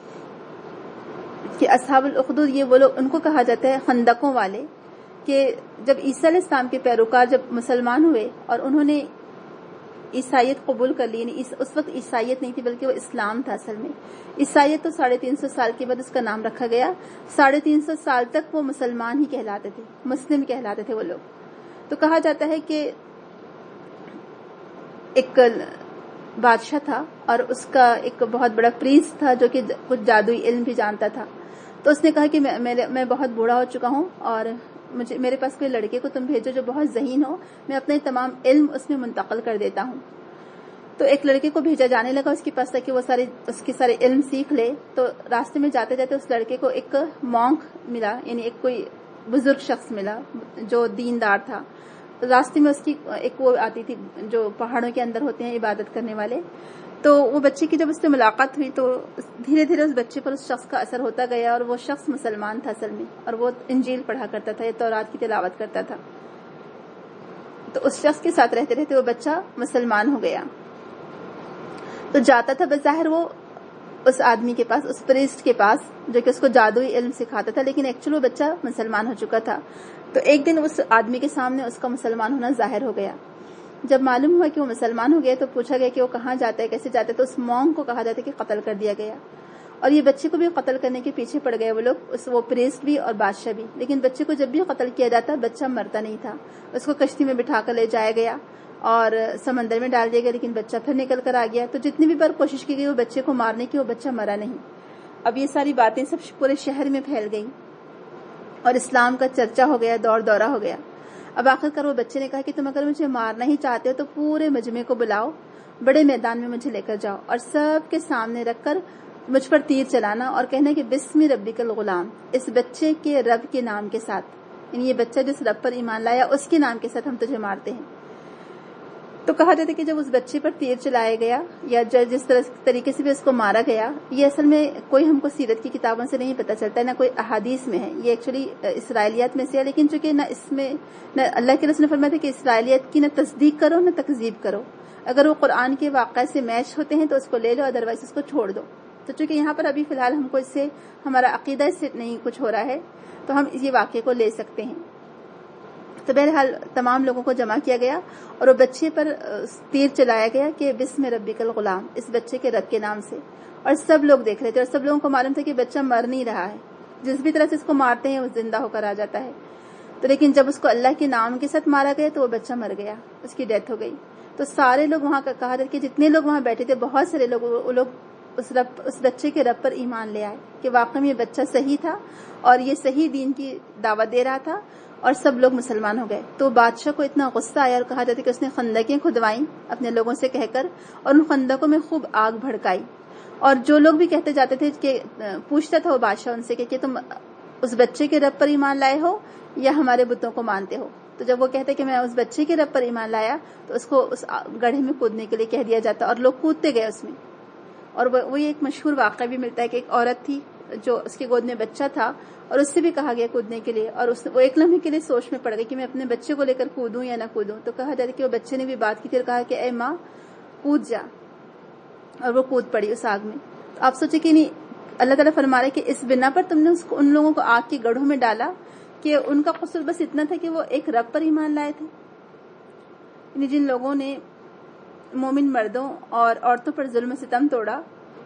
کہ اصحاب الاخدود یہ وہ لوگ، ان کو کہا جاتا ہے خندقوں والے، کہ جب عیسیٰ علیہ السلام کے پیروکار جب مسلمان ہوئے اور انہوں نے عیسائیت قبول کر لی، یعنی اس وقت عیسائیت نہیں تھی بلکہ وہ اسلام تھا. اصل میں عیسائیت تو ساڑھے تین سو سال کے بعد اس کا نام رکھا گیا. ساڑھے تین سو سال تک وہ مسلمان ہی کہلاتے تھے، مسلم کہلاتے تھے وہ لوگ. تو کہا جاتا ہے کہ ایک بادشاہ تھا اور اس کا ایک بہت بڑا پریسٹ تھا جو کہ کچھ جادوئی علم بھی جانتا تھا. تو اس نے کہا کہ میں میں بہت بوڑھا ہو چکا ہوں اور مجھے میرے پاس کوئی لڑکے کو تم بھیجو جو بہت ذہین ہو، میں اپنے تمام علم اس میں منتقل کر دیتا ہوں. تو ایک لڑکے کو بھیجا جانے لگا اس کے پاس تاکہ وہ سارے اس کے سارے علم سیکھ لے. تو راستے میں جاتے جاتے اس لڑکے کو ایک مونک ملا، یعنی ایک کوئی بزرگ شخص ملا جو دیندار تھا. راستے میں اس کی ایک وہ آتی تھی جو پہاڑوں کے اندر ہوتے ہیں عبادت کرنے والے. تو وہ بچے کی جب اس سے ملاقات ہوئی تو دھیرے دھیرے اس بچے پر اس شخص کا اثر ہوتا گیا اور وہ شخص مسلمان تھا اصل میں, اور وہ انجیل پڑھا کرتا تھا یا تورات کی تلاوت کرتا تھا. تو اس شخص کے ساتھ رہتے رہتے وہ بچہ مسلمان ہو گیا. تو جاتا تھا بظاہر وہ اس آدمی کے پاس, اس پریسٹ کے پاس جو کہ اس کو جادوئی علم سکھاتا تھا, لیکن ایکچولی وہ بچہ مسلمان ہو چکا تھا. تو ایک دن اس آدمی کے سامنے اس کا مسلمان ہونا ظاہر ہو گیا. جب معلوم ہوا کہ وہ مسلمان ہو گیا تو پوچھا گیا کہ وہ کہاں جاتا ہے, کیسے جاتا ہے. تو اس مونک کو کہا جاتا ہے کہ قتل کر دیا گیا, اور یہ بچے کو بھی قتل کرنے کے پیچھے پڑ گئے وہ لوگ, اس وہ پریسٹ بھی اور بادشاہ بھی. لیکن بچے کو جب بھی قتل کیا جاتا بچہ مرتا نہیں تھا. اس کو کشتی میں بٹھا کر لے جایا گیا اور سمندر میں ڈال دیا گیا, لیکن بچہ پھر نکل کر آ گیا. تو جتنی بھی بار کوشش کی گئی وہ بچے کو مارنے کی, وہ بچہ مرا نہیں. اب یہ ساری باتیں سب پورے شہر میں پھیل گئیں اور اسلام کا چرچا ہو گیا, دور دورہ ہو گیا. اب آخر کر وہ بچے نے کہا کہ تم اگر مجھے مارنا ہی چاہتے ہو تو پورے مجمع کو بلاؤ, بڑے میدان میں مجھے لے کر جاؤ اور سب کے سامنے رکھ کر مجھ پر تیر چلانا اور کہنا کہ بسم ربک الغلام, اس بچے کے رب کے نام کے ساتھ, یعنی یہ بچہ جس رب پر ایمان لایا اس کے نام کے ساتھ ہم تجھے مارتے ہیں. تو کہا جاتا ہے کہ جب اس بچے پر تیر چلایا گیا یا جس طرح طریقے سے بھی اس کو مارا گیا, یہ اصل میں کوئی ہم کو سیرت کی کتابوں سے نہیں پتہ چلتا ہے, نہ کوئی احادیث میں ہے. یہ ایکچولی اسرائیلیات میں سے ہے, لیکن چونکہ نہ اس میں نہ اللہ کے رسول نے فرمایا تھا کہ اسرائیلیات کی نہ تصدیق کرو نہ تکذیب کرو. اگر وہ قرآن کے واقعے سے میچ ہوتے ہیں تو اس کو لے لو, ادروائز اس کو چھوڑ دو. تو چونکہ یہاں پر ابھی فی الحال ہم کو اس سے ہمارا عقیدہ اس سے نہیں کچھ ہو رہا ہے تو ہم یہ واقعے کو لے سکتے ہیں. تو بہرحال تمام لوگوں کو جمع کیا گیا اور وہ بچے پر تیر چلایا گیا کہ بسم ربک الغلام, اس بچے کے رب کے نام سے. اور سب لوگ دیکھ رہے تھے اور سب لوگوں کو معلوم تھا کہ بچہ مر نہیں رہا ہے, جس بھی طرح سے اس کو مارتے ہیں وہ زندہ ہو کر آ جاتا ہے. تو لیکن جب اس کو اللہ کے نام کے ساتھ مارا گیا تو وہ بچہ مر گیا, اس کی ڈیتھ ہو گئی. تو سارے لوگ وہاں کا کہا کہ جتنے لوگ وہاں بیٹھے تھے بہت سارے لوگ وہ لوگ اس رب اس بچے کے رب پر ایمان لے آئے کہ واقعی میں یہ بچہ صحیح تھا اور یہ صحیح دین کی دعوت دے رہا تھا, اور سب لوگ مسلمان ہو گئے. تو بادشاہ کو اتنا غصہ آیا اور کہا جاتا ہے کہ اس نے خندقیں کھدوائیں اپنے لوگوں سے کہہ کر, اور ان خندقوں میں خوب آگ بھڑکائی. اور جو لوگ بھی کہتے جاتے تھے کہ پوچھتا تھا وہ بادشاہ ان سے کہ تم اس بچے کے رب پر ایمان لائے ہو یا ہمارے بتوں کو مانتے ہو. تو جب وہ کہتے کہ میں اس بچے کے رب پر ایمان لایا تو اس کو اس گڑھے میں کودنے کے لیے کہہ دیا جاتا, اور لوگ کودتے گئے اس میں. اور وہ یہ ایک مشہور واقعہ بھی ملتا ہے کہ ایک عورت تھی جو اس کی گود میں بچہ تھا اور اس سے بھی کہا گیا کودنے کے لیے, اور اس وہ ایک لمحے کے لیے سوچ میں پڑ گئی کہ میں اپنے بچے کو لے کر کودوں یا نہ کودوں. تو کہا جاتا ہے کہ وہ بچے نے بھی بات کی تھی اور کہا کہ اے ماں کود جا, اور وہ کود پڑی اس آگ میں. تو آپ سوچے کہ نہیں, اللہ تعالیٰ فرما رہے کہ اس بنا پر تم نے اس کو ان لوگوں کو آگ کے گڑھوں میں ڈالا کہ ان کا قصور بس اتنا تھا کہ وہ ایک رب پر ایمان لائے تھے. یعنی جن لوگوں نے مومن مردوں اور عورتوں پر ظلم و ستم توڑا,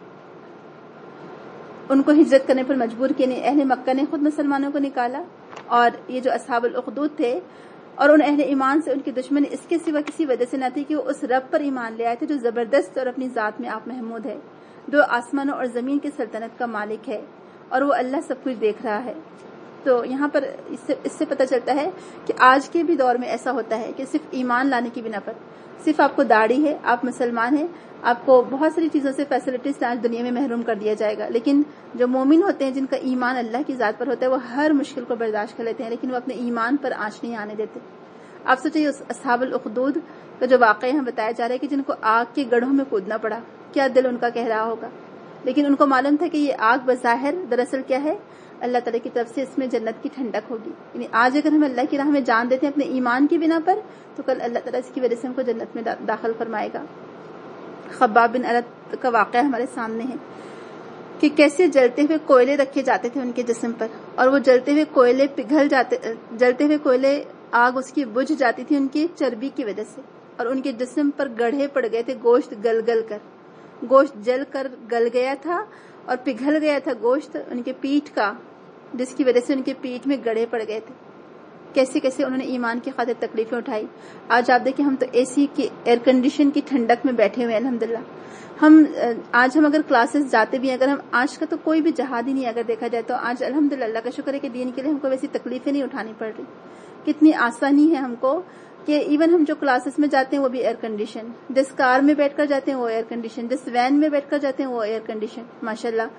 ان کو ہجرت کرنے پر مجبور کیا. نہیں, اہل مکہ نے خود مسلمانوں کو نکالا, اور یہ جو اصحاب الاخدود تھے اور ان اہل ایمان سے ان کی دشمنی اس کے سوا کسی وجہ سے نہ تھی کہ وہ اس رب پر ایمان لے آئے تھے جو زبردست اور اپنی ذات میں آپ محمود ہے, جو آسمانوں اور زمین کی سلطنت کا مالک ہے, اور وہ اللہ سب کچھ دیکھ رہا ہے. تو یہاں پر اس سے, اس سے پتہ چلتا ہے کہ آج کے بھی دور میں ایسا ہوتا ہے کہ صرف ایمان لانے کی بنا پر, صرف آپ کو داڑھی ہے, آپ مسلمان ہیں, آپ کو بہت ساری چیزوں سے فیسلٹیز آج دنیا میں محروم کر دیا جائے گا. لیکن جو مومن ہوتے ہیں, جن کا ایمان اللہ کی ذات پر ہوتا ہے, وہ ہر مشکل کو برداشت کر لیتے ہیں, لیکن وہ اپنے ایمان پر آنچ نہیں آنے دیتے. آپ سوچیں اصحاب الاخدود کا جو واقعہ یہاں بتایا جا رہا ہے کہ جن کو آگ کے گڑھوں میں کودنا پڑا, کیا دل ان کا کہہ رہا ہوگا. لیکن ان کو معلوم تھا کہ یہ آگ بظاہر دراصل کیا ہے, اللہ تعالیٰ کی طرف سے اس میں جنت کی ٹھنڈک ہوگی. یعنی آج اگر ہم اللہ کی راہ میں جان دیتے ہیں اپنے ایمان کی بنا پر, تو کل اللہ تعالیٰ اس کی وجہ سے ہم کو جنت میں داخل فرمائے گا. خباب بن ارت کا واقعہ ہمارے سامنے ہے کہ کیسے جلتے ہوئے کوئلے رکھے جاتے تھے ان کے جسم پر, اور وہ جلتے ہوئے کوئلے پگھل جاتے جلتے ہوئے کوئلے آگ اس کی بجھ جاتی تھی ان کی چربی کی وجہ سے, اور ان کے جسم پر گڑھے پڑ گئے تھے گوشت گل گل کر. گوشت جل کر گل گیا تھا اور پگھل گیا تھا گوشت ان کے پیٹھ کا, جس کی وجہ سے ان کے پیٹھ میں گڑھے پڑ گئے تھے. کیسے کیسے انہوں نے ایمان کی خاطر تکلیفیں اٹھائی. آج آپ دیکھیں ہم تو اے سی کی ایئر کنڈیشن کی ٹھنڈک میں بیٹھے ہوئے ہیں الحمدللہ. ہم آج ہم اگر کلاسز جاتے بھی ہیں, اگر ہم آج کا تو کوئی بھی جہاد ہی نہیں اگر دیکھا جائے تو آج الحمدللہ اللہ کا شکر ہے کہ دین کے لیے ہم کو ویسی تکلیفیں نہیں اٹھانی پڑ رہی. کتنی آسانی ہے ہم کو کہ ایون ہم جو کلاسز میں جاتے ہیں وہ بھی ایئر کنڈیشن, جس کار میں بیٹھ کر جاتے ہیں وہ ایئر کنڈیشن, جس وین میں بیٹھ کر جاتے ہیں وہ ایئر کنڈیشن. ماشاءاللہ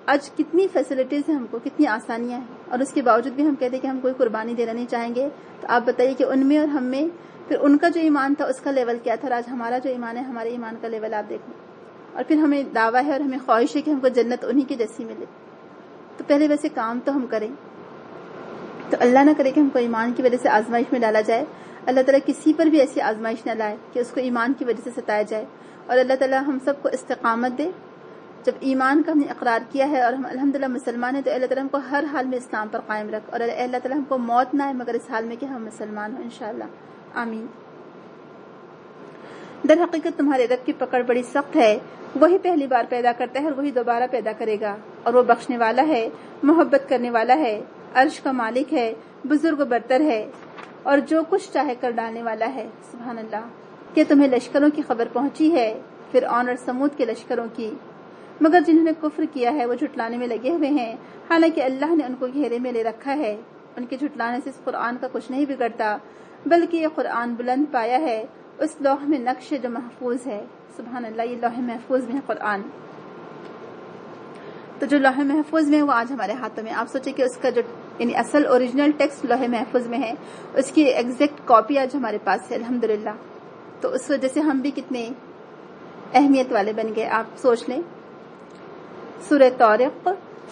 آج کتنی فیسلٹیز ہیں ہم کو، کتنی آسانیاں ہیں، اور اس کے باوجود بھی ہم کہتے ہیں کہ ہم کوئی قربانی دینا نہیں چاہیں گے. تو آپ بتائیے کہ ان میں اور ہم میں پھر ان کا جو ایمان تھا اس کا لیول کیا تھا، اور آج ہمارا جو ایمان ہے ہمارے ایمان کا لیول آپ دیکھیں. اور پھر ہمیں دعویٰ ہے اور ہمیں خواہش ہے کہ ہم کو جنت انہی کی جیسی ملے. تو پہلے ویسے کام تو ہم کریں. تو اللہ نہ کرے کہ ہم کو ایمان کی وجہ سے آزمائش میں ڈالا جائے. اللہ تعالیٰ کسی پر بھی ایسی آزمائش نہ لائے کہ اس کو ایمان کی وجہ سے ستایا جائے. اور اللہ تعالیٰ ہم سب کو استقامت دے. جب ایمان کا ہم نے اقرار کیا ہے اور ہم الحمدللہ مسلمان ہیں، تو اللہ تعالیٰ ہم کو ہر حال میں اسلام پر قائم رکھ، اور اللہ تعالیٰ ہم کو موت نہ آئے مگر اس حال میں کہ ہم مسلمان ہوں انشاءاللہ. آمین. در حقیقت تمہارے رب کی پکڑ بڑی سخت ہے. وہی پہلی بار پیدا کرتا ہے اور وہی دوبارہ پیدا کرے گا، اور وہ بخشنے والا ہے، محبت کرنے والا ہے، عرش کا مالک ہے، بزرگ و برتر ہے، اور جو کچھ چاہے کر ڈالنے والا ہے. سبحان اللہ. کہ تمہیں لشکروں کی خبر پہنچی ہے، فرعون اور سمود کے لشکروں کی، مگر جنہوں نے کفر کیا ہے وہ جھٹلانے میں لگے ہوئے ہیں، حالانکہ اللہ نے ان کو گھیرے میں لے رکھا ہے. ان کے جھٹلانے سے اس قرآن کا کچھ نہیں بگڑتا، بلکہ یہ قرآن بلند پایا ہے اس لوح میں نقش جو محفوظ ہے. سبحان اللہ. یہ لوح محفوظ میں ہے قرآن. تو جو لوح محفوظ میں ہے وہ آج ہمارے ہاتھوں میں. آپ سوچیں کہ اس کا جو یعنی اصل اوریجنل ٹیکسٹ لوح محفوظ میں ہے، اس کی ایگزیکٹ کاپی آج ہمارے پاس ہے الحمدللہ. تو اس وجہ سے ہم بھی کتنے اہمیت والے بن گئے. آپ سوچ لیں. سورہ طارق.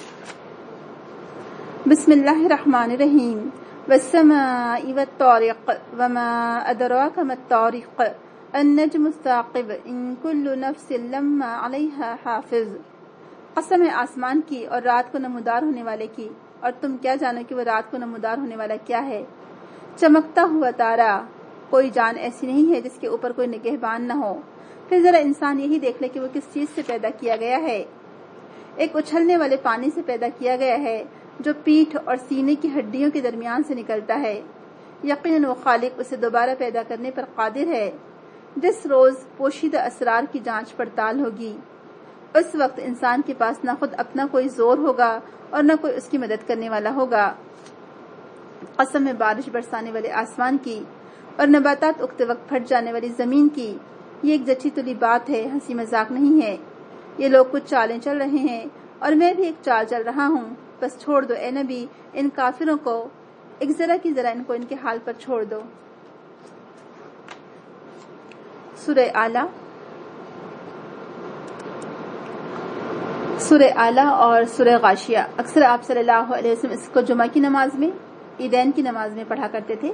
بسم اللہ الرحمن الرحیم. والسماء والطارق وما أدراك ما الطارق النجم الثاقب ان كل نفس لما عليها حافظ. قسم ہے آسمان کی اور رات کو نمودار ہونے والے کی، اور تم کیا جانو کہ وہ رات کو نمودار ہونے والا کیا ہے. چمکتا ہوا تارا، کوئی جان ایسی نہیں ہے جس کے اوپر کوئی نگہبان نہ ہو. پھر ذرا انسان یہی دیکھ لے کہ وہ کس چیز سے پیدا کیا گیا ہے. ایک اچھلنے والے پانی سے پیدا کیا گیا ہے جو پیٹھ اور سینے کی ہڈیوں کے درمیان سے نکلتا ہے. یقیناً وہ خالق اسے دوبارہ پیدا کرنے پر قادر ہے. جس روز پوشیدہ اسرار کی جانچ پڑتال ہوگی، اس وقت انسان کے پاس نہ خود اپنا کوئی زور ہوگا اور نہ کوئی اس کی مدد کرنے والا ہوگا. قسم ہے بارش برسانے والے آسمان کی اور نباتات اگتے وقت پھٹ جانے والی زمین کی. یہ ایک جچی تلی بات ہے، ہنسی مذاق نہیں ہے. یہ لوگ کچھ چالیں چل رہے ہیں اور میں بھی ایک چال چل رہا ہوں. بس چھوڑ دو اے نبی ان کافروں کو، ایک ذرا کی ذرا ان کو ان کے حال پر چھوڑ دو. سورہ اعلیٰ. سورہ اعلیٰ اور سورہ غاشیہ اکثر آپ صلی اللہ علیہ وسلم اس کو جمعہ کی نماز میں، عیدین کی نماز میں پڑھا کرتے تھے.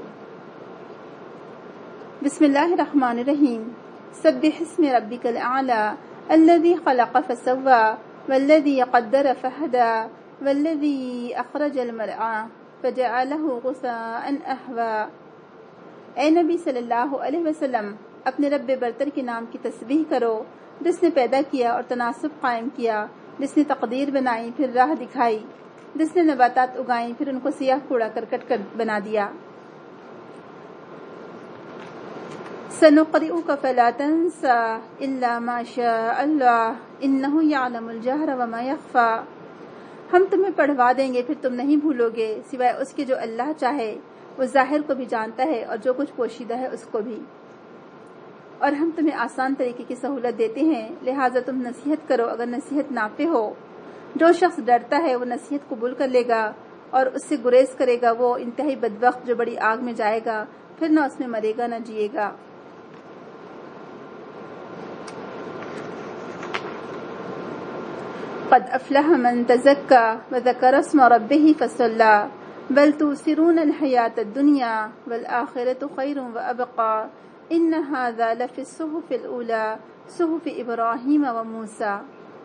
بسم اللہ الرحمن الرحیم. سبح اسم ربک الاعلی الذی خلق فسوی والذی قدر فہدی والذی اخرج المرعى فجعله غثاء احوى. اے نبی صلی اللہ علیہ وسلم، اپنے رب برتر کے نام کی تسبیح کرو جس نے پیدا کیا اور تناسب قائم کیا، جس نے تقدیر بنائی پھر راہ دکھائی، جس نے نباتات اگائیں پھر ان کو سیاہ کوڑا کرکٹ کر بنا دیا. سنقرئک فلا تنسى الا ما شاء اللہ انہ یعلم الجہر وما یخفی. ہم تمہیں پڑھوا دیں گے پھر تم نہیں بھولو گے سوائے اس کے جو اللہ چاہے. وہ ظاہر کو بھی جانتا ہے اور جو کچھ پوشیدہ ہے اس کو بھی. اور ہم تمہیں آسان طریقے کی سہولت دیتے ہیں، لہٰذا تم نصیحت کرو اگر نصیحت نافع ہو. جو شخص ڈرتا ہے وہ نصیحت قبول کر لے گا، اور اس سے گریز کرے گا وہ انتہائی بدبخت جو بڑی آگ میں جائے گا، پھر نہ اس میں مرے گا نہ جیے گا. قد افلح من تزکا وذکر اسم ربہ فصلی بل تؤثرون الحیاۃ الدنیا والآخرۃ خیر وابقی ان ھذا لفی الصحف الاولی صحف ابراہیم وموسیٰ.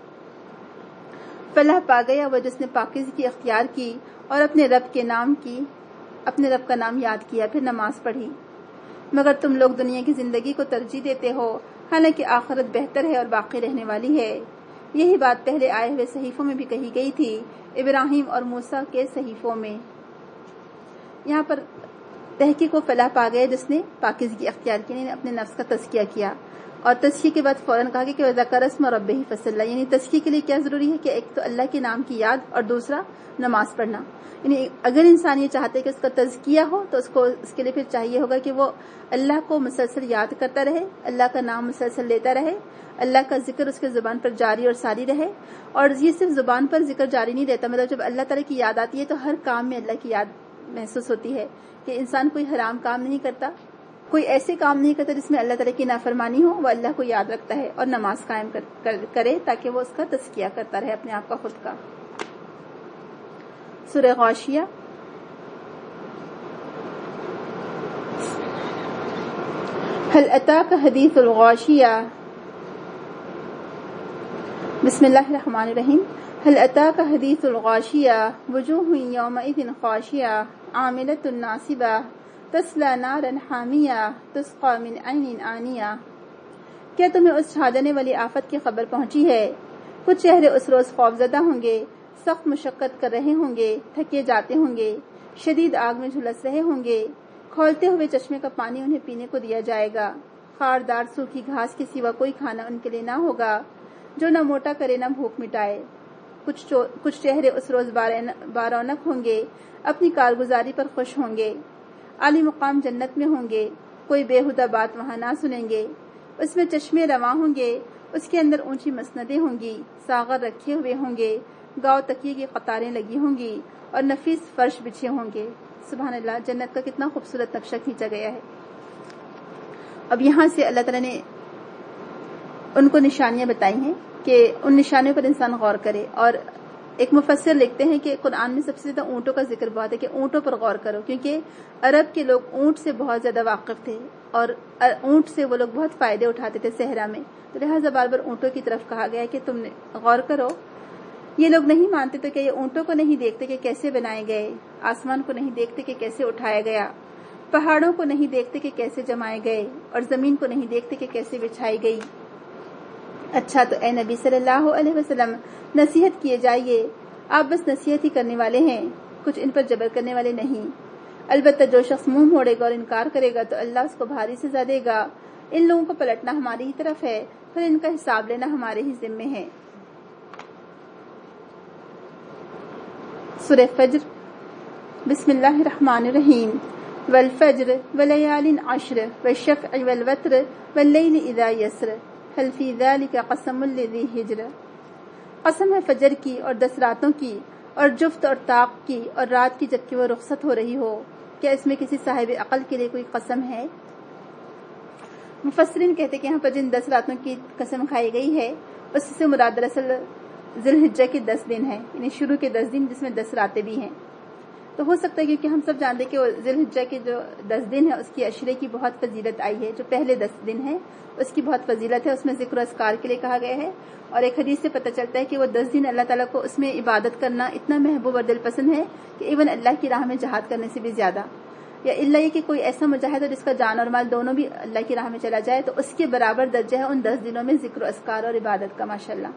فلاح پا گیا وہ جس نے پاکیزگی اختیار کی اور اپنے رب کے نام کی اپنے رب کا نام یاد کیا پھر نماز پڑھی. مگر تم لوگ دنیا کی زندگی کو ترجیح دیتے ہو، حالانکہ آخرت بہتر ہے اور باقی رہنے والی ہے. یہی بات پہلے آئے ہوئے صحیفوں میں بھی کہی گئی تھی، ابراہیم اور موسیٰ کے صحیفوں میں. یہاں پر تحقیق و فلاح پا گئے جس نے پاکیزگی اختیار کی، نے اپنے نفس کا تزکیہ کیا. اور تزکیے کے بعد فوراً کہا کہ وذکر اسم ربہ فصلی، یعنی تزکیے کے لیے کیا ضروری ہے کہ ایک تو اللہ کے نام کی یاد اور دوسرا نماز پڑھنا. یعنی اگر انسان یہ چاہتے ہے کہ اس کا تزکیہ ہو تو اس کو اس کے لیے پھر چاہیے ہوگا کہ وہ اللہ کو مسلسل یاد کرتا رہے، اللہ کا نام مسلسل لیتا رہے، اللہ کا ذکر اس کے زبان پر جاری اور ساری رہے. اور یہ صرف زبان پر ذکر جاری نہیں رہتا، مطلب جب اللہ تعالیٰ کی یاد آتی ہے تو ہر کام میں اللہ کی یاد محسوس ہوتی ہے، کہ انسان کوئی حرام کام نہیں کرتا، کوئی ایسے کام نہیں کرتا جس میں اللہ تعالیٰ کی نافرمانی ہو، وہ اللہ کو یاد رکھتا ہے اور نماز قائم کر, کر, کرے تاکہ وہ اس کا تزکیہ کرتا رہے اپنے آپ کا خود کا. سورہ غاشیہ. هل اتاک حدیث الغاشیہ. بسم اللہ الرحمن الرحیم. هل اتاک حدیث الغاشیہ وجوہ یومئذ خاشعہ عاملۃ ناصبہ تصلی نارا حامیہ تسقی من عین آنیہ. کیا تمہیں اس چھا جانے والی آفت کی خبر پہنچی ہے؟ کچھ چہرے اس روز خوفزدہ ہوں گے، سخت مشقت کر رہے ہوں گے، تھکے جاتے ہوں گے، شدید آگ میں جھلس رہے ہوں گے. کھولتے ہوئے چشمے کا پانی انہیں پینے کو دیا جائے گا. خاردار سوکھی گھاس کے سوا کوئی کھانا ان کے لیے نہ ہوگا جو نہ موٹا کرے نہ بھوک مٹائے. کچھ کچھ چہرے اس روز بارونق ہوں گے، اپنی کارگزاری پر خوش ہوں گے. عالی مقام جنت میں ہوں گے، کوئی بےہودہ بات وہاں نہ سنیں گے. اس میں چشمے رواں ہوں گے، اس کے اندر اونچی مسندیں ہوں گی، ساغر رکھے ہوئے ہوں گے، گاؤ تکیے کی قطاریں لگی ہوں گی اور نفیس فرش بچھے ہوں گے. سبحان اللہ، جنت کا کتنا خوبصورت نقشہ کھینچا گیا ہے. اب یہاں سے اللہ تعالیٰ نے ان کو نشانیاں بتائی ہیں کہ ان نشانیوں پر انسان غور کرے. اور ایک مفسر لکھتے ہیں کہ قرآن میں سب سے زیادہ اونٹوں کا ذکر بہت ہے کہ اونٹوں پر غور کرو، کیونکہ عرب کے لوگ اونٹ سے بہت زیادہ واقف تھے اور اونٹ سے وہ لوگ بہت فائدے اٹھاتے تھے صحرا میں، تو لہٰذا بار بار اونٹوں کی طرف کہا گیا ہے کہ تم غور کرو. یہ لوگ نہیں مانتے تو کہ یہ اونٹوں کو نہیں دیکھتے کہ کیسے بنائے گئے، آسمان کو نہیں دیکھتے کہ کیسے اٹھایا گیا، پہاڑوں کو نہیں دیکھتے کہ کیسے جمائے گئے، اور زمین کو نہیں دیکھتے کہ کیسے بچھائی گئی. اچھا تو اے نبی صلی اللہ علیہ وسلم نصیحت کیے جائیے، آپ بس نصیحت ہی کرنے والے ہیں، کچھ ان پر جبر کرنے والے نہیں. البتہ جو شخص منہ موڑے گا اور انکار کرے گا تو اللہ اس کو بھاری سزا دے گا. ان لوگوں کو پلٹنا ہماری ہی طرف ہے، پھر ان کا حساب لینا ہمارے ہی ذمے ہے. سورہ فجر. بسم اللہ الرحمن الرحیم. والفجر ولیال عشر والشفع والوتر واللیل اذا یسر هل فی ذلک قسم لذی حجر. قسم ہے فجر کی اور دس راتوں کی اور جفت اور طاق کی اور رات کی جبکہ وہ رخصت ہو رہی ہو، کیا اس میں کسی صاحب عقل کے لیے کوئی قسم ہے؟ مفسرین کہتے کہ یہاں پر جن دس راتوں کی قسم کھائی گئی ہے اس سے مراد دراصل ذی الحجہ کے دس دن ہیں، یعنی شروع کے دس دن جس میں دس راتیں بھی ہیں. تو ہو سکتا ہے کیونکہ ہم سب جانتے کہ ذی الحجہ کے جو دس دن ہے اس کی عشرے کی بہت فضیلت آئی ہے. جو پہلے دس دن ہے اس کی بہت فضیلت ہے، اس میں ذکر و اذکار کے لیے کہا گیا ہے. اور ایک حدیث سے پتہ چلتا ہے کہ وہ دس دن اللہ تعالیٰ کو اس میں عبادت کرنا اتنا محبوب اور دل پسند ہے کہ ایون اللہ کی راہ میں جہاد کرنے سے بھی زیادہ، یا اللہ یہ کہ کوئی ایسا مجاہد ہو جس کا جان اور مال دونوں بھی اللہ کی راہ میں چلا جائے تو اس کے برابر درجہ ہے ان دس دنوں میں ذکر و اذکار اور عبادت کا. ماشاءاللہ.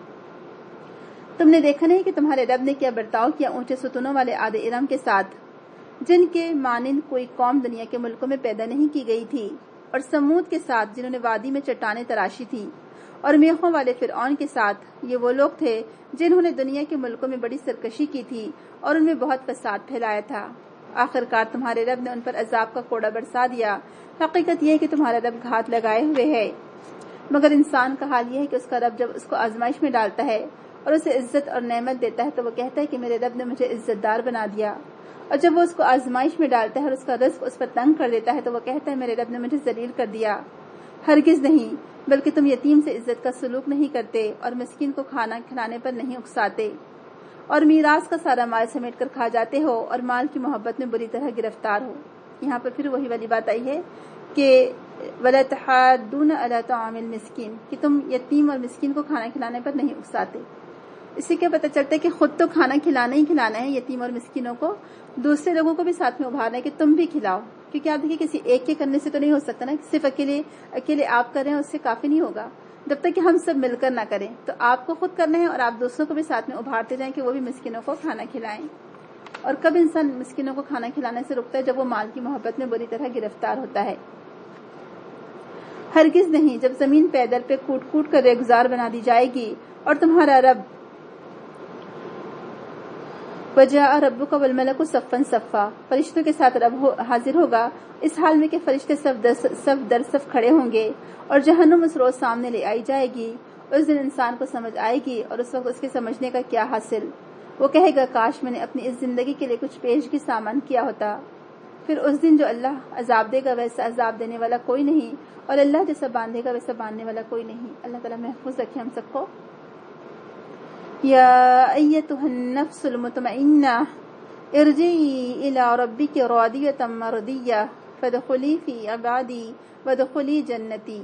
تم نے دیکھا نہیں کہ تمہارے رب نے کیا برتاؤ کیا اونچے ستونوں والے عاد ارم کے ساتھ، جن کے مانند کوئی قوم دنیا کے ملکوں میں پیدا نہیں کی گئی تھی، اور سمود کے ساتھ جنہوں نے وادی میں چٹانیں تراشی تھی، اور میخوں والے فرعون کے ساتھ. یہ وہ لوگ تھے جنہوں نے دنیا کے ملکوں میں بڑی سرکشی کی تھی اور ان میں بہت فساد پھیلایا تھا. آخرکار تمہارے رب نے ان پر عذاب کا کوڑا برسا دیا. حقیقت یہ ہے کہ تمہارا رب گھات لگائے ہوئے ہے، مگر انسان کا حال یہ ہے کہ اس کا رب جب اس کو آزمائش میں ڈالتا ہے اور اسے عزت اور نعمت دیتا ہے تو وہ کہتا ہے کہ میرے رب نے مجھے عزت دار بنا دیا، اور جب وہ اس کو آزمائش میں ڈالتا ہے اور اس کا رزق اس پر تنگ کر دیتا ہے تو وہ کہتا ہے میرے رب نے مجھے ذلیل کر دیا. ہرگز نہیں، بلکہ تم یتیم سے عزت کا سلوک نہیں کرتے اور مسکین کو کھانا کھلانے پر نہیں اکساتے، اور میراث کا سارا مال سمیٹ کر کھا جاتے ہو اور مال کی محبت میں بری طرح گرفتار ہو. یہاں پر پھر وہی والی بات آئی ہے کہ وَلَا تَحَاضُّونَ عَلَىٰ طَعَامِ الْمِسْكِينِ، کہ تم یتیم اور مسکین کو کھانا کھلانے پر نہیں اکساتے. اس سے کیا پتہ چلتا ہے کہ خود تو کھانا کھلانا ہی کھلانا ہے یتیم اور مسکینوں کو، دوسرے لوگوں کو بھی ساتھ میں ابھارنا ہے کہ تم بھی کھلاؤ. کیونکہ آپ دیکھیے کسی ایک کے کرنے سے تو نہیں ہو سکتا نا، صرف اکیلے اکیلے آپ کر رہے ہیں اس سے کافی نہیں ہوگا. جب تک کہ ہم سب مل کر نہ کریں تو آپ کو خود کرنا ہے اور آپ دوسروں کو بھی ساتھ میں ابھارتے جائیں کہ وہ بھی مسکینوں کو کھانا کھلائیں. اور کب انسان مسکینوں کو کھانا کھلانے سے رکتا ہے؟ جب وہ مال کی محبت میں بری طرح گرفتار ہوتا ہے. ہرگز نہیں، جب زمین پیدل پہ کوٹ کوٹ کر ریگزار بنا دی جائے گی اور تمہارا رب وجاء ربک والملک صفا صفا، فرشتوں کے ساتھ رب ہو حاضر ہوگا، اس حال میں کہ فرشتے صف در صف در صف کھڑے ہوں گے، اور جہنم اس روز سامنے لے آئی جائے گی۔ اس دن انسان کو سمجھ آئے گی، اور اس وقت اس کے سمجھنے کا کیا حاصل؟ وہ کہے گا کاش میں نے اپنی اس زندگی کے لیے کچھ پیشگی سامان کیا ہوتا۔ پھر اس دن جو اللہ عذاب دے گا ویسا عذاب دینے والا کوئی نہیں، اور اللہ جیسا باندھے گا ویسا باندھنے والا کوئی نہیں۔ اللہ تعالیٰ محفوظ رکھے ہم سب کو۔ یا ایتھا النفس المطمئنہ ارجعی الی ربک راضیۃ مرضیہ فادخلی فی عبادی وادخلی جنتی۔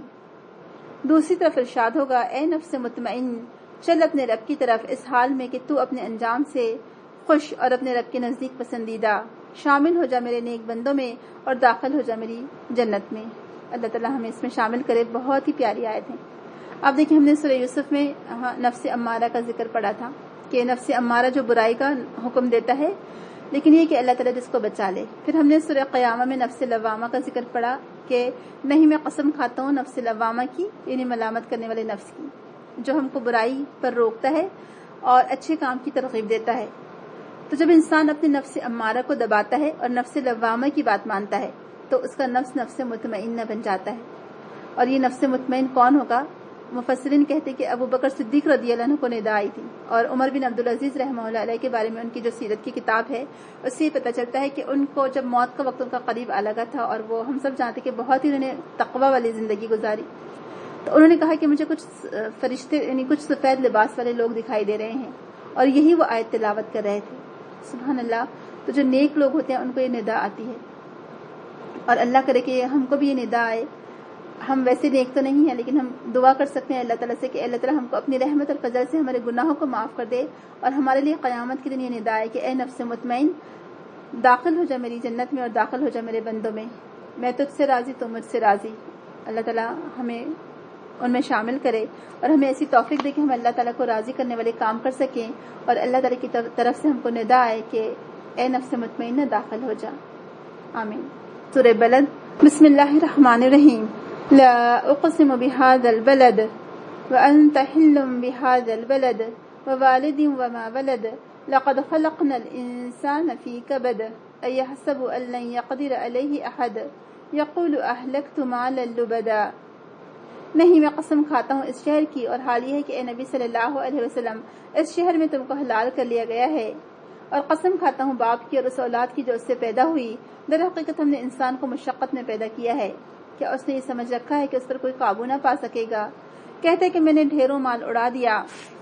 دوسری طرف ارشاد ہوگا، اے نفس مطمئن، چل اپنے رب کی طرف اس حال میں کہ تو اپنے انجام سے خوش اور اپنے رب کے نزدیک پسندیدہ، شامل ہو جا میرے نیک بندوں میں اور داخل ہو جا میری جنت میں۔ اللہ تعالیٰ ہمیں اس میں شامل کرے۔ بہت ہی پیاری آیت ہے۔ اب دیکھیں، ہم نے سورہ یوسف میں نفس امارہ کا ذکر پڑھا تھا کہ نفس امارہ جو برائی کا حکم دیتا ہے، لیکن یہ کہ اللہ تعالیٰ جس کو بچا لے۔ پھر ہم نے سورہ قیامہ میں نفس لوامہ کا ذکر پڑھا کہ نہیں، میں قسم کھاتا ہوں نفس لوامہ کی، یعنی ملامت کرنے والے نفس کی، جو ہم کو برائی پر روکتا ہے اور اچھے کام کی ترغیب دیتا ہے۔ تو جب انسان اپنے نفس امارہ کو دباتا ہے اور نفس لوامہ کی بات مانتا ہے تو اس کا نفس نفس مطمئنہ بن جاتا ہے۔ اور یہ نفس مطمئن کون ہوگا؟ مفسرین کہتے کہ ابو بکر صدیق رضی اللہ عنہ کو ندا آئی تھی، اور عمر بن عبدالعزیز رحمہ اللہ علیہ کے بارے میں ان کی جو سیرت کی کتاب ہے اس سے یہ پتہ چلتا ہے کہ ان کو جب موت کا وقت ان کا قریب آ لگا تھا، اور وہ ہم سب جانتے کہ بہت ہی انہوں نے تقوی والی زندگی گزاری، تو انہوں نے کہا کہ مجھے کچھ فرشتے یعنی کچھ سفید لباس والے لوگ دکھائی دے رہے ہیں، اور یہی وہ آیت تلاوت کر رہے تھے۔ سبحان اللہ۔ تو جو نیک لوگ ہوتے ہیں ان کو یہ ندا آتی ہے، اور اللہ کرے کہ ہم کو بھی یہ ندا آئے۔ ہم ویسے نیک تو نہیں ہیں، لیکن ہم دعا کر سکتے ہیں اللہ تعالیٰ سے کہ اللہ تعالیٰ ہم کو اپنی رحمت اور فضل سے ہمارے گناہوں کو معاف کر دے، اور ہمارے لیے قیامت کے دن یہ ندا آئے کہ اے نفس مطمئن، داخل ہو جا میری جنت میں اور داخل ہو جا میرے بندوں میں، میں تجھ سے راضی تو مجھ سے راضی۔ اللہ تعالیٰ ہمیں ان میں شامل کرے اور ہمیں ایسی توفیق دے کہ ہم اللہ تعالیٰ کو راضی کرنے والے کام کر سکیں، اور اللہ تعالیٰ کی طرف سے ہم کو ندا آئے کہ اے نفس مطمئنہ داخل ہو جا۔ آمین۔ سورہ بلد۔ بسم اللہ الرحمن الرحیم۔ لا اقسم بهذا البلد وانت حل بهذا البلد ووالد وما ولد لقد خلقنا الانسان في كبد ايحسب ان لن يقدر عليه احد يقول اهلكت مالا لبدا۔ نہیں، میں قسم کھاتا ہوں اس شہر کی، اور حال یہ ہے کہ اے نبی صلی اللہ علیہ وسلم اس شہر میں تم کو حلال کر لیا گیا ہے، اور قسم کھاتا ہوں باپ کی اور اس اولاد کی جو اس سے پیدا ہوئی، در حقیقت ہم نے انسان کو مشقت میں پیدا کیا ہے۔ کیا اس نے یہ سمجھ رکھا ہے کہ اس پر کوئی قابو نہ پا سکے گا؟ کہتے کہ میں نے ڈھیروں مال اڑا دیا،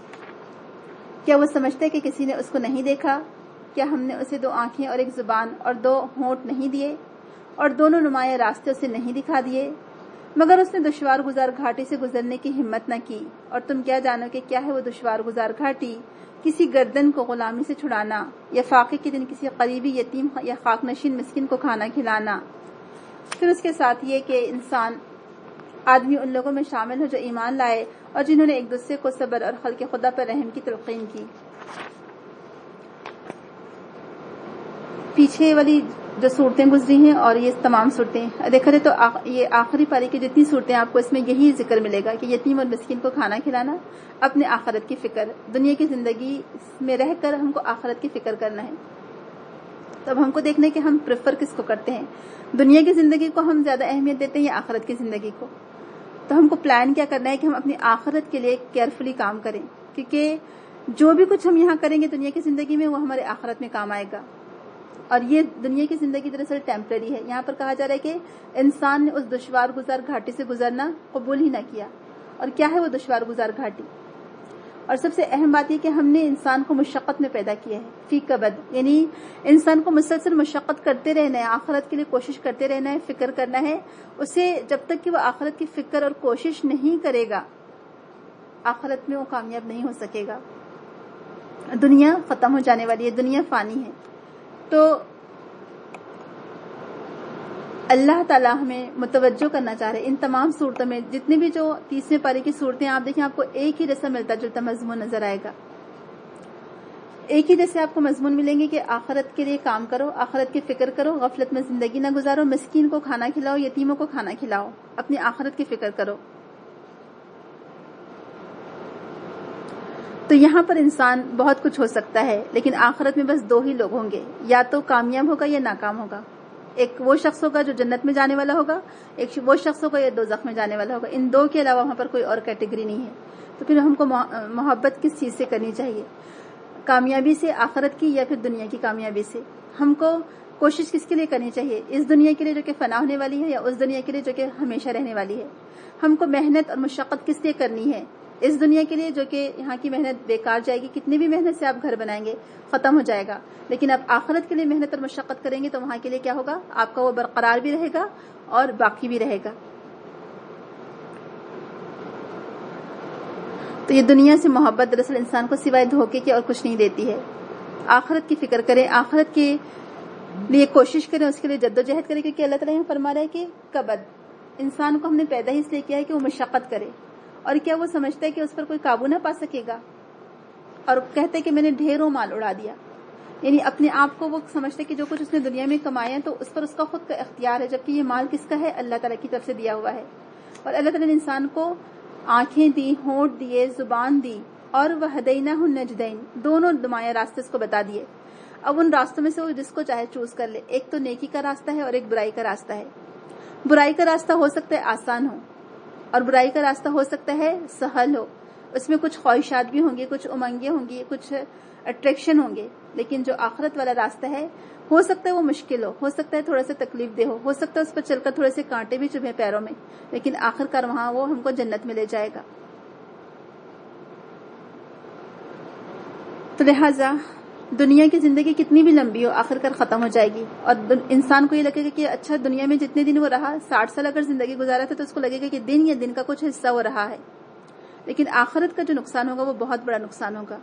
کیا وہ سمجھتے کہ کسی نے اس کو نہیں دیکھا؟ کیا ہم نے اسے دو آنکھیں اور ایک زبان اور دو ہونٹ نہیں دیے، اور دونوں نمایاں راستے اسے نہیں دکھا دیے؟ مگر اس نے دشوار گزار گھاٹی سے گزرنے کی ہمت نہ کی، اور تم کیا جانو کہ کیا ہے وہ دشوار گزار گھاٹی؟ کسی گردن کو غلامی سے چھڑانا، یا فاقے کے دن کسی قریبی یتیم یا خاک نشین مسکین کو کھانا کھلانا۔ پھر اس کے ساتھ یہ کہ انسان آدمی ان لوگوں میں شامل ہو جو ایمان لائے اور جنہوں نے ایک دوسرے کو صبر اور خلق خدا پر رحم کی تلقین کی۔ پیچھے والی جو صورتیں گزری ہیں اور یہ تمام صورتیں دیکھا جائے تو یہ آخری پاری کی جتنی صورتیں آپ کو اس میں یہی ذکر ملے گا کہ یتیم اور مسکین کو کھانا کھلانا، اپنے آخرت کی فکر، دنیا کی زندگی میں رہ کر ہم کو آخرت کی فکر کرنا ہے۔ تو اب ہم کو دیکھنا ہے کہ ہم پریفر کس کو کرتے ہیں، دنیا کی زندگی کو ہم زیادہ اہمیت دیتے ہیں یا آخرت کی زندگی کو۔ تو ہم کو پلان کیا کرنا ہے کہ ہم اپنی آخرت کے لیے کیئرفلی کام کریں، کیونکہ جو بھی کچھ ہم یہاں کریں گے دنیا کی زندگی میں وہ ہمارے آخرت میں کام آئے گا۔ اور یہ دنیا کی زندگی دراصل ٹیمپرری ہے۔ یہاں پر کہا جا رہا ہے کہ انسان نے اس دشوار گزار گھاٹی سے گزرنا قبول ہی نہ کیا۔ اور کیا ہے وہ دشوار گزار گھاٹی؟ اور سب سے اہم بات یہ کہ ہم نے انسان کو مشقت میں پیدا کیا ہے، فی کبد، یعنی انسان کو مسلسل مشقت کرتے رہنا ہے، آخرت کے لیے کوشش کرتے رہنا ہے، فکر کرنا ہے اسے، جب تک کہ وہ آخرت کی فکر اور کوشش نہیں کرے گا آخرت میں وہ کامیاب نہیں ہو سکے گا۔ دنیا ختم ہو جانے والی ہے، دنیا فانی ہے۔ تو اللہ تعالیٰ ہمیں متوجہ کرنا چاہ رہے ہیں ان تمام صورتوں میں، جتنے بھی جو تیسویں پارے کی صورتیں آپ دیکھیں، آپ کو ایک ہی جیسا ملتا جلتا مضمون نظر آئے گا۔ ایک ہی جیسے آپ کو مضمون ملیں گے کہ آخرت کے لیے کام کرو، آخرت کی فکر کرو، غفلت میں زندگی نہ گزارو، مسکین کو کھانا کھلاؤ، یتیموں کو کھانا کھلاؤ، اپنی آخرت کی فکر کرو. تو یہاں پر انسان بہت کچھ ہو سکتا ہے، لیکن آخرت میں بس دو ہی لوگ ہوں گے، یا تو کامیاب ہوگا یا ناکام ہوگا. ایک وہ شخص ہوگا جو جنت میں جانے والا ہوگا، ایک وہ شخص ہوگا یا دوزخ میں جانے والا ہوگا. ان دو کے علاوہ وہاں پر کوئی اور کیٹیگری نہیں ہے. تو پھر ہم کو محبت کس چیز سے کرنی چاہیے؟ کامیابی سے، آخرت کی، یا پھر دنیا کی کامیابی سے؟ ہم کو کوشش کس کے لیے کرنی چاہیے؟ اس دنیا کے لیے جو کہ فنا ہونے والی ہے، یا اس دنیا کے لیے جو کہ ہمیشہ رہنے والی ہے؟ ہم کو محنت اور مشقت کس لیے کرنی ہے؟ اس دنیا کے لیے جو کہ یہاں کی محنت بیکار جائے گی، کتنی بھی محنت سے آپ گھر بنائیں گے ختم ہو جائے گا. لیکن آپ آخرت کے لیے محنت اور مشقت کریں گے تو وہاں کے لیے کیا ہوگا؟ آپ کا وہ برقرار بھی رہے گا اور باقی بھی رہے گا. تو یہ دنیا سے محبت دراصل انسان کو سوائے دھوکے کے اور کچھ نہیں دیتی ہے. آخرت کی فکر کریں، آخرت کے لیے کوشش کریں، اس کے لیے جد و جہد کریں، کیونکہ اللہ تعالیٰ فرما رہا ہے کہ کبد انسان کو ہم نے پیدا ہی اس لیے کیا ہے کہ وہ مشقت کرے. اور کیا وہ سمجھتا ہے کہ اس پر کوئی قابو نہ پا سکے گا؟ اور کہتے ہیں کہ میں نے ڈھیروں مال اڑا دیا. یعنی اپنے آپ کو وہ سمجھتے کہ جو کچھ اس نے دنیا میں کمایا تو اس پر اس کا خود کا اختیار ہے، جبکہ یہ مال کس کا ہے؟ اللہ تعالیٰ کی طرف سے دیا ہوا ہے. اور اللہ تعالیٰ نے انسان کو آنکھیں دی، ہونٹ دیے، زبان دی، اور وہدیناہ النجدین، دونوں نمایاں راستے اس کو بتا دیے. اب ان راستوں میں سے وہ جس کو چاہے چوز کر لے. ایک تو نیکی کا راستہ ہے اور ایک برائی کا راستہ ہے. برائی کا راستہ ہو سکتا ہے آسان ہو، اور برائی کا راستہ ہو سکتا ہے سہل ہو. اس میں کچھ خواہشات بھی ہوں گی، کچھ امنگیں ہوں گی، کچھ اٹریکشن ہوں گے. لیکن جو آخرت والا راستہ ہے، ہو سکتا ہے وہ مشکل ہو، ہو سکتا ہے تھوڑا سا تکلیف دہ ہو، ہو سکتا ہے اس پر چل کر تھوڑے سے کانٹے بھی چبھیں پیروں میں، لیکن آخر کار وہاں وہ ہم کو جنت میں لے جائے گا. تو لہٰذا دنیا کی زندگی کتنی بھی لمبی ہو آخر کار ختم ہو جائے گی. اور انسان کو یہ لگے گا کہ اچھا دنیا میں جتنے دن وہ رہا، ساٹھ سال اگر زندگی گزارا تھا تو اس کو لگے گا کہ دن یا دن کا کچھ حصہ وہ رہا ہے. لیکن آخرت کا جو نقصان ہوگا وہ بہت بڑا نقصان ہوگا.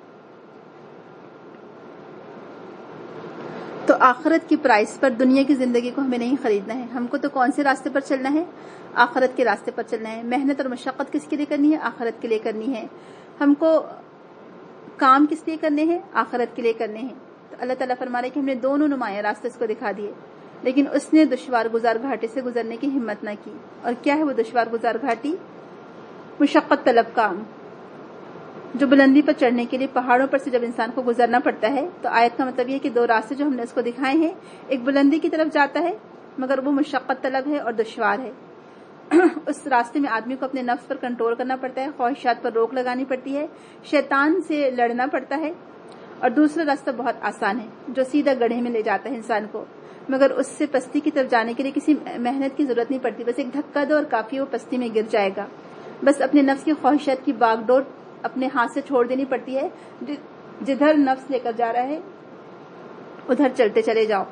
تو آخرت کی پرائس پر دنیا کی زندگی کو ہمیں نہیں خریدنا ہے. ہم کو تو کون سے راستے پر چلنا ہے؟ آخرت کے راستے پر چلنا ہے. محنت اور مشقت کس کے لیے کرنی ہے؟ آخرت کے لیے کرنی ہے. ہم کو کام کس لیے کرنے ہیں؟ آخرت کے لیے کرنے ہیں. تو اللہ تعالیٰ فرما رہے کہ ہم نے دونوں نمایاں راستے اس کو دکھا دیے، لیکن اس نے دشوار گزار گھاٹی سے گزرنے کی ہمت نہ کی. اور کیا ہے وہ دشوار گزار گھاٹی؟ مشقت طلب کام، جو بلندی پر چڑھنے کے لیے پہاڑوں پر سے جب انسان کو گزرنا پڑتا ہے. تو آیت کا مطلب یہ کہ دو راستے جو ہم نے اس کو دکھائے ہیں، ایک بلندی کی طرف جاتا ہے مگر وہ مشقت طلب ہے اور دشوار ہے. اس راستے میں آدمی کو اپنے نفس پر کنٹرول کرنا پڑتا ہے، خواہشات پر روک لگانی پڑتی ہے، شیطان سے لڑنا پڑتا ہے. اور دوسرا راستہ بہت آسان ہے جو سیدھا گڑھے میں لے جاتا ہے انسان کو، مگر اس سے پستی کی طرف جانے کے لیے کسی محنت کی ضرورت نہیں پڑتی. بس ایک دھکا دو اور کافی وہ پستی میں گر جائے گا. بس اپنے نفس کی خواہشات کی باغ ڈور اپنے ہاتھ سے چھوڑ دینی پڑتی ہے. جدھر نفس لے کر جا رہا ہے ادھر چلتے چلے جاؤ.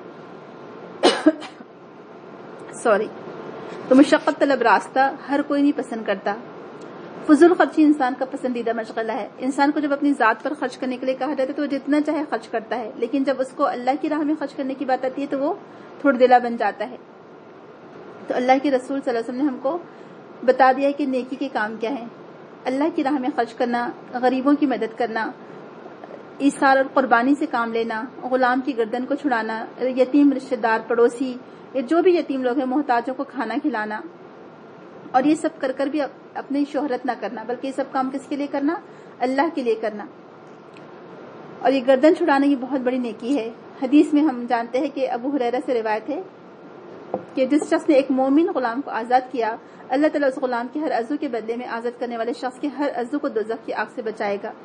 سوری. تو مشقت طلب راستہ ہر کوئی نہیں پسند کرتا. فضول خرچی انسان کا پسندیدہ مشغلہ ہے. انسان کو جب اپنی ذات پر خرچ کرنے کے لیے کہا جاتا ہے تو وہ جتنا چاہے خرچ کرتا ہے، لیکن جب اس کو اللہ کی راہ میں خرچ کرنے کی بات آتی ہے تو وہ تھوڑا دلا بن جاتا ہے. تو اللہ کے رسول صلی اللہ علیہ وسلم نے ہم کو بتا دیا ہے کہ نیکی کے کام کیا ہیں. اللہ کی راہ میں خرچ کرنا، غریبوں کی مدد کرنا، ایثار اور قربانی سے کام لینا، غلام کی گردن کو چھڑانا، یتیم رشتہ دار، پڑوسی، جو بھی یتیم لوگ ہیں محتاجوں کو کھانا کھلانا. اور یہ سب کر کر بھی اپنی شہرت نہ کرنا، بلکہ یہ سب کام کس کے لیے کرنا؟ اللہ کے لیے کرنا. اور یہ گردن چھڑانا یہ بہت بڑی نیکی ہے. حدیث میں ہم جانتے ہیں کہ ابو ہریرہ سے روایت ہے کہ جس شخص نے ایک مومن غلام کو آزاد کیا، اللہ تعالیٰ اس غلام کے ہر عضو کے بدلے میں آزاد کرنے والے شخص کے ہر عضو کو دوزخ کی آگ سے بچائے گا.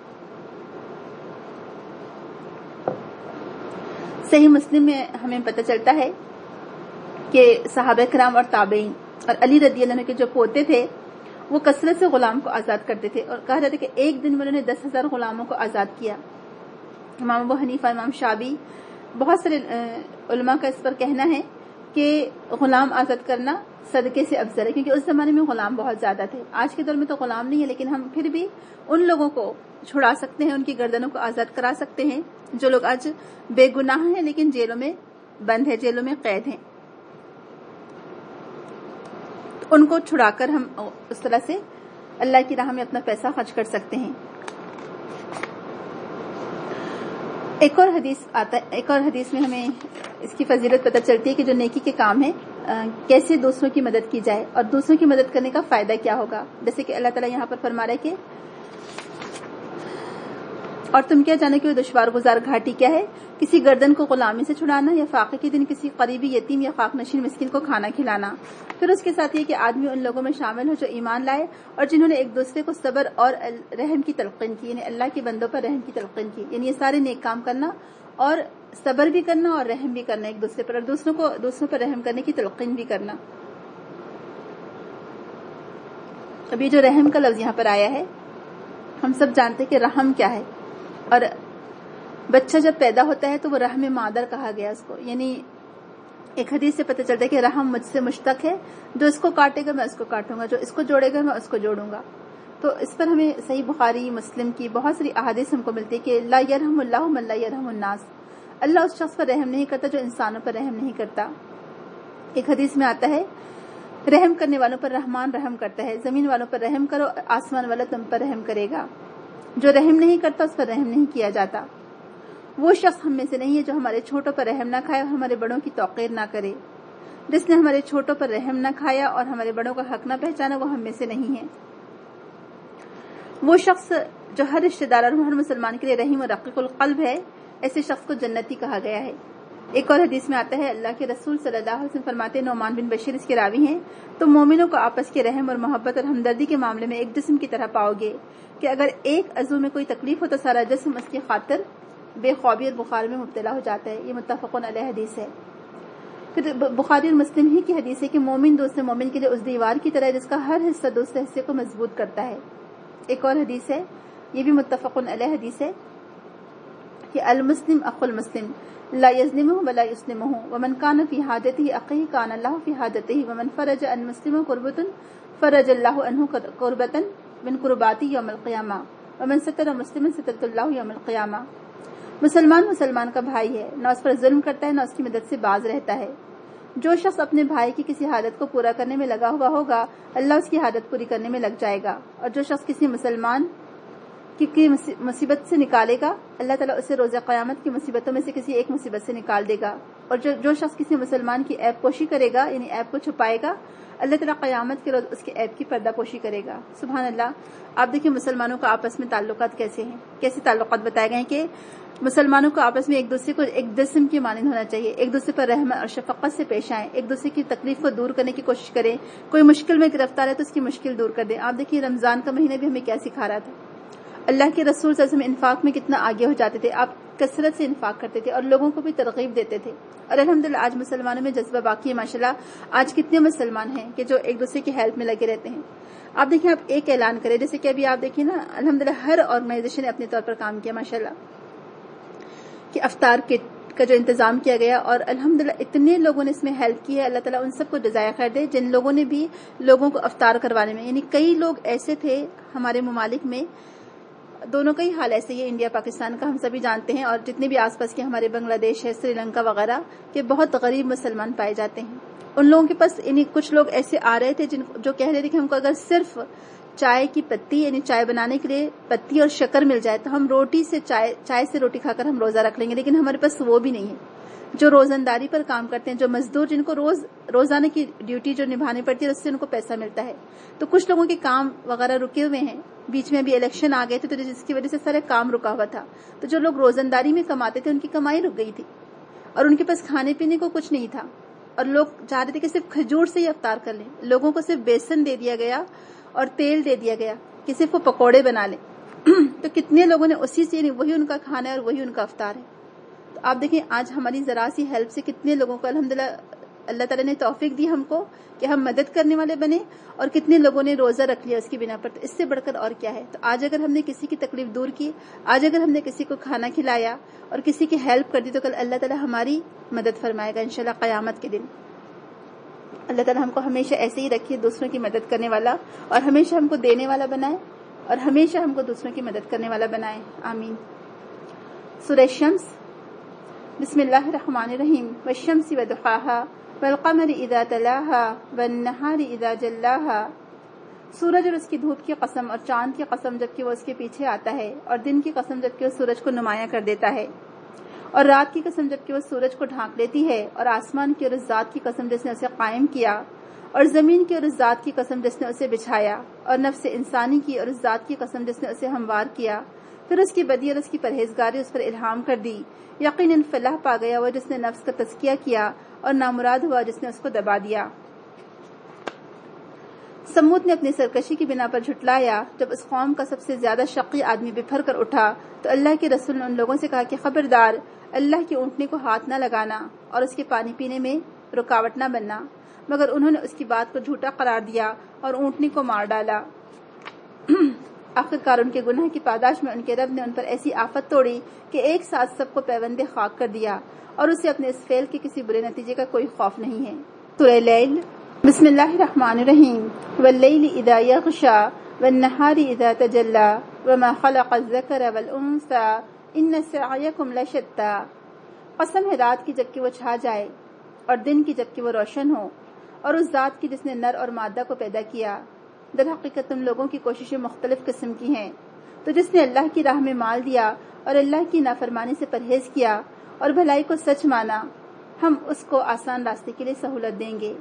صحیح مسلم میں ہمیں پتہ چلتا ہے کہ صحابہ کرام اور تابعین اور علی رضی اللہ عنہ کے جو پوتے تھے وہ کثرت سے غلام کو آزاد کرتے تھے، اور کہا جاتا ہے کہ ایک دن میں انہوں نے دس ہزار غلاموں کو آزاد کیا. امام ابو حنیفہ، امام شافعی، بہت سارے علماء کا اس پر کہنا ہے کہ غلام آزاد کرنا صدقے سے افضل ہے، کیونکہ اس زمانے میں غلام بہت زیادہ تھے. آج کے دور میں تو غلام نہیں ہے، لیکن ہم پھر بھی ان لوگوں کو چھڑا سکتے ہیں، ان کی گردنوں کو آزاد کرا سکتے ہیں جو لوگ آج بے گناہ ہیں لیکن جیلوں میں بند ہے، جیلوں میں قید ہیں. ان کو چھڑا کر ہم اس طرح سے اللہ کی راہ میں اپنا پیسہ خرچ کر سکتے ہیں. ایک اور حدیث آتا ہے ایک اور حدیث میں ہمیں اس کی فضیلت پتہ چلتی ہے کہ جو نیکی کے کام ہے کیسے دوسروں کی مدد کی جائے اور دوسروں کی مدد کرنے کا فائدہ کیا ہوگا. جیسے کہ اللہ تعالیٰ یہاں پر فرما رہا ہے کہ اور تم کیا جانے کہ وہ دشوار گزار گھاٹی کیا ہے، کسی گردن کو غلامی سے چھڑانا یا فاقے کے دن کسی قریبی یتیم یا خاک نشین مسکین کو کھانا کھلانا. پھر اس کے ساتھ یہ کہ آدمی ان لوگوں میں شامل ہو جو ایمان لائے اور جنہوں نے ایک دوسرے کو صبر اور رحم کی تلقین کی، یعنی اللہ کے بندوں پر رحم کی تلقین کی. یعنی یہ سارے نیک کام کرنا اور صبر بھی کرنا اور رحم بھی کرنا ایک دوسرے پر، اور دوسروں کو دوسروں پر رحم کرنے کی تلقین بھی کرنا. اب یہ جو رحم کا لفظ یہاں پر آیا ہے، ہم سب جانتے کہ رحم کیا ہے، اور بچہ جب پیدا ہوتا ہے تو وہ رحم مادر کہا گیا اس کو. یعنی ایک حدیث سے پتہ چلتا ہے کہ رحم مجھ سے مشتق ہے، جو اس کو کاٹے گا میں اس کو کاٹوں گا، جو اس کو جوڑے گا میں اس کو جوڑوں گا. تو اس پر ہمیں صحیح بخاری مسلم کی بہت ساری احادیث ہم کو ملتی ہے کہ لا یرحم اللہ من لا یرحم الناس، اللہ اس شخص پر رحم نہیں کرتا جو انسانوں پر رحم نہیں کرتا. ایک حدیث میں آتا ہے رحم کرنے والوں پر رحمان رحم کرتا ہے، زمین والوں پر رحم کرو آسمان والا تم پر رحم کرے گا. جو رحم نہیں کرتا اس پر رحم نہیں کیا جاتا. وہ شخص ہم میں سے نہیں ہے جو ہمارے چھوٹوں پر رحم نہ کھائے اور ہمارے بڑوں کی توقیر نہ کرے. جس نے ہمارے چھوٹوں پر رحم نہ کھایا اور ہمارے بڑوں کا حق نہ پہچانا وہ ہم میں سے نہیں ہے. وہ شخص جو ہر رشتہ دار اور ہر مسلمان کے لیے رحیم اور رقیق القلب ہے، ایسے شخص کو جنتی کہا گیا ہے. ایک اور حدیث میں آتا ہے اللہ کے رسول صلی اللہ علیہ وسلم فرماتے ہیں، نعمان بن بشیر اس کے راوی ہیں، تم مومنوں کو آپس کے رحم اور محبت اور ہمدردی کے معاملے میں ایک جسم کی طرح پاؤ گے کہ اگر ایک عضو میں کوئی تکلیف ہو تو سارا جسم اس کی خاطر بے خوابی اور بخار میں مبتلا ہو جاتا ہے. یہ متفقون علیہ حدیث ہے. پھر بخاری اور مسلم ہی کی حدیث ہے کہ مومن دوسرے مومن کے لیے اس دیوار کی طرح جس کا ہر حصہ دوسرے حصے کو مضبوط کرتا ہے. ایک اور حدیث ہے، یہ بھی متفقون علیہ حدیث ہے کہ المسلم اخو المسلم لا یظلمہ ولا یسلمہ ومن کان فی حاجتہ اخیہ کان اللہ فی حاجتہ ومن فرج عن مسلم قربۃ فرج اللہ عنہ قربۃ من قربات یوم القیامہ ومن ستر مسلما سترۃ اللہ یوم القیامہ. مسلمان مسلمان کا بھائی ہے، نہ اس پر ظلم کرتا ہے نہ اس کی مدد سے باز رہتا ہے. جو شخص اپنے بھائی کی کسی حاجت کو پورا کرنے میں لگا ہوا ہوگا اللہ اس کی حاجت پوری کرنے میں لگ جائے گا، اور جو شخص کسی مسلمان کی مصیبت سے نکالے گا اللہ تعالیٰ اسے روز قیامت کی مصیبتوں میں سے کسی ایک مصیبت سے نکال دے گا. اور جو جو شخص کسی مسلمان کی عیب پوشی کرے گا یعنی عیب کو چھپائے گا اللہ تعالیٰ قیامت کے روز اس کے عیب کی پردہ پوشی کرے گا. سبحان اللہ. آپ دیکھیں مسلمانوں کا آپس میں تعلقات کیسے ہیں، کیسے تعلقات بتائے گئے ہیں کہ مسلمانوں کو آپس میں ایک دوسرے کو ایک جسم کی مانند ہونا چاہیے، ایک دوسرے پر رحمت اور شفقت سے پیش آئیں، ایک دوسرے کی تکلیف کو دور کرنے کی کوشش کریں. کوئی مشکل میں گرفتار ہے تو اس کی مشکل دور کر دیں. آپ دیکھیے رمضان کا مہینہ بھی ہمیں کیا سکھا رہا تھا. اللہ کے رسول صلی اللہ علیہ وسلم انفاق میں کتنا آگے ہو جاتے تھے، آپ کثرت سے انفاق کرتے تھے اور لوگوں کو بھی ترغیب دیتے تھے. اور الحمدللہ آج مسلمانوں میں جذبہ باقی ہے ماشاءاللہ. آج کتنے مسلمان ہیں کہ جو ایک دوسرے کی ہیلپ میں لگے رہتے ہیں. آپ دیکھیں آپ ایک اعلان کریں، جیسے کہ ابھی آپ دیکھیں نا الحمدللہ ہر آرگنائزیشن نے اپنے طور پر کام کیا ماشاءاللہ کہ افطار کٹ کا جو انتظام کیا گیا، اور الحمدللہ اتنے لوگوں نے اس میں ہیلپ کی ہے. اللہ تعالیٰ ان سب کو جزائے خیر دے جن لوگوں نے بھی لوگوں کو افطار کروانے میں، یعنی کئی لوگ ایسے تھے ہمارے ممالک میں، دونوں کا ہی حال ایسے ہی ہے، انڈیا پاکستان کا ہم سبھی جانتے ہیں، اور جتنے بھی آس پاس کے ہمارے بنگلہ دیش ہے، سری لنکا وغیرہ کے بہت غریب مسلمان پائے جاتے ہیں. ان لوگوں کے پاس یعنی کچھ لوگ ایسے آ رہے تھے جن جو کہہ رہے تھے کہ ہم کو اگر صرف چائے کی پتی یعنی چائے بنانے کے لیے پتی اور شکر مل جائے تو ہم روٹی سے چائے چائے سے روٹی کھا کر ہم روزہ رکھ لیں گے. لیکن ہمارے پاس وہ بھی نہیں ہے. جو روزنداری پر کام کرتے ہیں، جو مزدور جن کو روز روزانہ کی ڈیوٹی جو نبھانی پڑتی ہے اس سے ان کو پیسہ ملتا ہے، تو کچھ لوگوں کے کام وغیرہ رکے ہوئے ہیں. بیچ میں ابھی الیکشن آ گئے تھے تو جس کی وجہ سے سارے کام رکا ہوا تھا. تو جو لوگ روزنداری میں کماتے تھے ان کی کمائی رک گئی تھی اور ان کے پاس کھانے پینے کو کچھ نہیں تھا، اور لوگ چاہ رہے تھے کہ صرف کھجور سے ہی افطار کر لیں. لوگوں کو صرف بیسن دے دیا گیا اور تیل دے دیا گیا کہ صرف وہ پکوڑے بنا لیں. تو کتنے لوگوں نے اسی سے وہی ان کا کھانا ہے اور وہی ان کا افطار ہے. تو آپ دیکھیں آج ہماری ذرا سی ہیلپ سے کتنے لوگوں کو الحمدللہ اللہ تعالیٰ نے توفیق دی ہم کو کہ ہم مدد کرنے والے بنے، اور کتنے لوگوں نے روزہ رکھ لیا اس کی بنا پر. تو اس سے بڑھ کر اور کیا ہے. تو آج اگر ہم نے کسی کی تکلیف دور کی، آج اگر ہم نے کسی کو کھانا کھلایا اور کسی کی ہیلپ کر دی تو کل اللہ تعالیٰ ہماری مدد فرمائے گا انشاءاللہ قیامت کے دن. اللہ تعالیٰ ہم کو ہمیشہ ایسے ہی رکھیے، دوسروں کی مدد کرنے والا، اور ہمیشہ ہم کو دینے والا بنائے اور ہمیشہ ہم کو دوسروں کی مدد کرنے والا بنائے. آمین. سورہ شمس. بسم اللہ الرحمن الرحیم. والشمس وضحاها والقمر اذا تلاها والنہار اذا جلاها. سورج اور اس کی دھوپ کی قسم اور چاند کی قسم جبکہ وہ اس کے پیچھے آتا ہے، اور دن کی قسم جبکہ وہ سورج کو نمایاں کر دیتا ہے. اور رات کی قسم جبکہ وہ سورج کو ڈھانک لیتی ہے، اور آسمان کی اور اس ذات کی قسم جس نے اسے قائم کیا، اور زمین کی اور اس ذات کی قسم جس نے اسے بچھایا، اور نفس انسانی کی اور اس ذات کی قسم جس نے اسے ہموار کیا، پھر اس کی بدی اور اس کی پرہیزگاری اس پر الہام کر دی۔ یقیناً فلاح پا گیا وہ جس نے نفس کا تزکیہ کیا، اور نامراد ہوا جس نے اس کو دبا دیا۔ سمود نے اپنی سرکشی کی بنا پر جھٹلایا۔ جب اس قوم کا سب سے زیادہ شقی آدمی بپھر کر اٹھا تو اللہ کے رسول نے ان لوگوں سے کہا کہ خبردار، اللہ کی اونٹنی کو ہاتھ نہ لگانا اور اس کے پانی پینے میں رکاوٹ نہ بننا، مگر انہوں نے اس کی بات کو جھوٹا قرار دیا اور اونٹنی کو مار ڈالا۔ آخرکار ان کے گناہ کی پاداش میں ان کے رب نے ان پر ایسی آفت توڑی کہ ایک ساتھ سب کو پیوندے خاک کر دیا، اور اسے اپنے اس فعل کے کسی برے نتیجے کا کوئی خوف نہیں ہے۔ سورہ لیل۔ بسم اللہ الرحمن الرحیم۔ واللیل اذا یغشی والنہار اذا تجلی وما خلق الذکر والانثی ان سعیکم لشتی۔ قسم ہے رات کی جبکہ وہ چھا جائے، اور دن کی جبکہ وہ روشن ہو، اور اس ذات کی جس نے نر اور مادہ کو پیدا کیا۔ در حقیقت تم لوگوں کی کوششیں مختلف قسم کی ہیں، تو جس نے اللہ کی راہ میں مال دیا اور اللہ کی نافرمانی سے پرہیز کیا اور بھلائی کو سچ مانا، ہم اس کو آسان راستے کے لیے سہولت دیں گے۔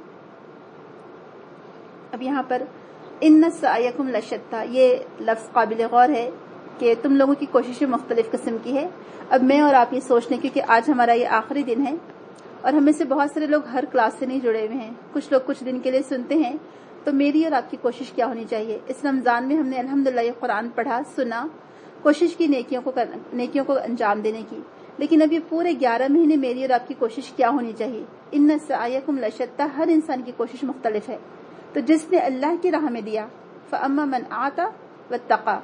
اب یہاں پر ان سعیکم لشتی، یہ لفظ قابل غور ہے کہ تم لوگوں کی کوششیں مختلف قسم کی ہے۔ اب میں اور آپ یہ سوچ لیں، کیونکہ آج ہمارا یہ آخری دن ہے اور ہمیں سے بہت سارے لوگ ہر کلاس سے نہیں جڑے ہوئے ہیں، کچھ لوگ کچھ دن کے لیے سنتے ہیں، تو میری اور آپ کی کوشش کیا ہونی چاہیے؟ اس رمضان میں ہم نے الحمدللہ یہ قرآن پڑھا، سنا، کوشش کی نیکیوں کو نیکیوں کو انجام دینے کی، لیکن اب یہ پورے گیارہ مہینے میری اور آپ کی کوشش کیا ہونی چاہیے؟ ان سعیکم لشتی، ہر انسان کی کوشش مختلف ہے۔ تو جس نے اللہ کی راہ میں دیا، فاما من آتی واتقی،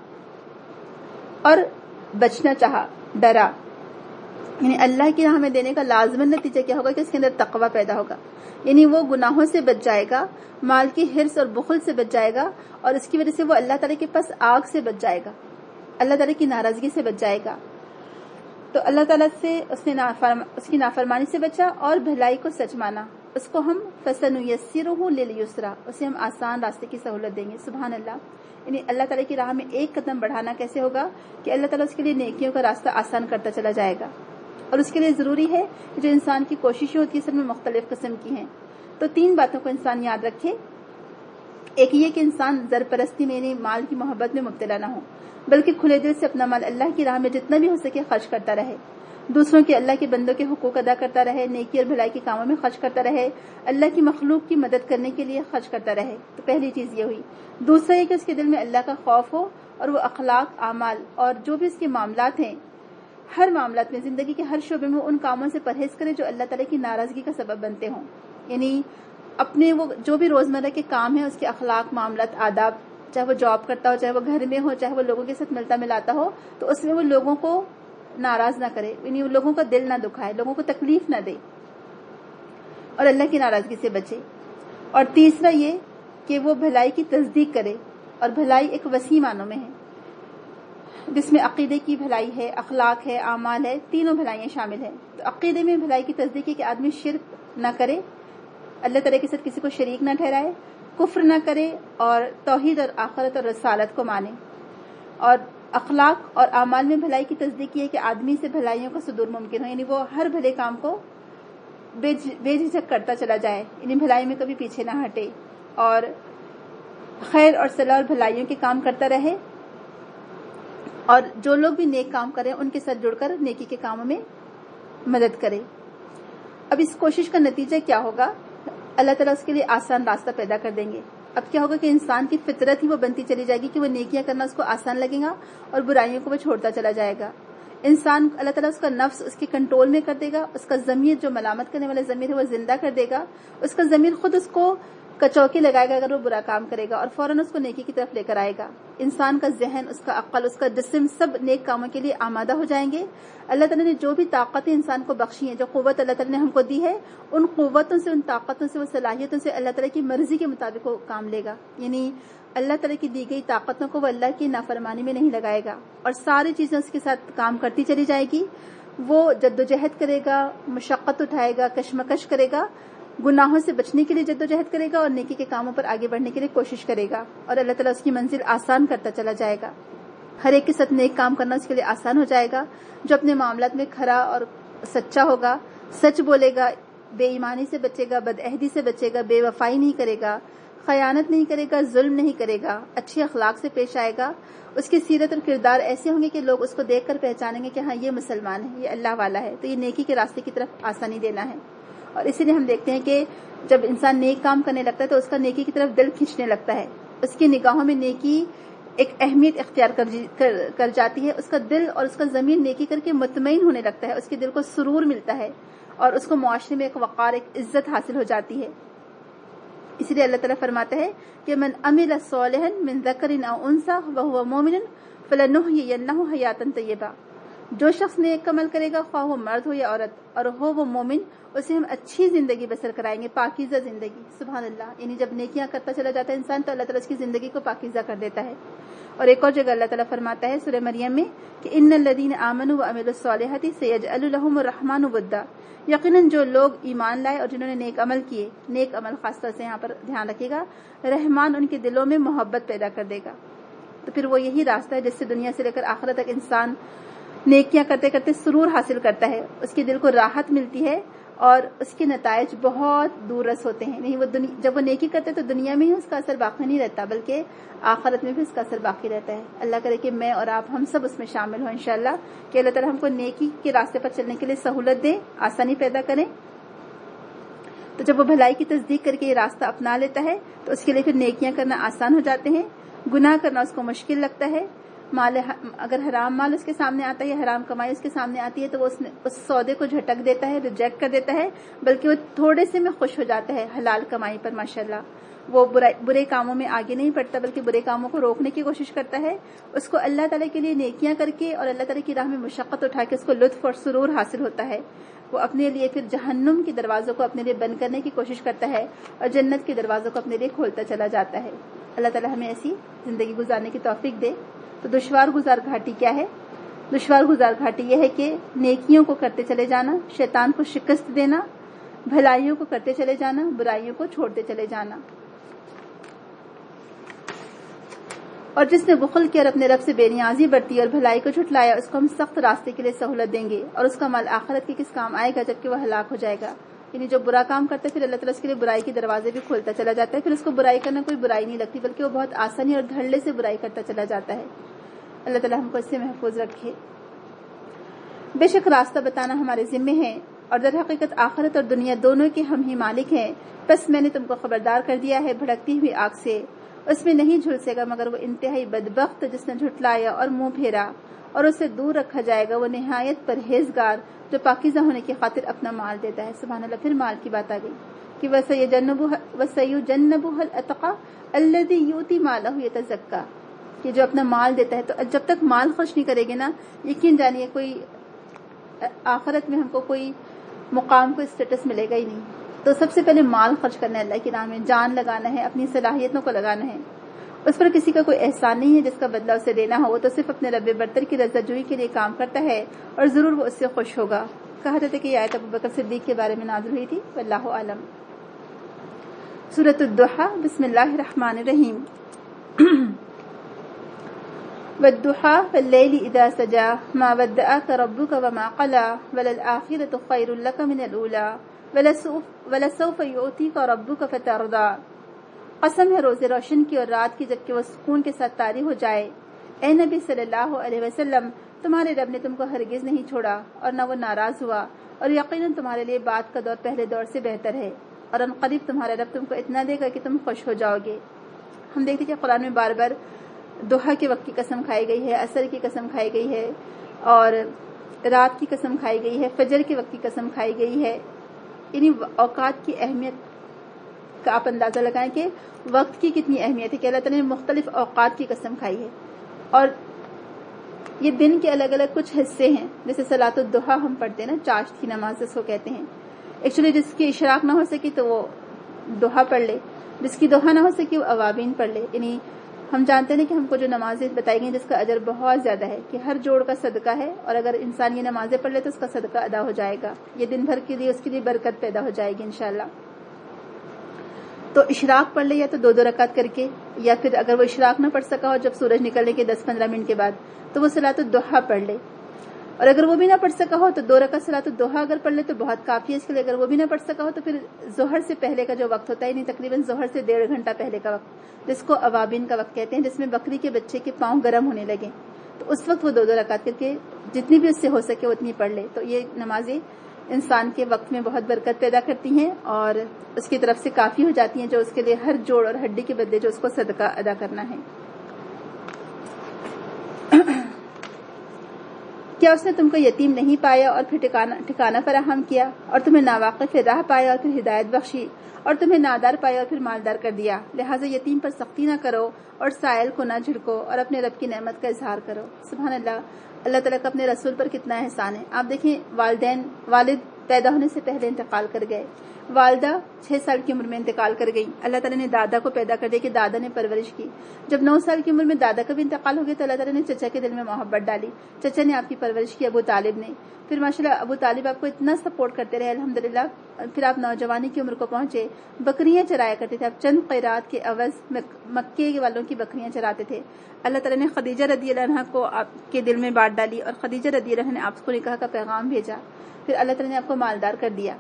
اور بچنا چاہا، ڈرا، یعنی اللہ کی راہ میں دینے کا لازمن نتیجہ کیا ہوگا کہ اس کے اندر تقوی پیدا ہوگا، یعنی وہ گناہوں سے بچ جائے گا، مال کی حرص اور بخل سے بچ جائے گا، اور اس کی وجہ سے وہ اللہ تعالیٰ کے پاس آگ سے بچ جائے گا، اللہ تعالیٰ کی ناراضگی سے بچ جائے گا۔ تو اللہ تعالیٰ سے اس نے نافرم اس کی نافرمانی سے بچا اور بھلائی کو سچ مانا، اس کو ہم فَسَنُيَسِّرُهُ لِلْيُسْرَىٰ، اسے ہم آسان راستے کی سہولت دیں گے۔ سبحان اللہ، یعنی اللہ تعالیٰ کی راہ میں ایک قدم بڑھانا کیسے ہوگا کہ اللہ تعالیٰ اس کے لیے نیکیوں کا راستہ آسان کرتا چلا جائے گا، اور اس کے لیے ضروری ہے کہ جو انسان کی کوششیں ہوتی ہیں سب میں مختلف قسم کی ہیں۔ تو تین باتوں کو انسان یاد رکھے، ایک یہ کہ انسان زر پرستی میں یعنی مال کی محبت میں مبتلا نہ ہو، بلکہ کھلے دل سے اپنا مال اللہ کی راہ میں جتنا بھی ہو سکے خرچ کرتا رہے، دوسروں کے اللہ کے بندوں کے حقوق ادا کرتا رہے، نیکی اور بھلائی کے کاموں میں خرچ کرتا رہے، اللہ کی مخلوق کی مدد کرنے کے لیے خرچ کرتا رہے۔ تو پہلی چیز یہ ہوئی۔ دوسرا یہ کہ اس کے دل میں اللہ کا خوف ہو، اور وہ اخلاق، اعمال اور جو بھی اس کے معاملات ہیں، ہر معاملات میں، زندگی کے ہر شعبے میں ان کاموں سے پرہیز کرے جو اللہ تعالیٰ کی ناراضگی کا سبب بنتے ہوں، یعنی اپنے وہ جو بھی روزمرہ کے کام ہیں اس کے اخلاق، معاملات، آداب، چاہے وہ جاب کرتا ہو، چاہے وہ گھر میں ہو، چاہے وہ لوگوں کے ساتھ ملتا ملاتا ہو، تو اس میں وہ لوگوں کو ناراض نہ کرے، یعنی لوگوں کا دل نہ دکھائے، لوگوں کو تکلیف نہ دے، اور اللہ کی ناراضگی سے بچے۔ اور تیسرا یہ کہ وہ بھلائی کی تصدیق کرے، اور بھلائی ایک وسیع معنوں میں ہے، جس میں عقیدے کی بھلائی ہے، اخلاق ہے، اعمال ہے، تینوں بھلائیاں شامل ہیں۔ تو عقیدے میں بھلائی کی تصدیق ہے کہ آدمی شرک نہ کرے، اللہ تعالیٰ کے ساتھ کسی کو شریک نہ ٹھہرائے، کفر نہ کرے، اور توحید اور آخرت اور رسالت کو مانے۔ اور اخلاق اور اعمال میں بھلائی کی تصدیق یہ ہے کہ آدمی سے بھلائیوں کا صدور ممکن ہو، یعنی وہ ہر بھلے کام کو بے جھجک کرتا چلا جائے، یعنی بھلائی میں کبھی پیچھے نہ ہٹے، اور خیر اور صلاح اور بھلائیوں کے کام کرتا رہے، اور جو لوگ بھی نیک کام کریں ان کے ساتھ جڑ کر نیکی کے کاموں میں مدد کرے۔ اب اس کوشش کا نتیجہ کیا ہوگا؟ اللہ تعالیٰ اس کے لیے آسان راستہ پیدا کر دیں گے۔ اب کیا ہوگا کہ انسان کی فطرت ہی وہ بنتی چلی جائے گی کہ وہ نیکیاں کرنا اس کو آسان لگے گا اور برائیوں کو وہ چھوڑتا چلا جائے گا۔ انسان اللہ تعالیٰ اس کا نفس اس کے کنٹرول میں کر دے گا، اس کا ضمیر جو ملامت کرنے والا ضمیر ہے وہ زندہ کر دے گا، اس کا ضمیر خود اس کو کچوکی لگائے گا اگر وہ برا کام کرے گا، اور فوراً اس کو نیکی کی طرف لے کر آئے گا۔ انسان کا ذہن، اس کا عقل، اس کا جسم سب نیک کاموں کے لیے آمادہ ہو جائیں گے۔ اللہ تعالیٰ نے جو بھی طاقتیں انسان کو بخشی ہیں، جو قوت اللہ تعالیٰ نے ہم کو دی ہے، ان قوتوں سے، ان طاقتوں سے، وہ صلاحیتوں سے اللہ تعالیٰ کی مرضی کے مطابق وہ کام لے گا، یعنی اللہ تعالیٰ کی دی گئی طاقتوں کو وہ اللہ کی نافرمانی میں نہیں لگائے گا، اور ساری چیزیں اس کے ساتھ کام کرتی چلی جائے گی۔ وہ جدوجہد کرے گا، مشقت اٹھائے گا، کشمکش کرے گا، گناہوں سے بچنے کے لیے جدوجہد کرے گا، اور نیکی کے کاموں پر آگے بڑھنے کے لیے کوشش کرے گا، اور اللہ تعالیٰ اس کی منزل آسان کرتا چلا جائے گا۔ ہر ایک کے ساتھ نیک کام کرنا اس کے لیے آسان ہو جائے گا۔ جو اپنے معاملات میں کھرا اور سچا ہوگا، سچ بولے گا، بے ایمانی سے بچے گا، بدعہدی سے بچے گا، بے وفائی نہیں کرے گا، خیانت نہیں کرے گا، ظلم نہیں کرے گا، اچھے اخلاق سے پیش آئے گا، اس کی سیرت اور کردار ایسے ہوں گے کہ لوگ اس کو دیکھ کر پہچانیں گے کہ ہاں یہ مسلمان ہے، یہ اللہ والا ہے، تو یہ نیکی کے راستے کی طرف آسانی دینا ہے۔ اور اسی لیے ہم دیکھتے ہیں کہ جب انسان نیک کام کرنے لگتا ہے تو اس کا نیکی کی طرف دل کھینچنے لگتا ہے، اس کی نگاہوں میں نیکی ایک اہمیت اختیار کر, کر, کر جاتی ہے، اس کا دل اور اس کا ضمیر نیکی کر کے مطمئن ہونے لگتا ہے، اس کے دل کو سرور ملتا ہے اور اس کو معاشرے میں ایک وقار، ایک عزت حاصل ہو جاتی ہے۔ اسی لیے اللہ تعالیٰ فرماتا ہے کہ من عمل صالحا من ذکر او انثى وهو مؤمن فلنحيينه حیاتا طیبہ، جو شخص نیک عمل کرے گا خواہ وہ مرد ہو یا عورت اور ہو وہ مومن، اسے ہم اچھی زندگی بسر کرائیں گے، پاکیزہ زندگی۔ سبحان اللہ، یعنی جب نیکیاں کرتا چلا جاتا ہے انسان تو اللہ تعالیٰ اس کی زندگی کو پاکیزہ کر دیتا ہے۔ اور ایک اور جگہ اللہ تعالیٰ فرماتا ہے سورہ مریم میں کہ ان الذین آمنوا وعملوا الصالحات سیجعل لهم الرحمن ودا، یقیناً جو لوگ ایمان لائے اور جنہوں نے نیک عمل کیے، نیک عمل خاص طور سے یہاں پر دھیان رکھیے گا، رحمان ان کے دلوں میں محبت پیدا کر دے گا۔ تو پھر وہ یہی راستہ ہے جس سے دنیا سے لے کر آخرت تک انسان نیکیاں کرتے کرتے سرور حاصل کرتا ہے، اس کے دل کو راحت ملتی ہے اور اس کے نتائج بہت دور رس ہوتے ہیں۔ نہیں وہ جب وہ نیکی کرتے ہیں تو دنیا میں ہی اس کا اثر باقی نہیں رہتا بلکہ آخرت میں بھی اس کا اثر باقی رہتا ہے۔ اللہ کرے کہ میں اور آپ ہم سب اس میں شامل ہوں انشاءاللہ، کہ اللہ تعالیٰ ہم کو نیکی کے راستے پر چلنے کے لیے سہولت دے، آسانی پیدا کریں۔ تو جب وہ بھلائی کی تصدیق کر کے یہ راستہ اپنا لیتا ہے تو اس کے لیے پھر نیکیاں کرنا آسان ہو جاتے ہیں، گناہ کرنا اس کو مشکل لگتا ہے۔ مال اگر حرام مال اس کے سامنے آتا ہے یا حرام کمائی اس کے سامنے آتی ہے تو وہ اس, اس سودے کو جھٹک دیتا ہے، ریجیکٹ کر دیتا ہے، بلکہ وہ تھوڑے سے میں خوش ہو جاتا ہے حلال کمائی پر ماشاءاللہ۔ وہ برے کاموں میں آگے نہیں بڑھتا بلکہ برے کاموں کو روکنے کی کوشش کرتا ہے۔ اس کو اللہ تعالیٰ کے لیے نیکیاں کر کے اور اللہ تعالیٰ کی راہ میں مشقت اٹھا کے اس کو لطف اور سرور حاصل ہوتا ہے۔ وہ اپنے لیے پھر جہنم کے دروازوں کو اپنے لیے بند کرنے کی کوشش کرتا ہے اور جنت کے دروازوں کو اپنے لیے کھولتا چلا جاتا ہے۔ اللہ تعالیٰ ہمیں ایسی زندگی گزارنے کی توفیق دے۔ تو دشوار گزار گھاٹی کیا ہے؟ دشوار گزار گھاٹی یہ ہے کہ نیکیوں کو کرتے چلے جانا، شیطان کو شکست دینا، بھلائیوں کو کرتے چلے جانا، برائیوں کو چھوڑتے چلے جانا۔ اور جس نے بخل کیا اور اپنے رب سے بے نیازی برتی اور بھلائی کو جھٹلایا، اس کو ہم سخت راستے کے لیے سہولت دیں گے اور اس کا مال آخرت کے کس کام آئے گا جبکہ وہ ہلاک ہو جائے گا۔ یعنی جو برا کام کرتا ہے پھر اللہ تعالیٰ اس کے لیے برائی کے دروازے بھی کھولتا چلا جاتا ہے، پھر اس کو برائی کرنا کوئی برائی نہیں لگتی بلکہ وہ بہت آسانی اور دھڑلے سے برائی کرتا چلا جاتا ہے۔ اللہ تعالیٰ ہم کو اس سے محفوظ رکھے۔ بے شک راستہ بتانا ہمارے ذمے ہے اور در حقیقت آخرت اور دنیا دونوں کے ہم ہی مالک ہیں۔ بس میں نے تم کو خبردار کر دیا ہے بھڑکتی ہوئی آگ سے، اس میں نہیں جھلسے گا مگر وہ انتہائی بدبخت جس نے جھٹلایا اور منہ پھیرا، اور اسے دور رکھا جائے گا وہ نہایت پرہیزگار جو پاکیزہ ہونے کی خاطر اپنا مال دیتا ہے۔ سبحان اللہ، پھر مال کی بات آ گئی کہ وَسَيُجَنَّبُهَا الْأَتْقَى الَّذِي يُؤْتِي مَالَهُ يَتَزَكَّى، کہ جو اپنا مال دیتا ہے، تو جب تک مال خرچ نہیں کرے گے نا، یقین جانیے کوئی آخرت میں ہم کو کوئی مقام، کوئی اسٹیٹس ملے گا ہی نہیں۔ تو سب سے پہلے مال خرچ کرنا ہے، اللہ کی راہ میں جان لگانا ہے، اپنی صلاحیتوں کو لگانا ہے۔ اس پر کسی کا کوئی احسان نہیں ہے جس کا بدلہ اسے دینا ہو، وہ تو صرف اپنے رب برتر کی رضا جوئی کے لیے کام کرتا ہے اور ضرور وہ اس سے خوش ہوگا۔ کہا جاتا ہے کہ یہ آیت ابوبکر صدیق کے بارے میں نازل ہوئی تھی، واللہ اعلم۔ سورۃ الضحیٰ، بسم اللہ الرحمن الرحیم۔ والضحیٰ واللیل اذا سجی ما ودعک ربک وما قلی وللآخرۃ خیر لک من الاولی ولسوف یعطیک ربک فترضی۔ قسم ہے روز روشن کی اور رات کی جبکہ وہ سکون کے ساتھ طاری ہو جائے، اے نبی صلی اللہ علیہ وسلم، تمہارے رب نے تم کو ہرگز نہیں چھوڑا اور نہ وہ ناراض ہوا، اور یقیناً تمہارے لیے بات کا دور پہلے دور سے بہتر ہے، اور ان قریب تمہارا رب تم کو اتنا دے گا کہ تم خوش ہو جاؤ گے۔ ہم دیکھتے کہ قرآن میں بار بار ضحیٰ کے وقت کی قسم کھائی گئی ہے، عصر کی قسم کھائی گئی ہے، اور رات کی قسم کھائی گئی ہے، فجر کے وقت کی قسم کھائی گئی ہے۔ یعنی اوقات کی اہمیت کا آپ اندازہ لگائیں کہ وقت کی کتنی اہمیت ہے کہ اللہ تعالیٰ نے مختلف اوقات کی قسم کھائی ہے، اور یہ دن کے الگ الگ کچھ حصے ہیں، جیسے صلاۃ الضحیٰ ہم پڑھتے ہیں نا، چاشت کی نماز اس کو کہتے ہیں۔ ایکچولی جس کی اشراق نہ ہو سکی تو وہ ضحیٰ پڑھ لے، جس کی ضحیٰ نہ ہو سکی وہ اوابین پڑھ لے۔ یعنی ہم جانتے ہیں کہ ہم کو جو نمازیں بتائی گئی جس کا اجر بہت زیادہ ہے، کہ ہر جوڑ کا صدقہ ہے، اور اگر انسان یہ نمازیں پڑھ لے تو اس کا صدقہ ادا ہو جائے گا، یہ دن بھر کے لیے اس کے لیے برکت پیدا ہو جائے گی انشاءاللہ۔ تو اشراق پڑھ لے یا تو دو دو رکعت کر کے، یا پھر اگر وہ اشراق نہ پڑھ سکا ہو جب سورج نکلنے کے دس پندرہ منٹ کے بعد تو وہ صلاۃ الضحیٰ پڑھ لے۔ اور اگر وہ بھی نہ پڑھ سکا ہو تو دو رکعت صلاۃ الضحیٰ اگر پڑھ لے تو بہت کافی ہے اس کے لیے. اگر وہ بھی نہ پڑھ سکا ہو تو پھر ظہر سے پہلے کا جو وقت ہوتا ہے، یعنی تقریباً ظہر سے ڈیڑھ گھنٹہ پہلے کا وقت، جس کو اوابین کا وقت کہتے ہیں، جس میں بکری کے بچے کے پاؤں گرم ہونے لگے، تو اس وقت وہ دو دو رکعت کر کے جتنی بھی اس سے ہو سکے اتنی پڑھ لے. تو یہ نمازیں انسان کے وقت میں بہت برکت پیدا کرتی ہیں اور اس کی طرف سے کافی ہو جاتی ہیں، جو اس کے لیے ہر جوڑ اور ہڈی کے بدلے جو اس کو صدقہ ادا کرنا ہے. کیا اس نے تم کو یتیم نہیں پایا اور پھر ٹھکانہ ٹھکانہ فراہم کیا، اور تمہیں ناواقف راہ پایا اور پھر ہدایت بخشی، اور تمہیں نادار پایا اور پھر مالدار کر دیا. لہٰذا یتیم پر سختی نہ کرو اور سائل کو نہ جھڑکو اور اپنے رب کی نعمت کا اظہار کرو. سبحان اللہ، اللہ تعالیٰ کا اپنے رسول پر کتنا احسان ہے. آپ دیکھیں، والدین والد پیدا ہونے سے پہلے انتقال کر گئے، والدہ چھ سال کی عمر میں انتقال کر گئی. اللہ تعالیٰ نے دادا کو پیدا کر دیا کہ دادا نے پرورش کی. جب نو سال کی عمر میں دادا کا بھی انتقال ہو گیا تو اللہ تعالیٰ نے چچا کے دل میں محبت ڈالی. چچا نے آپ کی پرورش کی، ابو طالب نے. پھر ماشاءاللہ ابو طالب آپ کو اتنا سپورٹ کرتے رہے الحمدللہ. پھر آپ نوجوانی کی عمر کو پہنچے، بکریاں چرایا کرتے تھے. آپ چند قیرات کے عوض مکے والوں کی بکریاں چراتے تھے. اللہ تعالیٰ نے خدیجہ رضی اللہ عنہا کو آپ کے دل میں بات ڈالی اور خدیجہ رضی اللہ عنہا نے آپ کو نکاح کا پیغام بھیجا. پھر اللہ تعالیٰ نے آپ کو مالدار کر دیا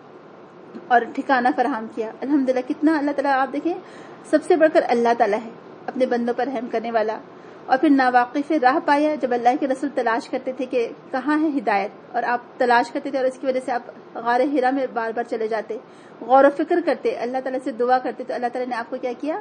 اور ٹھکانہ فراہم کیا. الحمدللہ کتنا اللہ تعالیٰ، آپ دیکھیں سب سے بڑھ کر اللہ تعالیٰ ہے اپنے بندوں پر رحم کرنے والا. اور پھر ناواقف راہ پایا، جب اللہ کے رسول تلاش کرتے تھے کہ کہاں ہے ہدایت اور آپ تلاش کرتے تھے اور اس کی وجہ سے آپ غار ہرا میں بار بار چلے جاتے، غور و فکر کرتے، اللہ تعالیٰ سے دعا کرتے، تو اللہ تعالیٰ نے آپ کو کیا کیا؟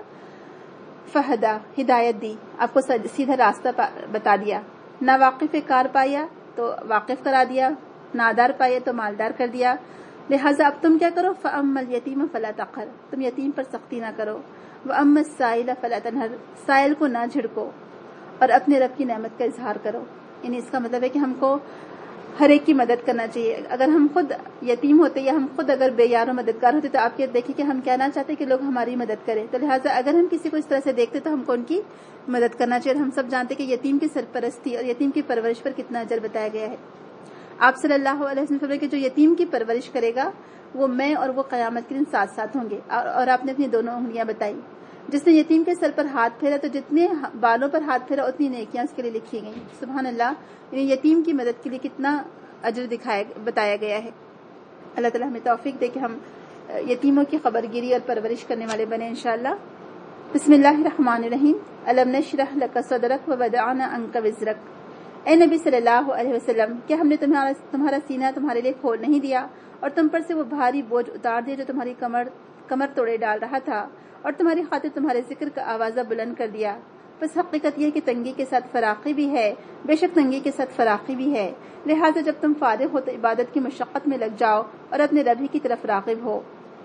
فہدا، ہدایت دی، آپ کو سیدھا راستہ بتا دیا. ناواقف کار پایا تو واقف کرا دیا، نادار پایا تو مالدار کر دیا. لہٰذا اب تم کیا کرو؟ فَأَمَّا الْيَتِيمَ فَلَا تَقْهَرْ، تم یتیم پر سختی نہ کرو. وَأَمَّا السَّائِلَ فَلَا تَنْهَرْ، سائل کو نہ جھڑکو اور اپنے رب کی نعمت کا اظہار کرو. یعنی اس کا مطلب ہے کہ ہم کو ہر ایک کی مدد کرنا چاہیے. اگر ہم خود یتیم ہوتے یا ہم خود اگر بے یار و مددگار ہوتے تو آپ یہ دیکھیں کہ ہم کیا نہ چاہتے کہ لوگ ہماری مدد کریں. تو لہٰذا اگر ہم کسی کو اس طرح سے دیکھتے تو ہم کو ان کی مدد کرنا چاہیے. ہم سب جانتے کہ یتیم کی سرپرستی اور یتیم کی پرورش پر کتنا اجر بتایا گیا ہے. آپ صلی اللہ علیہ وسلم فرمایا کہ جو یتیم کی پرورش کرے گا وہ میں اور وہ قیامت کے دن ساتھ ساتھ ہوں گے. اور آپ نے اپنی دونوں انگلیاں بتائی. جس نے یتیم کے سر پر ہاتھ پھیرا تو جتنے بالوں پر ہاتھ پھیرا اتنی نیکیاں اس کے لیے لکھی گئیں. سبحان اللہ، یعنی یتیم کی مدد کے لیے کتنا اجر دکھایا بتایا گیا ہے. اللہ تعالیٰ ہمیں توفیق دے کہ ہم یتیموں کی خبرگیری اور پرورش کرنے والے بنے انشاءاللہ. بسم اللہ الرحمن الرحیم. الم نشرح لک صدرک ووضعنا عنک وزرک. اے نبی صلی اللہ علیہ وسلم، کیا ہم نے تمہارا تمہارا سینہ تمہارے لیے کھول نہیں دیا اور تم پر سے وہ بھاری بوجھ اتار دیا جو تمہاری کمر کمر توڑے ڈال رہا تھا، اور تمہاری خاطر تمہارے ذکر کا آوازہ بلند کر دیا. بس حقیقت یہ کہ تنگی کے ساتھ فراخی بھی ہے، بے شک تنگی کے ساتھ فراخی بھی ہے. لہٰذا جب تم فارغ ہو تو عبادت کی مشقت میں لگ جاؤ اور اپنے رب ہی کی طرف راغب ہو.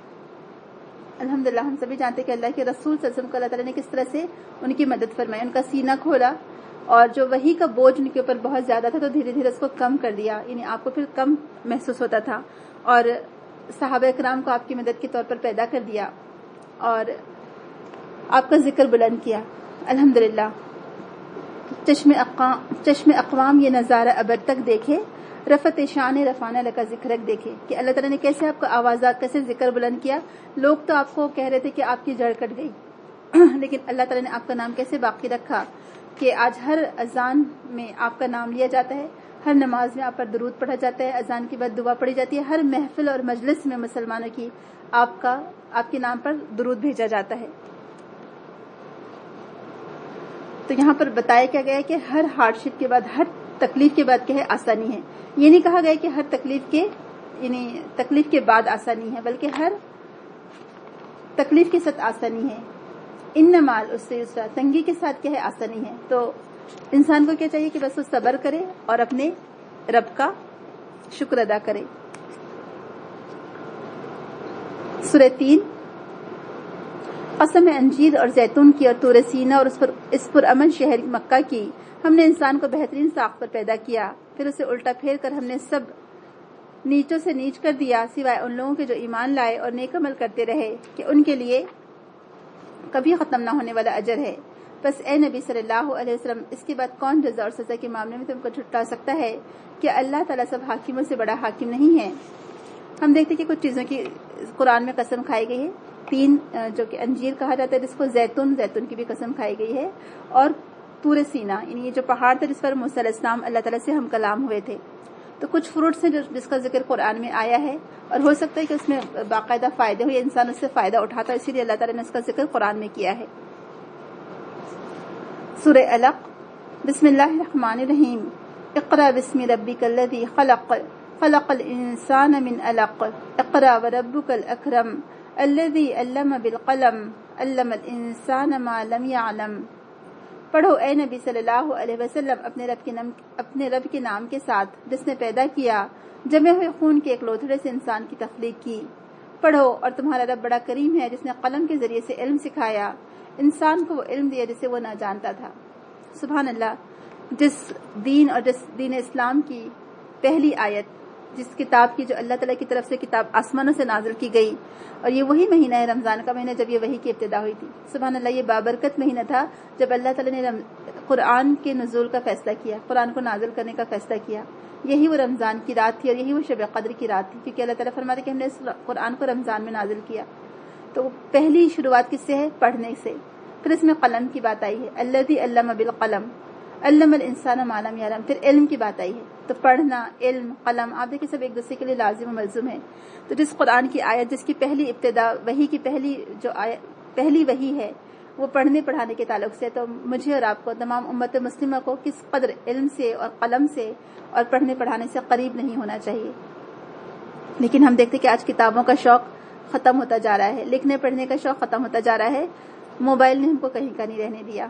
الحمدللہ ہم سبھی جانتے کہ اللہ کے رسول صلی اللہ علیہ وسلم کو اللہ تعالیٰ نے کس طرح سے ان کی مدد فرمائی، ان کا سینہ کھولا اور جو وحی کا بوجھ ان کے اوپر بہت زیادہ تھا تو دھیرے دھیرے اس کو کم کر دیا. یعنی آپ کو پھر کم محسوس ہوتا تھا اور صحابہ اکرام کو آپ کی مدد کے طور پر پیدا کر دیا اور آپ کا ذکر بلند کیا. الحمدللہ چشم اقوام چشم اقوام یہ نظارہ ابد تک دیکھے، رفت شان رفانہ لکا ذکرک دیکھے کہ اللہ تعالیٰ نے کیسے آپ کا آوازات، کیسے ذکر بلند کیا. لوگ تو آپ کو کہہ رہے تھے کہ آپ کی جڑ کٹ گئی لیکن اللہ تعالیٰ نے آپ کا نام کیسے باقی رکھا کہ آج ہر اذان میں آپ کا نام لیا جاتا ہے، ہر نماز میں آپ پر درود پڑھا جاتا ہے، اذان کے بعد دعا پڑھی جاتی ہے، ہر محفل اور مجلس میں مسلمانوں کی آپ کا آپ کے نام پر درود بھیجا جاتا ہے. تو یہاں پر بتایا کیا گیا ہے کہ ہر ہارڈ شپ کے بعد، ہر تکلیف کے بعد کیا ہے؟ آسانی ہے. یہ نہیں کہا گیا کہ ہر تکلیف کے یعنی تکلیف کے بعد آسانی ہے، بلکہ ہر تکلیف کے ساتھ آسانی ہے. ان مال اس سے یسرا، تنگی کے ساتھ کیا ہے؟ آسانی ہے. تو انسان کو کیا چاہیے کہ بس وہ صبر کرے اور اپنے رب کا شکر ادا کرے. سورہ تین. قسم انجیر اور زیتون کی اور طور سینہ اور اس پر اس پر امن شہر مکہ کی، ہم نے انسان کو بہترین ساخت پر پیدا کیا، پھر اسے الٹا پھیر کر ہم نے سب نیچوں سے نیچ کر دیا سوائے ان لوگوں کے جو ایمان لائے اور نیک عمل کرتے رہے کہ ان کے لیے کبھی ختم نہ ہونے والا اجر ہے. بس اے نبی صلی اللہ علیہ وسلم، اس کے بعد کون جزا اور سزا کے معاملے میں تم کو جھٹلا سکتا ہے کہ اللہ تعالیٰ سب حاکموں سے بڑا حاکم نہیں ہے. ہم دیکھتے کہ کچھ چیزوں کی قرآن میں قسم کھائی گئی ہے. تین جو کہ انجیر کہا جاتا ہے جس کو زیتون زیتون کی بھی قسم کھائی گئی ہے، اور طور سینا، یعنی یہ جو پہاڑ تھا جس پر موسیٰ علیہ السلام اللہ تعالیٰ سے ہم کلام ہوئے تھے. تو کچھ فروٹس ہیں جو جس کا ذکر قرآن میں آیا ہے، اور ہو سکتا ہے کہ اس میں باقاعدہ فائدے ہو یا انسان اس سے فائدہ اٹھاتا ہے، اسی لیے اللہ تعالیٰ نے اس کا ذکر قرآن میں کیا ہے. سورہ علق. بسم اللہ الرحمن الرحیم. اقرأ بسم ربک الذی خلق خلق الانسان من علق اقرأ وربک الاکرم الذی علم بالقلم علم الانسان ما لم یعلم. پڑھو اے نبی صلی اللہ علیہ وسلم اپنے رب کے نام اپنے رب کے نام کے ساتھ جس نے پیدا کیا جمے ہوئے خون کے ایک لوتھڑے سے انسان کی تخلیق کی. پڑھو اور تمہارا رب بڑا کریم ہے جس نے قلم کے ذریعے سے علم سکھایا، انسان کو وہ علم دیا جسے وہ نہ جانتا تھا. سبحان اللہ. جس دین اور جس دین اسلام کی پہلی آیت، جس کتاب کی جو اللہ تعالیٰ کی طرف سے کتاب آسمانوں سے نازل کی گئی، اور یہ وہی مہینہ ہے رمضان کا مہینہ جب یہ وحی کی ابتدا ہوئی تھی. سبحان اللہ. یہ بابرکت مہینہ تھا جب اللہ تعالیٰ نے قرآن کے نزول کا فیصلہ کیا، قرآن کو نازل کرنے کا فیصلہ کیا. یہی وہ رمضان کی رات تھی اور یہی وہ شب قدر کی رات تھی، کیونکہ اللہ تعالیٰ فرماتے کہ ہم نے اس قرآن کو رمضان میں نازل کیا. تو پہلی شروعات کس سے ہے؟ پڑھنے سے. پھر اس میں قلم کی بات آئی ہے، الذی علم بالقلم علم الانسان ما لم یعلم. پھر علم کی بات آئی ہے. تو پڑھنا، علم، قلم، آپ دیکھیں سب ایک دوسرے کے لیے لازم و ملزوم ہے. تو جس قرآن کی آیت جس کی پہلی ابتدا وحی کی پہلی جو آیت پہلی وحی ہے وہ پڑھنے پڑھانے کے تعلق سے، تو مجھے اور آپ کو تمام امت مسلمہ کو کس قدر علم سے اور قلم سے اور پڑھنے پڑھانے سے قریب نہیں ہونا چاہیے. لیکن ہم دیکھتے کہ آج کتابوں کا شوق ختم ہوتا جا رہا ہے، لکھنے پڑھنے کا شوق ختم ہوتا جا رہا ہے. موبائل نے ہم کو کہیں کا نہیں رہنے دیا.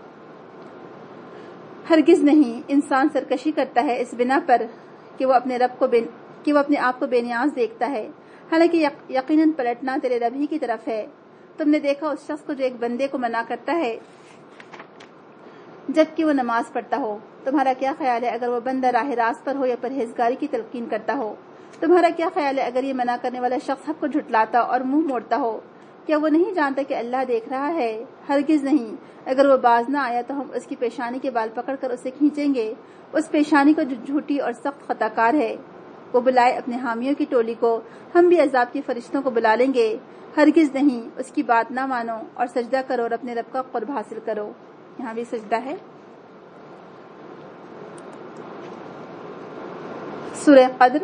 ہرگز نہیں. انسان سرکشی کرتا ہے اس بنا پر کہ وہ اپنے رب کو بے کہ وہ اپنے آپ کو بے نیاز دیکھتا ہے، حالانکہ یقیناً پلٹنا تیرے رب ہی کی طرف ہے. تم نے دیکھا اس شخص کو جو ایک بندے کو منع کرتا ہے جبکہ وہ نماز پڑھتا ہو. تمہارا کیا خیال ہے اگر وہ بندہ راہ راست پر ہو یا پرہیزگاری کی تلقین کرتا ہو؟ تمہارا کیا خیال ہے اگر یہ منع کرنے والا شخص حق کو جھٹلاتا اور منہ موڑتا ہو؟ کیا وہ نہیں جانتا کہ اللہ دیکھ رہا ہے؟ ہرگز نہیں. اگر وہ باز نہ آیا تو ہم اس کی پیشانی کے بال پکڑ کر اسے کھینچیں گے، اس پیشانی کو جو جھوٹی اور سخت خطا کار ہے. وہ بلائے اپنے حامیوں کی ٹولی کو، ہم بھی عذاب کے فرشتوں کو بلا لیں گے. ہرگز نہیں. اس کی بات نہ مانو اور سجدہ کرو اور اپنے رب کا قرب حاصل کرو. یہاں بھی سجدہ ہے. سورہ قدر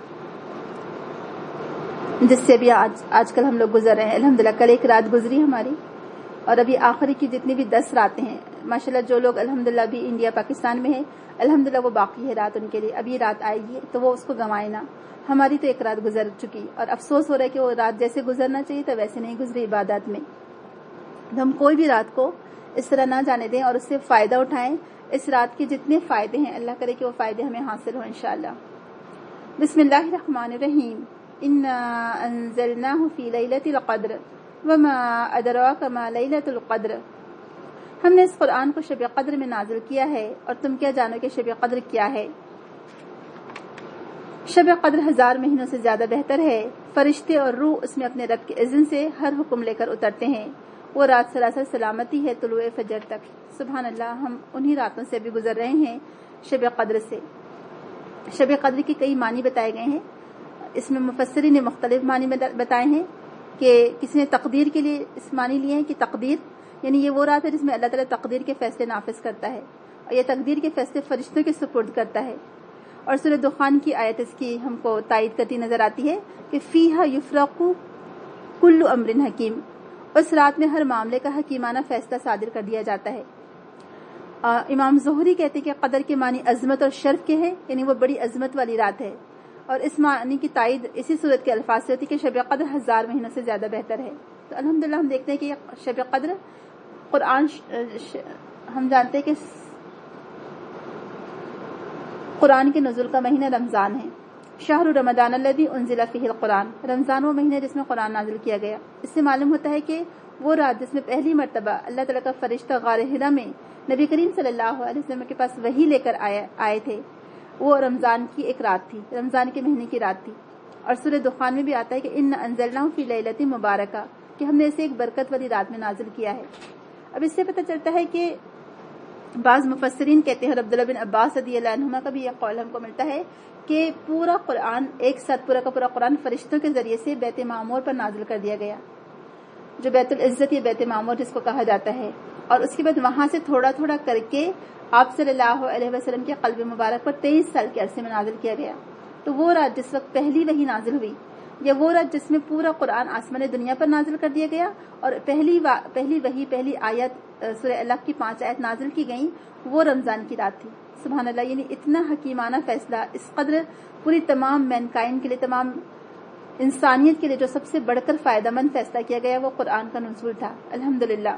جس سے بھی آج آج کل ہم لوگ گزر رہے ہیں. الحمدللہ کل ایک رات گزری ہماری، اور ابھی آخری کی جتنی بھی دس راتیں ہیں ماشاءاللہ. جو لوگ الحمدللہ بھی انڈیا پاکستان میں ہیں الحمدللہ وہ باقی ہے رات ان کے لیے. ابھی رات آئے گی تو وہ اس کو گنوائے نہ. ہماری تو ایک رات گزر چکی اور افسوس ہو رہا ہے کہ وہ رات جیسے گزرنا چاہیے تو ویسے نہیں گزری عبادات میں. ہم کوئی بھی رات کو اس طرح نہ جانے دیں اور اس سے فائدہ اٹھائیں. اس رات کے جتنے فائدے ہیں اللہ کرے کہ وہ فائدے ہمیں حاصل ہوں انشاءاللہ. بسم اللہ الرحمن الرحیم. انا انزلناه فی لیلۃ القدر وما ادراک ما لیلۃ القدر. ہم نے اس قرآن کو شب قدر میں نازل کیا ہے، اور تم کیا جانو کہ شب قدر کیا ہے؟ شب قدر ہزار مہینوں سے زیادہ بہتر ہے. فرشتے اور روح اس میں اپنے رب کے اذن سے ہر حکم لے کر اترتے ہیں. وہ رات سراسر سلامتی ہے طلوع فجر تک. سبحان اللہ. ہم انہی راتوں سے بھی گزر رہے ہیں شب قدر سے. شب قدر کے کئی معنی بتائے گئے ہیں. اس میں مفسرین نے مختلف معنی بتائے ہیں کہ کسی نے تقدیر کے لیے اس معنی لیے ہیں کہ تقدیر یعنی یہ وہ رات ہے جس میں اللہ تعالیٰ تقدیر کے فیصلے نافذ کرتا ہے، اور یہ تقدیر کے فیصلے فرشتوں کے سپرد کرتا ہے. اور سورہ دخان کی آیت اس کی ہم کو تائید کرتی نظر آتی ہے کہ فیہا یفرق کل امر حکیم. اس رات میں ہر معاملے کا حکیمانہ فیصلہ صادر کر دیا جاتا ہے. امام زہری کہتے ہیں کہ قدر کے معنی عظمت اور شرف کے ہیں، یعنی وہ بڑی عظمت والی رات ہے. اور اس معنی کی تائید اسی صورت کے الفاظ سے ہوتی ہے کہ شب قدر ہزار مہینوں سے زیادہ بہتر ہے. تو الحمدللہ ہم دیکھتے ہیں کہ شب قدر قرآن ہم جانتے ہیں کہ قرآن کے نزول کا مہینہ رمضان ہے. شہر رمضان الذی انزل فیہ القرآن. رمضان وہ مہینہ جس میں قرآن نازل کیا گیا. اس سے معلوم ہوتا ہے کہ وہ رات جس میں پہلی مرتبہ اللہ تعالیٰ کا فرشتہ غار حرا میں نبی کریم صلی اللہ علیہ وسلم کے پاس وحی لے کر آئے آئے تھے، وہ رمضان کی ایک رات تھی، رمضان کے مہینے کی رات تھی. اور سورہ دخان میں بھی آتا ہے کہ ان انزلناہ فی لیلۃ مبارکہ، کہ ہم نے اسے ایک برکت والی رات میں نازل کیا ہے. اب اس سے پتہ چلتا ہے کہ بعض مفسرین کہتے ہیں، اور عبداللہ بن عباس رضی اللہ عنہما کا بھی یہ قول ہم کو ملتا ہے کہ پورا قرآن ایک ساتھ پورا کا پورا قرآن فرشتوں کے ذریعے سے بیت معمور پر نازل کر دیا گیا. جو بیت العزت یا بیت معمور جس کو کہا جاتا ہے، اور اس کے بعد وہاں سے تھوڑا تھوڑا کر کے آپ صلی اللہ علیہ وسلم کے قلب مبارک پر تیئیس سال کے عرصے میں نازل کیا گیا. تو وہ رات جس وقت پہلی وحی نازل ہوئی، یا وہ رات جس میں پورا قرآن آسمان دنیا پر نازل کر دیا گیا اور پہلی وا... پہلی وحی پہلی آیت سورہ الگ کی پانچ آیت نازل کی گئیں، وہ رمضان کی رات تھی. سبحان اللہ، یعنی اتنا حکیمانہ فیصلہ، اس قدر پوری تمام مینکائنڈ کے لیے، تمام انسانیت کے لیے جو سب سے بڑھ کر فائدہ مند فیصلہ کیا گیا وہ قرآن کا نزول تھا الحمدللہ.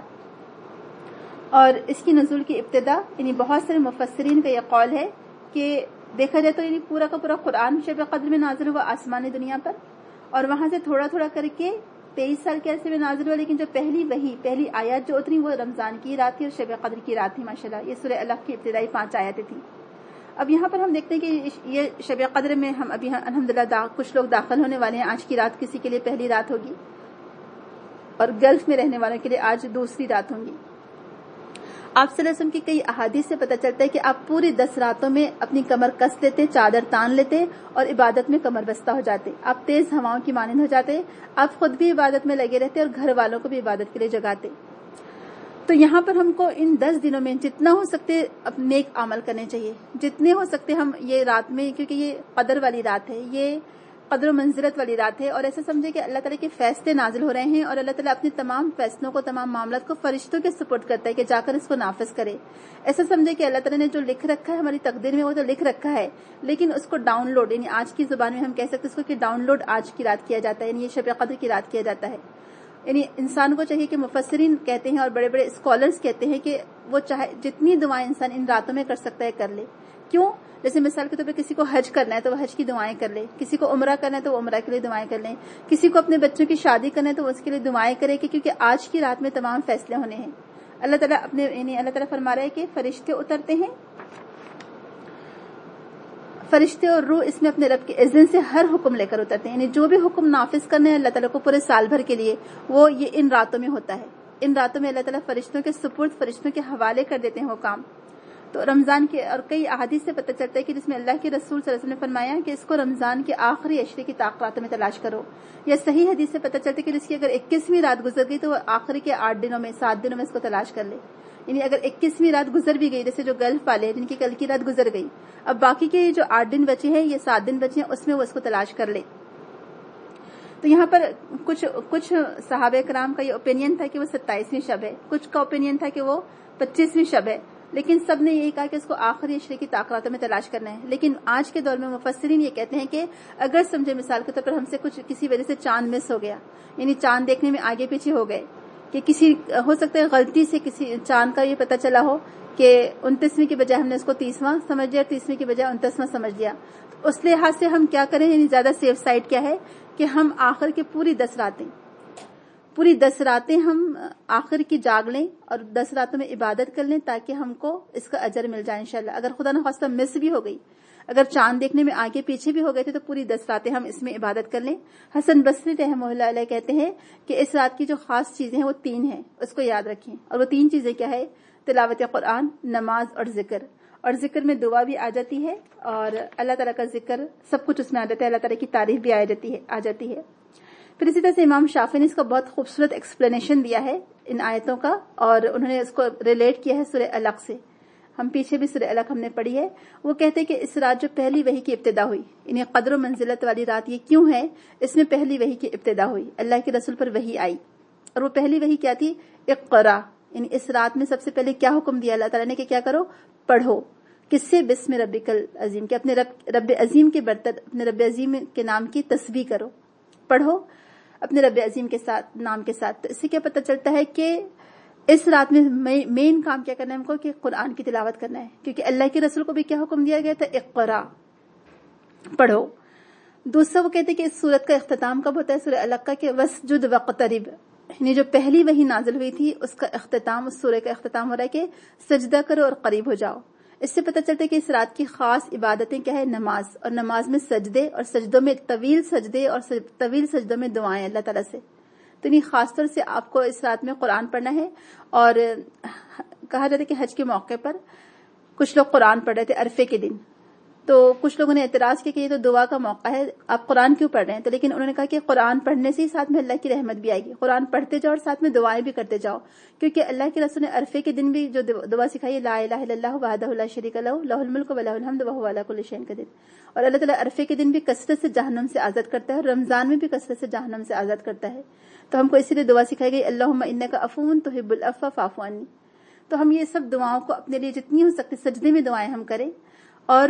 اور اس کی نزول کی ابتدا، یعنی بہت سارے مفسرین کا یہ قول ہے کہ دیکھا جائے تو یعنی پورا کا پورا قرآن شب قدر میں نازل ہوا آسمانی دنیا پر، اور وہاں سے تھوڑا تھوڑا کر کے تیئیس سال کے عرصے میں نازل ہوا، لیکن جو پہلی وحی پہلی آیات جو اتری وہ رمضان کی رات تھی اور شب قدر کی رات تھی. ماشاءاللہ یہ سورہ الگ کی ابتدائی پانچ آیتیں تھیں. اب یہاں پر ہم دیکھتے ہیں کہ یہ شب قدر میں ہم ابھی الحمدللہ کچھ لوگ داخل ہونے والے ہیں. آج کی رات کسی کے لیے پہلی رات ہوگی، اور گلف میں رہنے والوں کے لیے آج دوسری رات ہوں گی. آپ صلی اللہ علیہ وسلم کی کئی احادیث سے پتہ چلتا ہے کہ آپ پوری دس راتوں میں اپنی کمر کس لیتے، چادر تان لیتے اور عبادت میں کمر بستہ ہو جاتے. آپ تیز ہواؤں کی مانند ہو جاتے، آپ خود بھی عبادت میں لگے رہتے اور گھر والوں کو بھی عبادت کے لیے جگاتے. تو یہاں پر ہم کو ان دس دنوں میں جتنا ہو سکتے اپنے نیک عمل کرنے چاہیے، جتنے ہو سکتے ہم یہ رات میں، کیونکہ یہ قدر والی رات ہے، یہ قدر و منزلت والی رات ہے، اور ایسا سمجھے کہ اللہ تعالیٰ کے فیصلے نازل ہو رہے ہیں اور اللہ تعالیٰ اپنے تمام فیصلوں کو، تمام معاملات کو فرشتوں کے سپورٹ کرتا ہے کہ جا کر اس کو نافذ کرے. ایسا سمجھے کہ اللہ تعالیٰ نے جو لکھ رکھا ہے ہماری تقدیر میں وہ تو لکھ رکھا ہے، لیکن اس کو ڈاؤن لوڈ، یعنی آج کی زبان میں ہم کہہ سکتے اس کو کہ ڈاؤن لوڈ آج کی رات کیا جاتا ہے، یعنی یہ شب قدر کی رات کیا جاتا ہے. یعنی انسان کو چاہیے کہ مفسرین کہتے ہیں اور بڑے بڑے اسکالرز کہتے ہیں کہ وہ چاہے جتنی دعائیں انسان ان راتوں میں کر سکتا ہے کر لے. کیوں؟ جیسے مثال کے طور پہ کسی کو حج کرنا ہے تو وہ حج کی دعائیں کر لے، کسی کو عمرہ کرنا ہے تو وہ عمرہ کے لیے دعائیں کر لیں، کسی کو اپنے بچوں کی شادی کرنا ہے تو وہ اس کے لیے دعائیں کرے کہ کیونکہ آج کی رات میں تمام فیصلے ہونے ہیں. اللہ تعالیٰ اپنے یعنی اللہ تعالیٰ فرما رہا ہے کہ فرشتے اترتے ہیں، فرشتے اور روح اس میں اپنے رب کے اذن سے ہر حکم لے کر اترتے ہیں. یعنی جو بھی حکم نافذ کرنے ہیں اللہ تعالیٰ کو پورے سال بھر کے لیے، وہ یہ ان راتوں میں ہوتا ہے. ان راتوں میں اللہ تعالیٰ فرشتوں کے سپرد، فرشتوں کے حوالے کر دیتے ہیں وہ کام. تو رمضان کے اور کئی احادیث سے پتہ چلتا ہے کہ جس میں اللہ کے رسول صلی اللہ علیہ وسلم نے فرمایا کہ اس کو رمضان کے آخری عشرے کی طاقت میں تلاش کرو. یا صحیح حدیث سے پتہ چلتا ہے کہ جس کی اگر اکیسویں رات گزر گئی تو وہ آخری کے آٹھ دنوں میں، سات دنوں میں اس کو تلاش کر لے. یعنی اگر اکیسویں رات گزر بھی گئی، جیسے جو گلف والے ہیں جن کی کل کی رات گزر گئی، اب باقی کے جو آٹھ دن بچے ہیں، یہ سات دن بچے ہیں، اس میں وہ اس کو تلاش کر لے. تو یہاں پر کچھ کچھ صحابہ کرام کا یہ اوپینین تھا کہ وہ ستائیسویں شب ہے، کچھ کا اوپینین تھا کہ وہ پچیسویں شب ہے، لیکن سب نے یہی کہا کہ اس کو آخری عشرے کی طاقتوں میں تلاش کرنا ہے. لیکن آج کے دور میں مفسرین یہ کہتے ہیں کہ اگر سمجھے مثال کے طور پر ہم سے کچھ کسی وجہ سے چاند مس ہو گیا، یعنی چاند دیکھنے میں آگے پیچھے ہو گئے، کہ کسی ہو سکتا ہے غلطی سے کسی چاند کا یہ پتہ چلا ہو کہ انتیسویں کی بجائے ہم نے اس کو تیسواں سمجھ لیا، تیسویں کی بجائے انتیسواں سمجھ لیا، تو اس لحاظ سے ہم کیا کریں، یعنی زیادہ سیف سائڈ کیا ہے کہ ہم آخر کی پوری دس راتیں پوری دس راتیں ہم آخر کی جاگ لیں اور دس راتوں میں عبادت کر لیں تاکہ ہم کو اس کا اجر مل جائے انشاءاللہ. اگر خدا نخواستہ مس بھی ہو گئی، اگر چاند دیکھنے میں آگے پیچھے بھی ہو گئے تھے، تو پوری دس راتیں ہم اس میں عبادت کر لیں. حسن بصری رحمہ اللہ علیہ کہتے ہیں کہ اس رات کی جو خاص چیزیں ہیں وہ تین ہیں، اس کو یاد رکھیں. اور وہ تین چیزیں کیا ہے؟ تلاوت قرآن، نماز اور ذکر. اور ذکر میں دعا بھی آ جاتی ہے اور اللہ تعالیٰ کا ذکر، سب کچھ اس میں آ جاتا ہے، اللہ تعالیٰ کی تعریف بھی آ جاتی ہے آ جاتی ہے پھر اسی طرح سے امام شافعی نے اس کا بہت خوبصورت ایکسپلینیشن دیا ہے ان آیتوں کا، اور انہوں نے اس کو ریلیٹ کیا ہے سورہ الگ سے. ہم پیچھے بھی سورہ الگ ہم نے پڑھی ہے. وہ کہتے ہیں کہ اس رات جو پہلی وحی کی ابتدا ہوئی، یعنی قدر و منزلت والی رات یہ کیوں ہے؟ اس میں پہلی وحی کی ابتدا ہوئی، اللہ کے رسول پر وحی آئی، اور وہ پہلی وحی کیا تھی؟ اقرا. یعنی اس رات میں سب سے پہلے کیا حکم دیا اللہ تعالیٰ نے کہ کیا کرو؟ پڑھو. کس سے؟ بسم ربک العظیم، کہ اپنے رب رب عظیم کے برتر اپنے رب عظیم کے نام کی تسبیح کرو، پڑھو اپنے رب عظیم کے ساتھ، نام کے ساتھ. تو اس سے کیا پتہ چلتا ہے کہ اس رات میں مین کام کیا کرنا ہے ہم کو؟ کہ قرآن کی تلاوت کرنا ہے، کیونکہ اللہ کے رسول کو بھی کیا حکم دیا گیا تھا؟ اقرا، پڑھو. دوسرا وہ کہتے ہیں کہ اس سورت کا اختتام کب ہوتا ہے؟ سورہ الگ کا، کہ وسجد واقترب، یعنی جو پہلی وحی نازل ہوئی تھی اس کا اختتام، اس سورہ کا اختتام ہو رہا ہے کہ سجدہ کرو اور قریب ہو جاؤ. اس سے پتہ چلتا ہے کہ اس رات کی خاص عبادتیں کیا ہے؟ نماز، اور نماز میں سجدے، اور سجدوں میں طویل سجدے اور طویل سجدوں میں دعائیں اللہ تعالیٰ سے. تو نہیں، خاص طور سے آپ کو اس رات میں قرآن پڑھنا ہے. اور کہا جاتا ہے کہ حج کے موقع پر کچھ لوگ قرآن پڑھ رہے تھے عرفے کے دن، تو کچھ لوگوں نے اعتراض کیا کہ یہ تو دعا کا موقع ہے، آپ قرآن کیوں پڑھ رہے ہیں؟ تو لیکن انہوں نے کہا کہ قرآن پڑھنے سے ہی ساتھ میں اللہ کی رحمت بھی آئے گی، قرآن پڑھتے جاؤ اور ساتھ میں دعائیں بھی کرتے جاؤ، کیونکہ اللہ کے رسول نے عرفے کے دن بھی جو دعا سکھائی ہے، لا الہ الا اللہ وحدہ لا شریک لہ لہ الملک و لہ الحمد وہو علی کل شیء قدیر، اور اللہ تعالیٰ عرفے کے دن بھی کثرت سے جہنم سے آزاد کرتا ہے اور رمضان میں بھی کثرت سے جہنم سے آزاد کرتا ہے. تو ہم کو اسی لیے دعا سکھائی گئی، اللہم انک عفو تحب العفو فاعف عنی. تو ہم یہ سب دعاؤں کو اپنے لیے جتنی ہو سکتی سجدے میں دعائیں ہم کریں، اور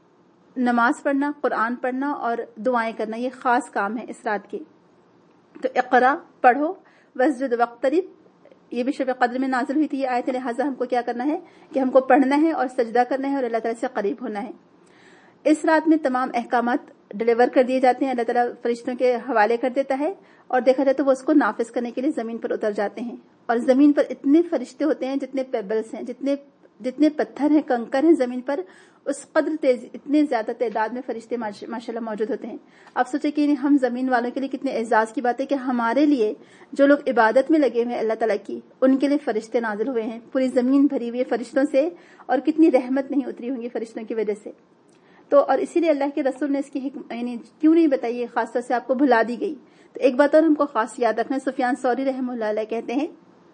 نماز پڑھنا، قرآن پڑھنا اور دعائیں کرنا یہ خاص کام ہے اس رات کے. تو اقرا پڑھو واسجد واقترب، یہ بھی شب قدر میں نازل ہوئی تھی یہ آیت، لہٰذا ہم کو کیا کرنا ہے کہ ہم کو پڑھنا ہے اور سجدہ کرنا ہے اور اللہ تعالیٰ سے قریب ہونا ہے. اس رات میں تمام احکامات ڈلیور کر دیے جاتے ہیں، اللہ تعالیٰ فرشتوں کے حوالے کر دیتا ہے، اور دیکھا جائے تو وہ اس کو نافذ کرنے کے لیے زمین پر اتر جاتے ہیں. اور زمین پر اتنے فرشتے ہوتے ہیں جتنے پیبلز ہیں، جتنے جتنے پتھر ہیں، کنکر ہیں زمین پر، اس قدر تیز اتنے زیادہ تعداد میں فرشتے ماشاء اللہ موجود ہوتے ہیں. آپ سوچیں کہ ہم زمین والوں کے لیے کتنے اعزاز کی بات ہے کہ ہمارے لیے جو لوگ عبادت میں لگے ہوئے ہیں اللہ تعالیٰ کی، ان کے لیے فرشتے نازل ہوئے ہیں، پوری زمین بھری ہوئی ہے فرشتوں سے، اور کتنی رحمت نہیں اتری ہوں گی فرشتوں کی وجہ سے. تو اور اسی لیے اللہ کے رسول نے اس کی حکم یعنی کیوں نہیں بتائی، خاص طور سے آپ کو بھلا دی گئی. تو ایک بات اور ہم کو خاص یاد رکھنا ہے، سفیان ثوری رحمہ اللہ علیہ کہتے ہیں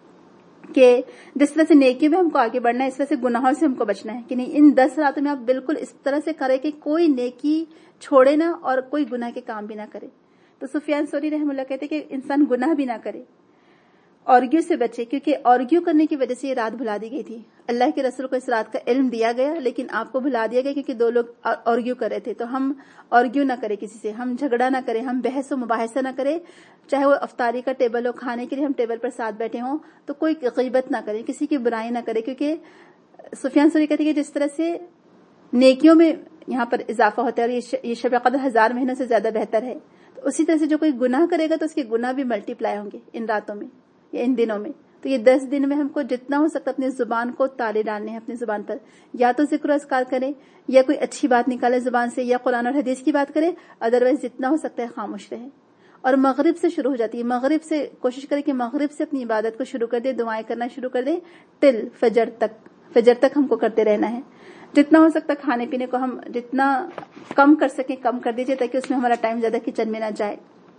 کہ جس طرح سے نیکی میں ہم کو آگے بڑھنا ہے، اس طرح سے گناہوں سے ہم کو بچنا ہے، کہ نہیں ان دس راتوں میں آپ بالکل اس طرح سے کریں کہ کوئی نیکی چھوڑے نہ اور کوئی گناہ کے کام بھی نہ کرے. تو سفیان ثوری رحمہ اللہ کہتے ہیں کہ انسان گناہ بھی نہ کرے، آرگیو سے بچے، کیونکہ آرگیو کرنے کی وجہ سے یہ رات بھلا دی گئی تھی. اللہ کے رسول کو اس رات کا علم دیا گیا، لیکن آپ کو بھلا دیا گیا کیونکہ دو لوگ آرگیو کر رہے تھے. تو ہم آرگیو نہ کریں کسی سے، ہم جھگڑا نہ کریں، ہم بحث و مباحثہ نہ کریں، چاہے وہ افطاری کا ٹیبل ہو، کھانے کے لیے ہم ٹیبل پر ساتھ بیٹھے ہوں تو کوئی غیبت نہ کریں، کسی کی برائی نہ کریں، کیونکہ سفیان ثوری کہتے ہیں کہ جس طرح سے نیکیوں میں یہاں پر اضافہ ہوتا ہے اور یہ شب قدر ہزار مہینوں سے زیادہ بہتر ہے، تو اسی طرح سے جو کوئی گناہ کرے گا تو اس کے گناہ بھی ملٹی پلائی ہوں گے ان راتوں میں یا ان دنوں میں. تو یہ دس دن میں ہم کو جتنا ہو سکتا اپنی زبان کو تالے ڈالنے ہیں، اپنی زبان پر یا تو ذکر و اذکار کریں، یا کوئی اچھی بات نکالے زبان سے، یا قرآن اور حدیث کی بات کریں، ادروائز جتنا ہو سکتا ہے خاموش رہیں. اور مغرب سے شروع ہو جاتی ہے، مغرب سے کوشش کریں کہ مغرب سے اپنی عبادت کو شروع کر دیں، دعائیں کرنا شروع کر دیں ٹل فجر تک، فجر تک ہم کو کرتے رہنا ہے. جتنا ہو سکتا کھانے پینے کو ہم جتنا کم کر سکیں کم کر دیجیے، تاکہ اس میں ہمارا ٹائم زیادہ کچن میں نہ جائے.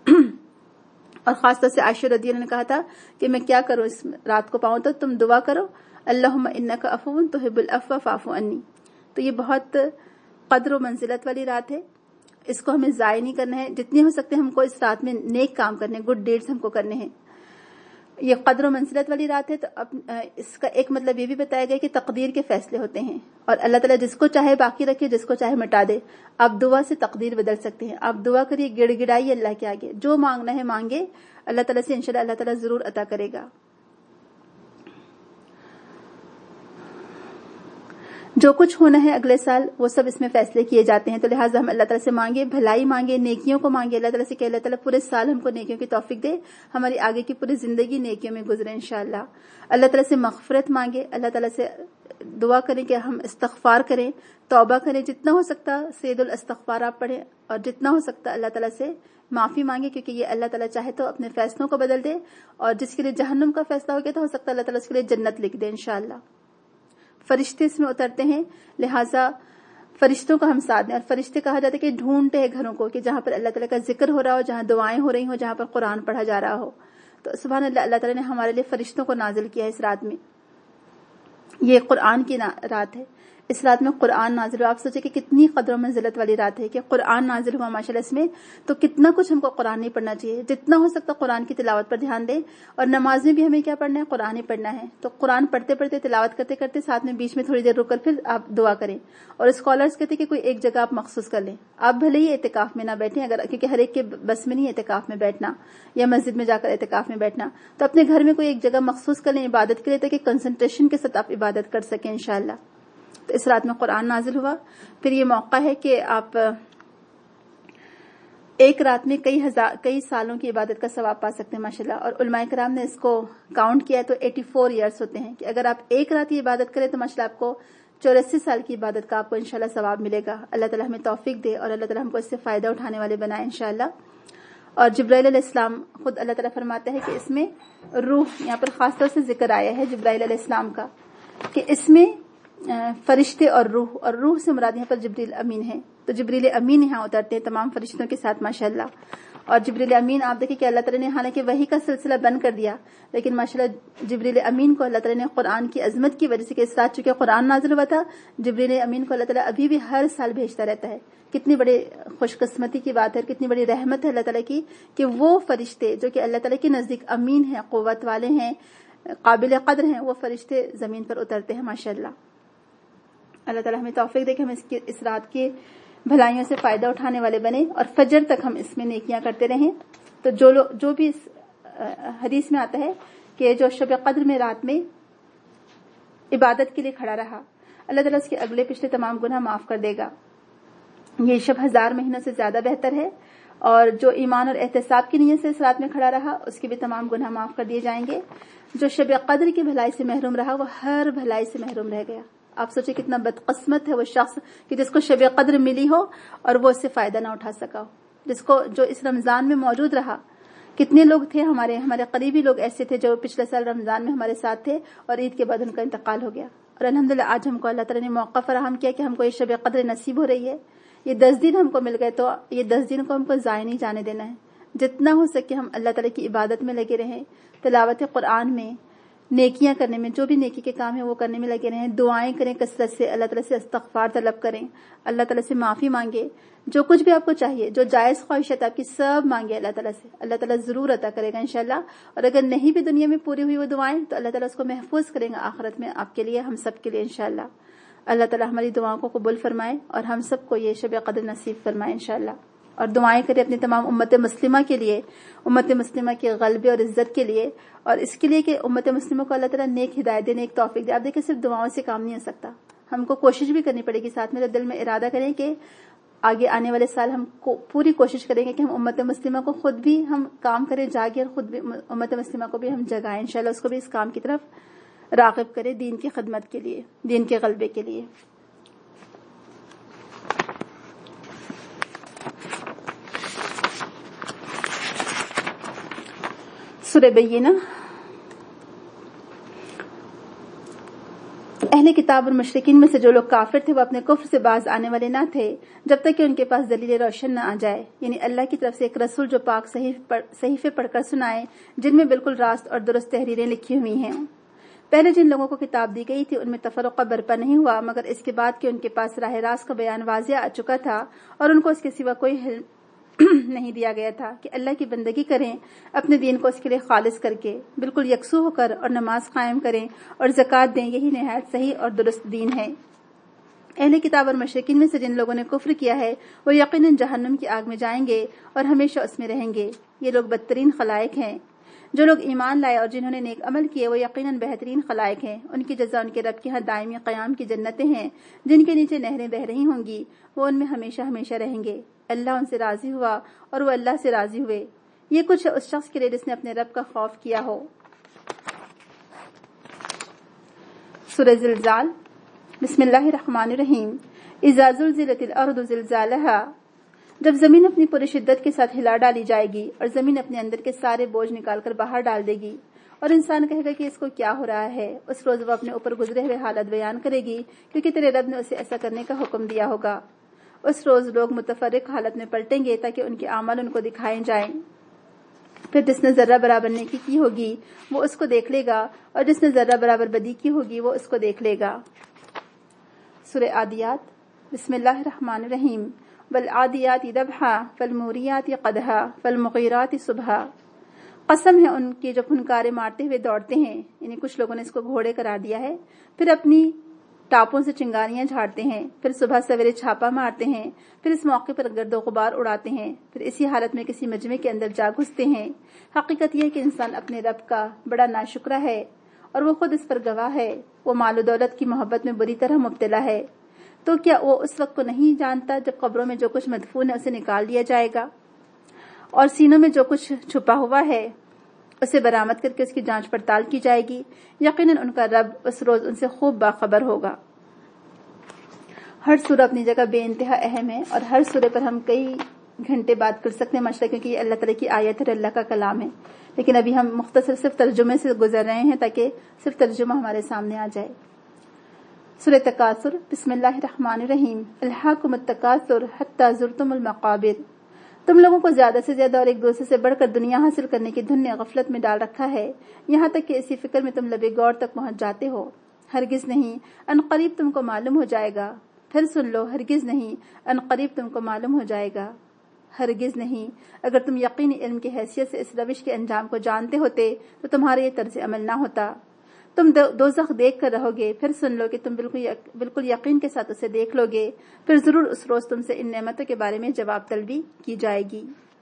اور خاص طور سے عائشہ رضی اللہ عنہا نے کہا تھا کہ میں کیا کروں اس رات کو پاؤں، تو تم دعا کرو اللہم انک عفو تحب العفو فاعف عنی. تو یہ بہت قدر و منزلت والی رات ہے، اس کو ہمیں ضائع نہیں کرنا ہے. جتنے ہو سکتے ہم کو اس رات میں نیک کام کرنے، گڈ ڈیڈز ہم کو کرنے ہیں. یہ قدر و منزلت والی رات ہے. تو اب اس کا ایک مطلب یہ بھی بتایا گیا کہ تقدیر کے فیصلے ہوتے ہیں، اور اللہ تعالیٰ جس کو چاہے باقی رکھے، جس کو چاہے مٹا دے. آپ دعا سے تقدیر بدل سکتے ہیں. آپ دعا کریے، گڑ گڑائیے اللہ کے آگے، جو مانگنا ہے مانگے، اللہ تعالیٰ سے انشاءاللہ اللہ تعالیٰ ضرور عطا کرے گا. جو کچھ ہونا ہے اگلے سال وہ سب اس میں فیصلے کیے جاتے ہیں. تو لہٰذا ہم اللہ تعالیٰ سے مانگے، بھلائی مانگے، نیکیوں کو مانگے. اللہ تعالیٰ سے کہ اللہ تعالیٰ پورے سال ہم کو نیکیوں کی توفیق دے، ہماری آگے کی پوری زندگی نیکیوں میں گزرے انشاءاللہ. اللہ تعالیٰ سے مغفرت مانگے، اللہ تعالیٰ سے دعا کریں کہ ہم استغفار کریں، توبہ کریں. جتنا ہو سکتا سید الاستغفار آپ پڑھیں، اور جتنا ہو سکتا اللہ تعالیٰ سے معافی مانگے، کیونکہ یہ اللہ تعالیٰ چاہے تو اپنے فیصلوں کو بدل دے، اور جس کے لیے جہنم کا فیصلہ ہو گیا تو ہو سکتا اللہ تعالیٰ اس کے لیے جنت لکھ دے انشاءاللہ. فرشتے اس میں اترتے ہیں، لہٰذا فرشتوں کا ہم ساتھ دیں. اور فرشتے کہا جاتا ہے کہ ڈھونڈتے ہیں گھروں کو، کہ جہاں پر اللہ تعالیٰ کا ذکر ہو رہا ہو، جہاں دعائیں ہو رہی ہوں، جہاں پر قرآن پڑھا جا رہا ہو. تو سبحان اللہ، اللہ تعالیٰ نے ہمارے لیے فرشتوں کو نازل کیا ہے اس رات میں. یہ قرآن کی رات ہے، اس رات میں قرآن نازل ہوا. آپ سوچیں کہ کتنی قدر و منزلت والی رات ہے کہ قرآن نازل ہوا ماشاءاللہ اس میں. تو کتنا کچھ ہم کو قرآن نہیں پڑھنا چاہیے، جتنا ہو سکتا قرآن کی تلاوت پر دھیان دیں. اور نماز میں بھی ہمیں کیا پڑھنا ہے، قرآن ہی پڑھنا ہے. تو قرآن پڑھتے پڑھتے، تلاوت کرتے کرتے، ساتھ میں بیچ میں تھوڑی دیر رک کر پھر آپ دعا کریں. اور اسکالرز کہتے ہیں کہ کوئی ایک جگہ آپ مخصوص کر لیں. آپ بھلے ہی اعتکاف میں نہ بیٹھیں، اگر کیونکہ ہر ایک کے بس میں نہیں اعتکاف میں بیٹھنا یا مسجد میں جا کر اعتکاف میں بیٹھنا، تو اپنے گھر میں کوئی ایک جگہ مخصوص کر لیں عبادت کے لیے، تاکہ کنسنٹریشن کے ساتھ آپ عبادت کر سکیں انشاءاللہ. تو اس رات میں قرآن نازل ہوا. پھر یہ موقع ہے کہ آپ ایک رات میں کئی ہزار کئی سالوں کی عبادت کا ثواب پا سکتے ہیں ماشاءاللہ. اور علماء کرام نے اس کو کاؤنٹ کیا ہے تو ایٹی فور ایئرس ہوتے ہیں، کہ اگر آپ ایک رات کی عبادت کریں تو ماشاءاللہ آپ کو چوراسی سال کی عبادت کا آپ کو انشاءاللہ ثواب ملے گا. اللہ تعالیٰ ہمیں توفیق دے اور اللہ تعالیٰ ہم کو اس سے فائدہ اٹھانے والے بنائے انشاءاللہ. اور جبرائیل علیہ السلام خود اللہ تعالیٰ فرماتے ہیں کہ اس میں روح، یہاں پر خاص طور سے ذکر آیا ہے جبرائیل علیہ السلام کا، کہ اس میں فرشتے اور روح، اور روح سے مراد یہاں پر جبریل امین ہے. تو جبریل امین یہاں اترتے ہیں تمام فرشتوں کے ساتھ ماشاءاللہ. اور جبریل امین آپ دیکھیں کہ اللہ تعالیٰ نے حالانکہ وحی کا سلسلہ بند کر دیا، لیکن ماشاءاللہ جبریل امین کو اللہ تعالیٰ نے قرآن کی عظمت کی وجہ سے کہ اس رات چونکہ قرآن نازل ہوا تھا، جبریل امین کو اللہ تعالیٰ ابھی بھی ہر سال بھیجتا رہتا ہے. کتنی بڑی خوش قسمتی کی بات ہے، کتنی بڑی رحمت ہے اللہ تعالیٰ کی کہ وہ فرشتے جو کہ اللہ تعالیٰ کے نزدیک امین ہیں، قوت والے ہیں، قابل قدر ہیں، وہ فرشتے زمین پر اترتے ہیں ماشاءاللہ. اللہ تعالیٰ ہمیں توفیق دے کہ ہم اس کی اس رات کی بھلائیوں سے فائدہ اٹھانے والے بنے اور فجر تک ہم اس میں نیکیاں کرتے رہیں. تو جو لوگ جو بھی اس حدیث میں آتا ہے کہ جو شب قدر میں رات میں عبادت کے لیے کھڑا رہا، اللہ تعالیٰ اس کے اگلے پچھلے تمام گناہ معاف کر دے گا. یہ شب ہزار مہینوں سے زیادہ بہتر ہے. اور جو ایمان اور احتساب کی نیت سے اس رات میں کھڑا رہا، اس کے بھی تمام گناہ معاف کر دیے جائیں گے. جو شب قدر کی بھلائی سے محروم رہا، وہ ہر بھلائی سے محروم رہ گیا. آپ سوچیں کتنا بدقسمت ہے وہ شخص کہ جس کو شب قدر ملی ہو اور وہ اس سے فائدہ نہ اٹھا سکا ہو. جس کو جو اس رمضان میں موجود رہا، کتنے لوگ تھے ہمارے ہمارے قریبی لوگ ایسے تھے جو پچھلے سال رمضان میں ہمارے ساتھ تھے اور عید کے بعد ان کا انتقال ہو گیا. اور الحمدللہ آج ہم کو اللہ تعالیٰ نے موقع فراہم کیا کہ ہم کو یہ شب قدر نصیب ہو رہی ہے. یہ دس دن ہم کو مل گئے تو یہ دس دن کو ہم کو ضائع نہیں جانے دینا ہے. جتنا ہو سکے ہم اللہ تعالیٰ کی عبادت میں لگے رہیں، تلاوت قرآن میں، نیکیاں کرنے میں، جو بھی نیکی کے کام ہیں وہ کرنے میں لگے رہیں. دعائیں کریں کثرت سے، اللہ تعالیٰ سے استغفار طلب کریں، اللہ تعالیٰ سے معافی مانگے. جو کچھ بھی آپ کو چاہیے، جو جائز خواہشات آپ کی سب مانگے اللہ تعالیٰ سے. اللہ تعالیٰ ضرور عطا کرے گا انشاءاللہ. اور اگر نہیں بھی دنیا میں پوری ہوئی وہ دعائیں تو اللہ تعالیٰ اس کو محفوظ کرے گا آخرت میں آپ کے لیے، ہم سب کے لیے انشاءاللہ. اللہ تعالیٰ ہماری دعاؤں کو قبول فرمائے اور ہم سب کو یہ شب قدر نصیب فرمائے انشاءاللہ. اور دعائیں کریں اپنی تمام امت مسلمہ کے لیے، امت مسلمہ کے غلبے اور عزت کے لیے، اور اس کے لیے کہ امت مسلمہ کو اللہ تعالیٰ نیک ہدایت دے، نیک توفیق دے. آپ دیکھیں صرف دعاؤں سے کام نہیں ہو سکتا، ہم کو کوشش بھی کرنی پڑے گی. ساتھ میرے دل میں ارادہ کریں کہ آگے آنے والے سال ہم کو پوری کوشش کریں گے کہ ہم امت مسلمہ کو خود بھی ہم کام کریں جاگے، اور خود بھی امت مسلمہ کو بھی ہم جگائیں انشاءاللہ، اس کو بھی اس کام کی طرف راغب کریں، دین کی خدمت کے لیے، دین کے غلبے کے لیے. سورہ بینہ. اہل کتاب اور مشرکین میں سے جو لوگ کافر تھے وہ اپنے کفر سے باز آنے والے نہ تھے جب تک کہ ان کے پاس دلیل روشن نہ آ جائے، یعنی اللہ کی طرف سے ایک رسول جو پاک صحیفے پڑھ کر سنائے جن میں بالکل راست اور درست تحریریں لکھی ہوئی ہیں. پہلے جن لوگوں کو کتاب دی گئی تھی ان میں تفرقہ برپا نہیں ہوا مگر اس کے بعد کہ ان کے پاس راہ راست کا بیان واضح آ چکا تھا اور ان کو اس کے سوا کوئی حل نہیں دیا گیا تھا کہ اللہ کی بندگی کریں، اپنے دین کو اس کے لیے خالص کر کے بالکل یکسو ہو کر، اور نماز قائم کریں اور زکوٰۃ دیں. یہی نہایت صحیح اور درست دین ہے. اہل کتاب اور مشرکین میں سے جن لوگوں نے کفر کیا ہے وہ یقیناً جہنم کی آگ میں جائیں گے اور ہمیشہ اس میں رہیں گے. یہ لوگ بدترین خلائق ہیں. جو لوگ ایمان لائے اور جنہوں نے نیک عمل کیے وہ یقیناً بہترین خلائق ہیں. ان کی جزا ان کے رب کے ہاں دائمی قیام کی جنتیں ہیں جن کے نیچے نہریں بہ رہی ہوں گی، وہ ان میں ہمیشہ ہمیشہ رہیں گے. اللہ ان سے راضی ہوا اور وہ اللہ سے راضی ہوئے. یہ کچھ اس شخص کے لیے جس نے اپنے رب کا خوف کیا ہو. سورہ زلزال. بسم اللہ الرحمن الرحیم. اذا زلزلت الارض زلزالها. جب زمین اپنی پوری شدت کے ساتھ ہلا ڈالی جائے گی اور زمین اپنے اندر کے سارے بوجھ نکال کر باہر ڈال دے گی اور انسان کہے گا کہ اس کو کیا ہو رہا ہے، اس روز وہ اپنے اوپر گزرے ہوئے حالت بیان کرے گی کیونکہ تیرے رب نے اسے ایسا کرنے کا حکم دیا ہوگا. اس روز لوگ متفرق حالت میں پلٹیں گے تاکہ ان کے اعمال ان کو دکھائے جائیں. پھر جس نے ذرہ برابر نیکی کی ہوگی وہ اس کو دیکھ لے گا اور جس نے ذرہ برابر بدی کی ہوگی وہ اس کو دیکھ لے گا. سورہ عادیات. بسم اللہ الرحمن الرحیم. والعادیات ضبحا فالموریات قدحا فالمغیرات صبحا. قسم ہے ان کی جو پھنکارے مارتے ہوئے دوڑتے ہیں، یعنی کچھ لوگوں نے اس کو گھوڑے قرار دیا ہے، پھر اپنی ٹاپوں سے چنگاریاں جھاڑتے ہیں، پھر صبح سویرے چھاپا مارتے ہیں، پھر اس موقع پر گرد و غبار اڑاتے ہیں، پھر اسی حالت میں کسی مجمع کے اندر جا گھستے ہیں. حقیقت یہ ہے کہ انسان اپنے رب کا بڑا ناشکرا ہے اور وہ خود اس پر گواہ ہے. وہ مال و دولت کی محبت میں بری طرح مبتلا ہے. تو کیا وہ اس وقت کو نہیں جانتا جب قبروں میں جو کچھ مدفون ہے اسے نکال دیا جائے گا اور سینوں میں جو کچھ چھپا ہوا ہے اسے برآمد کر کے اس کی جانچ پڑتال کی جائے گی. یقیناً ان کا رب اس روز ان سے خوب باخبر ہوگا. ہر سورہ اپنی جگہ بے انتہا اہم ہے اور ہر سورے پر ہم کئی گھنٹے بات کر سکتے ہیں ماشاءاللہ، کیونکہ یہ اللہ تعالیٰ کی آیت اور اللہ کا کلام ہے. لیکن ابھی ہم مختصر صرف ترجمے سے گزر رہے ہیں تاکہ صرف ترجمہ ہمارے سامنے آ جائے. سورہ تکاثر بسم اللہ الرحمن الرحیم الہاکم التکاثر حتی زرتم المقابر. تم لوگوں کو زیادہ سے زیادہ اور ایک دوسرے سے بڑھ کر دنیا حاصل کرنے کی دھن نے غفلت میں ڈال رکھا ہے، یہاں تک کہ اسی فکر میں تم لبے غور تک پہنچ جاتے ہو. ہرگز نہیں، ان قریب تم کو معلوم ہو جائے گا. پھر سن لو، ہرگز نہیں، ان قریب تم کو معلوم ہو جائے گا. ہرگز نہیں، اگر تم یقینی علم کی حیثیت سے اس روش کے انجام کو جانتے ہوتے تو تمہارا یہ طرز عمل نہ ہوتا. تم دوزخ دیکھ کر رہو گے، پھر سن لو کہ تم بالکل بالکل یقین کے ساتھ اسے دیکھ لو گے، پھر ضرور اس روز تم سے ان نعمتوں کے بارے میں جواب طلبی کی جائے گی.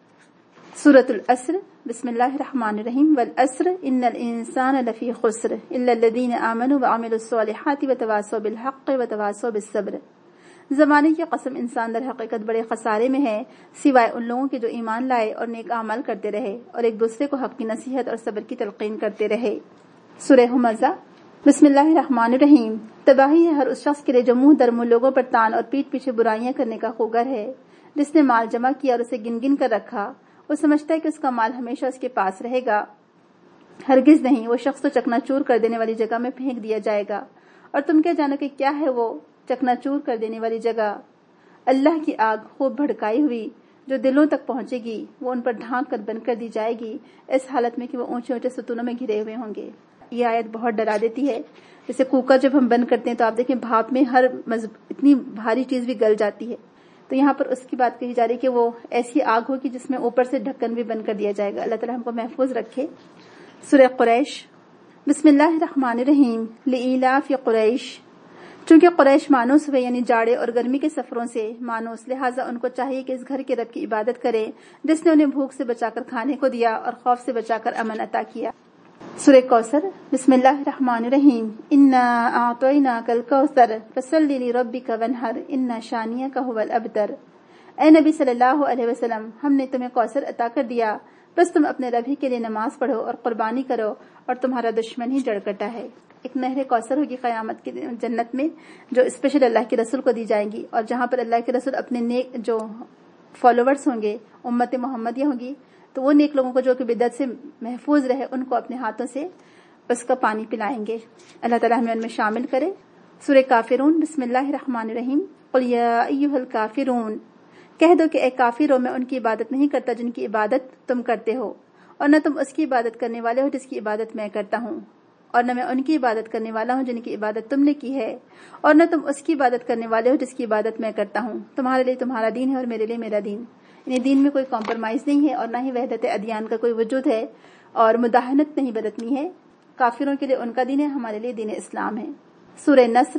سورۃ العصر بسم اللہ الرحمن الرحیم والعصر ان الانسان لفی خسر الا الذین آمنوا وعملوا الصالحات وتواصوا بالحق وتواصوا بالصبر. زمانے کی قسم، انسان در حقیقت بڑے خسارے میں ہے سوائے ان لوگوں کے جو ایمان لائے اور نیک اعمال کرتے رہے اور ایک دوسرے کو حق کی نصیحت اور صبر کی تلقین کرتے رہے. سورہ ہمزہ بسم اللہ الرحمن الرحیم تباہی ہے ہر اس شخص کے لیے جو منہ در منہ لوگوں پر تان اور پیٹ پیچھے برائیاں کرنے کا خوگر ہے. جس نے مال جمع کیا اور اسے گن گن کر رکھا، وہ سمجھتا ہے کہ اس کا مال ہمیشہ اس کے پاس رہے گا. ہرگز نہیں، وہ شخص تو چکنا چور کر دینے والی جگہ میں پھینک دیا جائے گا. اور تم کیا جانو کہ کیا ہے وہ چکنا چور کر دینے والی جگہ؟ اللہ کی آگ خوب بھڑکائی ہوئی جو دلوں تک پہنچے گی، وہ ان پر ڈھانک کر بند کر دی جائے گی، اس حالت میں کہ وہ اونچے اونچے ستونوں میں گھرے ہوئے ہوں گے. یہ آیت بہت ڈرا دیتی ہے. جیسے کوکر جب ہم بند کرتے ہیں تو آپ دیکھیں بھاپ میں ہر اتنی بھاری چیز بھی گل جاتی ہے، تو یہاں پر اس کی بات کہی جا رہی کہ وہ ایسی آگ ہوگی جس میں اوپر سے ڈھکن بھی بند کر دیا جائے گا. اللہ تعالیٰ ہم کو محفوظ رکھے. سورہ قریش بسم اللہ الرحمن الرحیم لإیلاف قریش. چونکہ قریش مانوس ہوئے یعنی جاڑے اور گرمی کے سفروں سے مانوس، لہٰذا ان کو چاہیے کہ اس گھر کے رب کی عبادت کریں جس نے انہیں بھوک سے بچا کر کھانے کو دیا اور خوف سے بچا کر امن عطا کیا. سورہ کوثر بسم اللہ الرحمن الرحیم انا اعطیناک الکوثر فصلی لربک وانحر ان شانئک ھو الابتر. اے نبی صلی اللہ علیہ وسلم، ہم نے تمہیں کوثر عطا کر دیا، بس تم اپنے رب ہی کے لیے نماز پڑھو اور قربانی کرو اور تمہارا دشمن ہی جڑ کٹا ہے. ایک نہر کوثر ہوگی قیامت کی جنت میں جو اسپیشل اللہ کے رسول کو دی جائیں گی، اور جہاں پر اللہ کے رسول اپنے نیک جو فالوورز ہوں گے، امت محمدیہ ہوں گی، تو وہ نیک لوگوں کو جو کہ بدعت سے محفوظ رہے ان کو اپنے ہاتھوں سے اس کا پانی پلائیں گے. اللہ تعالیٰ ہمیں ان میں شامل کرے. سورہ کافرون بسم اللہ الرحمن الرحیم قل یا ایھا الکافرون. کہہ دو کہ اے کافرو، میں ان کی عبادت نہیں کرتا جن کی عبادت تم کرتے ہو، اور نہ تم اس کی عبادت کرنے والے ہو جس کی عبادت میں کرتا ہوں، اور نہ میں ان کی عبادت کرنے والا ہوں جن کی عبادت تم نے کی ہے، اور نہ تم اس کی عبادت کرنے والے ہو جس کی عبادت میں کرتا ہوں. تمہارے لیے تمہارا دین ہے اور میرے لیے میرا دین. یعنی دین میں کوئی کمپرومائز نہیں ہے اور نہ ہی وحدت ادیان کا کوئی وجود ہے اور مداہنت نہیں برتنی ہے. کافروں کے لیے ان کا دین ہے، ہمارے لیے دین اسلام ہے. سورہ نصر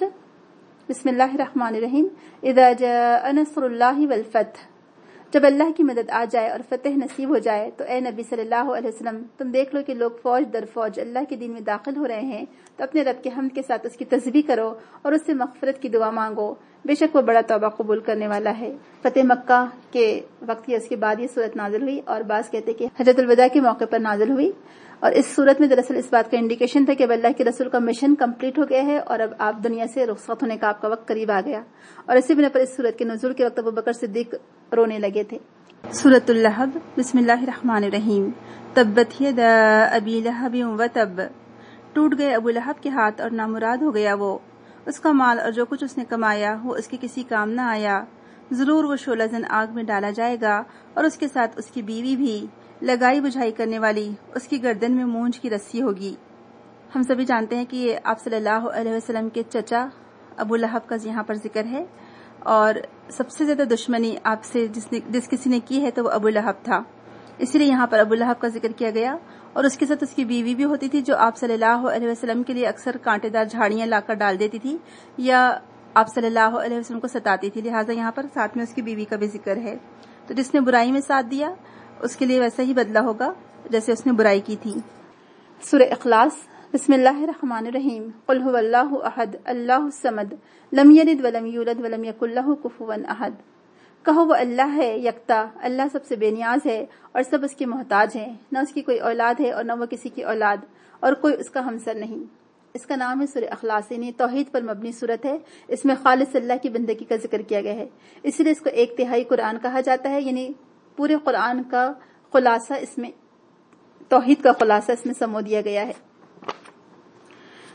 بسم اللہ الرحمن الرحیم اذا جاء نصر اللہ والفتح. جب اللہ کی مدد آ جائے اور فتح نصیب ہو جائے تو اے نبی صلی اللہ علیہ وسلم، تم دیکھ لو کہ لوگ فوج در فوج اللہ کے دین میں داخل ہو رہے ہیں، تو اپنے رب کے حمد کے ساتھ اس کی تسبیح کرو اور اس سے مغفرت کی دعا مانگو، بے شک وہ بڑا توبہ قبول کرنے والا ہے. فتح مکہ کے وقت یا اس کے بعد یہ صورت نازل ہوئی، اور بعض کہتے کہ حجۃ الوداع کے موقع پر نازل ہوئی. اور اس صورت میں دراصل اس بات کا انڈیکیشن تھا کہ اب اللہ کے رسول کا مشن کمپلیٹ ہو گیا ہے اور اب آپ دنیا سے رخصت ہونے کا آپ کا وقت قریب آ گیا. اور اسی بنا پر اس صورت کے نزول کے وقت ابو بکر صدیق رونے لگے تھے. سورۃ اللہب بسم اللہ الرحمن الرحیم تبت یدا ابی لہب وتب. ٹوٹ گئے ابو لہب کے ہاتھ اور نامراد ہو گیا وہ، اس کا مال اور جو کچھ اس نے کمایا وہ اس کے کسی کام نہ آیا. ضرور وہ شعلہ زن آگ میں ڈالا جائے گا اور اس کے ساتھ اس کی بیوی بھی، لگائی بجھائی کرنے والی، اس کی گردن میں مونج کی رسی ہوگی. ہم سبھی جانتے ہیں کہ یہ آپ صلی اللہ علیہ وسلم کے چچا ابو لہب کا یہاں پر ذکر ہے، اور سب سے زیادہ دشمنی آپ سے جس نے جس کسی نے کی ہے تو وہ ابو لہب تھا، اسی لیے یہاں پر ابو لہب کا ذکر کیا گیا. اور اس کے ساتھ اس کی بیوی بھی ہوتی تھی جو آپ صلی اللہ علیہ وسلم کے لیے اکثر کانٹے دار جھاڑیاں لا کر ڈال دیتی تھی یا آپ صلی اللہ علیہ وسلم کو ستاتی تھی، لہٰذا یہاں پر ساتھ میں اس کی بیوی کا بھی ذکر ہے. تو جس نے برائی میں ساتھ دیا اس کے لیے ویسا ہی بدلہ ہوگا جیسے اس نے برائی کی تھی. سورہ اخلاص بسم اللہ الرحمن الرحیم قل هو اللہ احد اللہ الصمد لم یلد ولم یولد ولم یکن لہ کفوا احد. کہو وہ اللہ ہے یکتا، اللہ سب سے بے نیاز ہے اور سب اس کے محتاج ہیں، نہ اس کی کوئی اولاد ہے اور نہ وہ کسی کی اولاد، اور کوئی اس کا ہمسر نہیں. اس کا نام ہے سورہ اخلاص، یعنی توحید پر مبنی صورت ہے. اس میں خالص اللہ کی بندگی کا ذکر کیا گیا ہے، اس لیے اس کو ایک تہائی قرآن کہا جاتا ہے. یعنی پورے قرآن کا خلاصہ اس میں، توحید کا خلاصہ اس میں سمو دیا گیا ہے.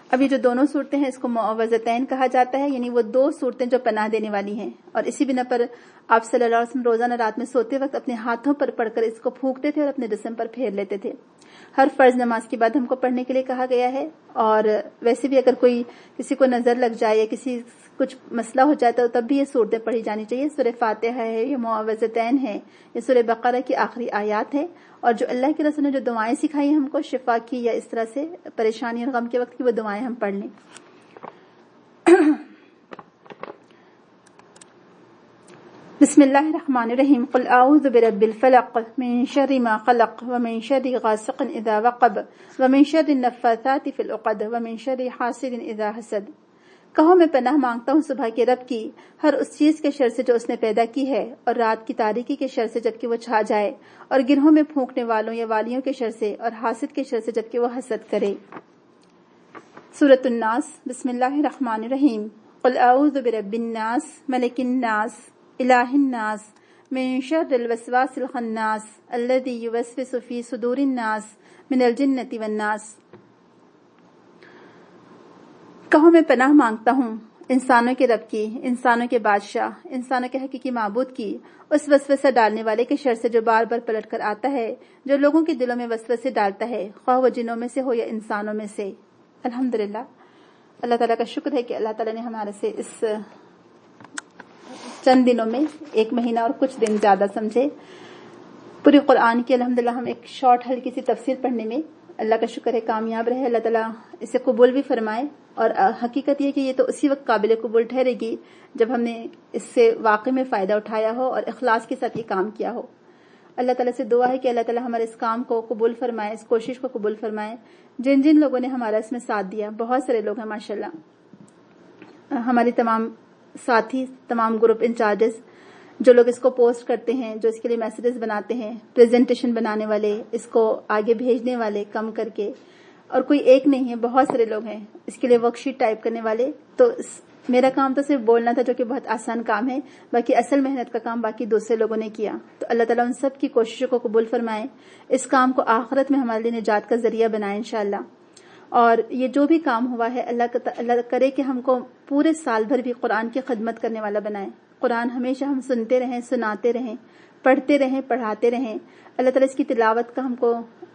اب یہ جو دونوں صورتیں ہیں اس کو معوذتین کہا جاتا ہے، یعنی وہ دو صورتیں جو پناہ دینے والی ہیں، اور اسی بنا پر آپ صلی اللہ علیہ وسلم روزانہ رات میں سوتے وقت اپنے ہاتھوں پر پڑھ کر اس کو پھونکتے تھے اور اپنے جسم پر پھیر لیتے تھے۔ ہر فرض نماز کے بعد ہم کو پڑھنے کے لیے کہا گیا ہے، اور ویسے بھی اگر کوئی کسی کو نظر لگ جائے یا کسی کچھ مسئلہ ہو جاتا ہے تب بھی یہ صورتیں پڑھی جانی چاہیے۔ سورہ فاتحہ ہے، یہ معوذتین ہے، یہ سورہ بقرہ کی آخری آیات ہے، اور جو اللہ کے رسول نے جو دعائیں سکھائی ہیں ہم کو شفا کی یا اس طرح سے پریشانی اور غم کے وقت کی، وہ دعائیں ہم پڑھ لیں۔ بسم اللہ الرحمن الرحیم، قل اعوذ برب الفلق من شر ما خلق ومن شر غاسق اذا وقب ومن شر النفاثات في العقد ومن شر حاسد اذا حسد۔ کہو میں پناہ مانگتا ہوں صبح کے رب کی، ہر اس چیز کے شر سے جو اس نے پیدا کی ہے، اور رات کی تاریکی کے شر سے جبکہ وہ چھا جائے، اور گرہوں میں پھونکنے والوں یا والیوں کے شر سے، اور حاسد کے شر سے جبکہ وہ حسد کرے۔ سورۃ الناس، بسم اللہ الرحمن الرحیم، قل اعوذ برب الناس ملک الناس الہ الناس من شر الوسواس الخناس الذی یوسوس فی صدور الناس من الجنۃ والناس۔ کہو میں پناہ مانگتا ہوں انسانوں کے رب کی، انسانوں کے بادشاہ، انسانوں کے حقیقی معبود کی، اس وسوسہ ڈالنے والے کے شر سے جو بار بار پلٹ کر آتا ہے، جو لوگوں کے دلوں میں وسوسے ڈالتا ہے، خواہ وہ جنوں میں سے ہو یا انسانوں میں سے۔ الحمدللہ، اللہ تعالیٰ کا شکر ہے کہ اللہ تعالیٰ نے ہمارے سے اس چند دنوں میں ایک مہینہ اور کچھ دن زیادہ سمجھے پوری قرآن کی الحمدللہ ہم ایک شارٹ ہلکی سی تفسیر پڑھنے میں اللہ کا شکر ہے کامیاب رہے۔ اللہ تعالیٰ اسے قبول بھی فرمائے، اور حقیقت یہ کہ یہ تو اسی وقت قابل قبول ٹھہرے گی جب ہم نے اس سے واقعی میں فائدہ اٹھایا ہو اور اخلاص کے ساتھ یہ کام کیا ہو۔ اللہ تعالیٰ سے دعا ہے کہ اللہ تعالیٰ ہمارے اس کام کو قبول فرمائے، اس کوشش کو قبول فرمائے۔ جن جن لوگوں نے ہمارا اس میں ساتھ دیا، بہت سارے لوگ ہیں ماشاءاللہ، ہماری تمام ساتھی، تمام گروپ انچارجز، جو لوگ اس کو پوسٹ کرتے ہیں، جو اس کے لیے میسیجز بناتے ہیں، پریزنٹیشن بنانے والے، اس کو آگے بھیجنے والے کم کر کے، اور کوئی ایک نہیں ہے، بہت سارے لوگ ہیں اس کے لیے ورک شیٹ ٹائپ کرنے والے۔ تو میرا کام تو صرف بولنا تھا، جو کہ بہت آسان کام ہے، باقی اصل محنت کا کام باقی دوسرے لوگوں نے کیا۔ تو اللہ تعالیٰ ان سب کی کوششوں کو قبول فرمائے، اس کام کو آخرت میں ہمارے لیے نجات کا ذریعہ بنائے انشاءاللہ۔ اور یہ جو بھی کام ہوا ہے اللہ اللہ کرے کہ ہم کو پورے سال بھر بھی قرآن کی خدمت کرنے والا بنائے۔ قرآن ہمیشہ ہم سنتے رہیں، سناتے رہیں، پڑھتے رہیں، پڑھاتے رہیں۔ اللہ تعالیٰ اس کی تلاوت کا ہم کو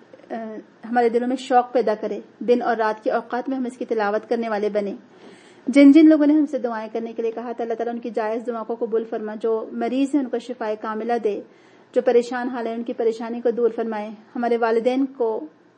ہمارے دلوں میں شوق پیدا کرے، دن اور رات کے اوقات میں ہم اس کی تلاوت کرنے والے بنے۔ جن جن لوگوں نے ہم سے دعائیں کرنے کے لیے کہا تھا، اللہ تعالیٰ ان کی جائز دعا کو قبول فرما۔ جو مریض ہیں ان کو شفائے کاملہ دے، جو پریشان حال ہیں ان کی پریشانی کو دور فرمائے۔ ہمارے والدین کو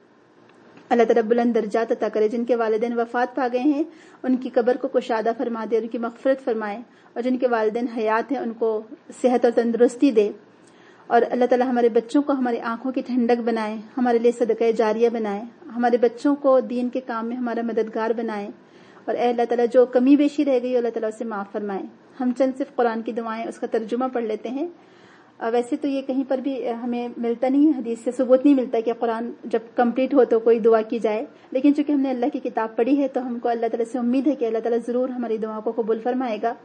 اللہ تعالیٰ بلند درجات عطا کرے، جن کے والدین وفات پا گئے ہیں ان کی قبر کو کشادہ فرما دے، ان کی مغفرت فرمائے، اور جن کے والدین حیات ہیں ان کو صحت اور تندرستی دے۔ اور اللہ تعالیٰ ہمارے بچوں کو ہماری آنکھوں کی ٹھنڈک بنائے، ہمارے لیے صدقہ جاریہ بنائے، ہمارے بچوں کو دین کے کام میں ہمارا مددگار بنائے، اور اے اللہ تعالیٰ جو کمی بیشی رہ گئی اللہ تعالیٰ اسے معاف فرمائے۔ ہم چند صرف قرآن کی دعائیں اس کا ترجمہ پڑھ لیتے ہیں۔ ویسے تو یہ کہیں پر بھی ہمیں ملتا نہیں ہے، حدیث سے ثبوت نہیں ملتا کہ قرآن جب کمپلیٹ ہو تو کوئی دعا کی جائے، لیکن چونکہ ہم نے اللہ کی کتاب پڑھی ہے تو ہم کو اللہ تعالیٰ سے امید ہے کہ اللہ تعالیٰ ضرور ہماری دعا کو قبول فرمائے گا۔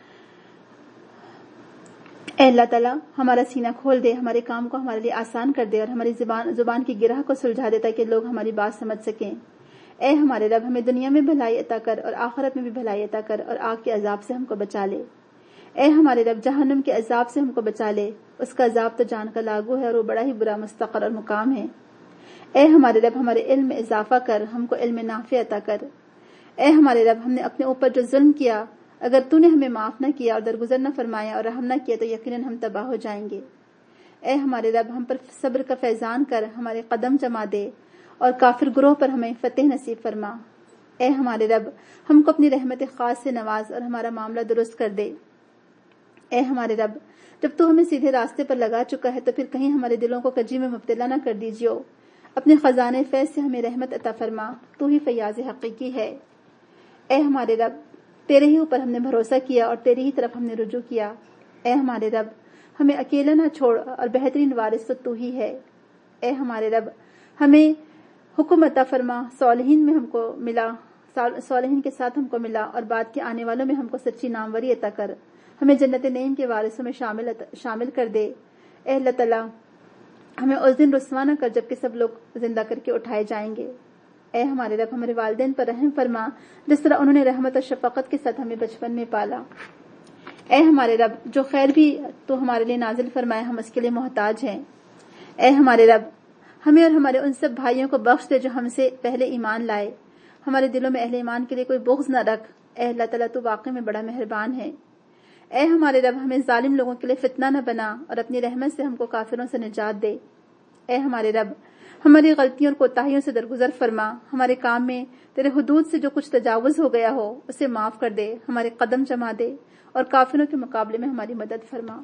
اے اللہ تعالیٰ ہمارا سینہ کھول دے، ہمارے کام کو ہمارے لیے آسان کر دے، اور ہماری زبان زبان کی گرہ کو سلجھا دے تاکہ لوگ ہماری بات سمجھ سکیں۔ اے ہمارے رب ہمیں دنیا میں بھلائی عطا کر اور آخرت میں بھی بھلائی عطا کر، اور آگ کے عذاب سے ہم کو بچا لے۔ اے ہمارے رب جہنم کے عذاب سے ہم کو بچا لے، اس کا عذاب تو جان کا لاگو ہے اور وہ بڑا ہی برا مستقر اور مقام ہے۔ اے ہمارے رب ہمارے علم میں اضافہ کر، ہم کو علم نافع عطا کر۔ اے ہمارے رب ہم نے اپنے اوپر جو ظلم کیا، اگر تو نے ہمیں معاف نہ کیا اور درگزر نہ فرمایا اور رحم نہ کیا تو یقیناً ہم تباہ ہو جائیں گے۔ اے ہمارے رب ہم پر صبر کا فیضان کر، ہمارے قدم جما دے، اور کافر گروہ پر ہمیں فتح نصیب فرما۔ اے ہمارے رب ہم کو اپنی رحمت خاص سے نواز اور ہمارا معاملہ درست کر دے۔ اے ہمارے رب جب تو ہمیں سیدھے راستے پر لگا چکا ہے تو پھر کہیں ہمارے دلوں کو کجی میں مبتلا نہ کر دیجیے۔ اپنے خزانے فیض سے ہمیں رحمت عطا فرما، تو ہی فیاض حقیقی ہے۔ اے ہمارے رب تیرے ہی اوپر ہم نے بھروسہ کیا اور تیری ہی طرف ہم نے رجوع کیا۔ اے ہمارے رب ہمیں اکیلا نہ چھوڑ، اور بہترین وارث تو تو ہی ہے۔ اے ہمارے رب ہمیں حکم عطا فرما، صالحین میں ہم کو ملا، صالحین کے ساتھ ہم کو ملا، اور بعد کے آنے والوں میں ہم کو سچی ناموری عطا کر، ہمیں جنت نعیم کے وارثوں میں شامل شامل کر دے۔ اے اللہ تعالیٰ ہمیں اس دن رسوا نہ کر جب کہ سب لوگ زندہ کر کے اٹھائے جائیں گے۔ اے ہمارے رب ہمارے والدین پر رحم فرما جس طرح انہوں نے رحمت اور شفقت کے ساتھ ہمیں بچپن میں پالا۔ اے ہمارے رب جو خیر بھی تو ہمارے لیے نازل فرمائے ہم اس کے لیے محتاج ہیں۔ اے ہمارے رب ہمیں اور ہمارے ان سب بھائیوں کو بخش دے جو ہم سے پہلے ایمان لائے، ہمارے دلوں میں اہل ایمان کے لیے کوئی بغض نہ رکھ۔ اے اللہ تعالیٰ تو واقعی میں بڑا مہربان ہے۔ اے ہمارے رب ہمیں ظالم لوگوں کے لیے فتنہ نہ بنا اور اپنی رحمت سے ہم کو کافروں سے نجات دے۔ اے ہمارے رب ہماری غلطیوں اور کوتاہیوں سے درگزر فرما، ہمارے کام میں تیرے حدود سے جو کچھ تجاوز ہو گیا ہو اسے معاف کر دے، ہمارے قدم جما دے اور کافروں کے مقابلے میں ہماری مدد فرما۔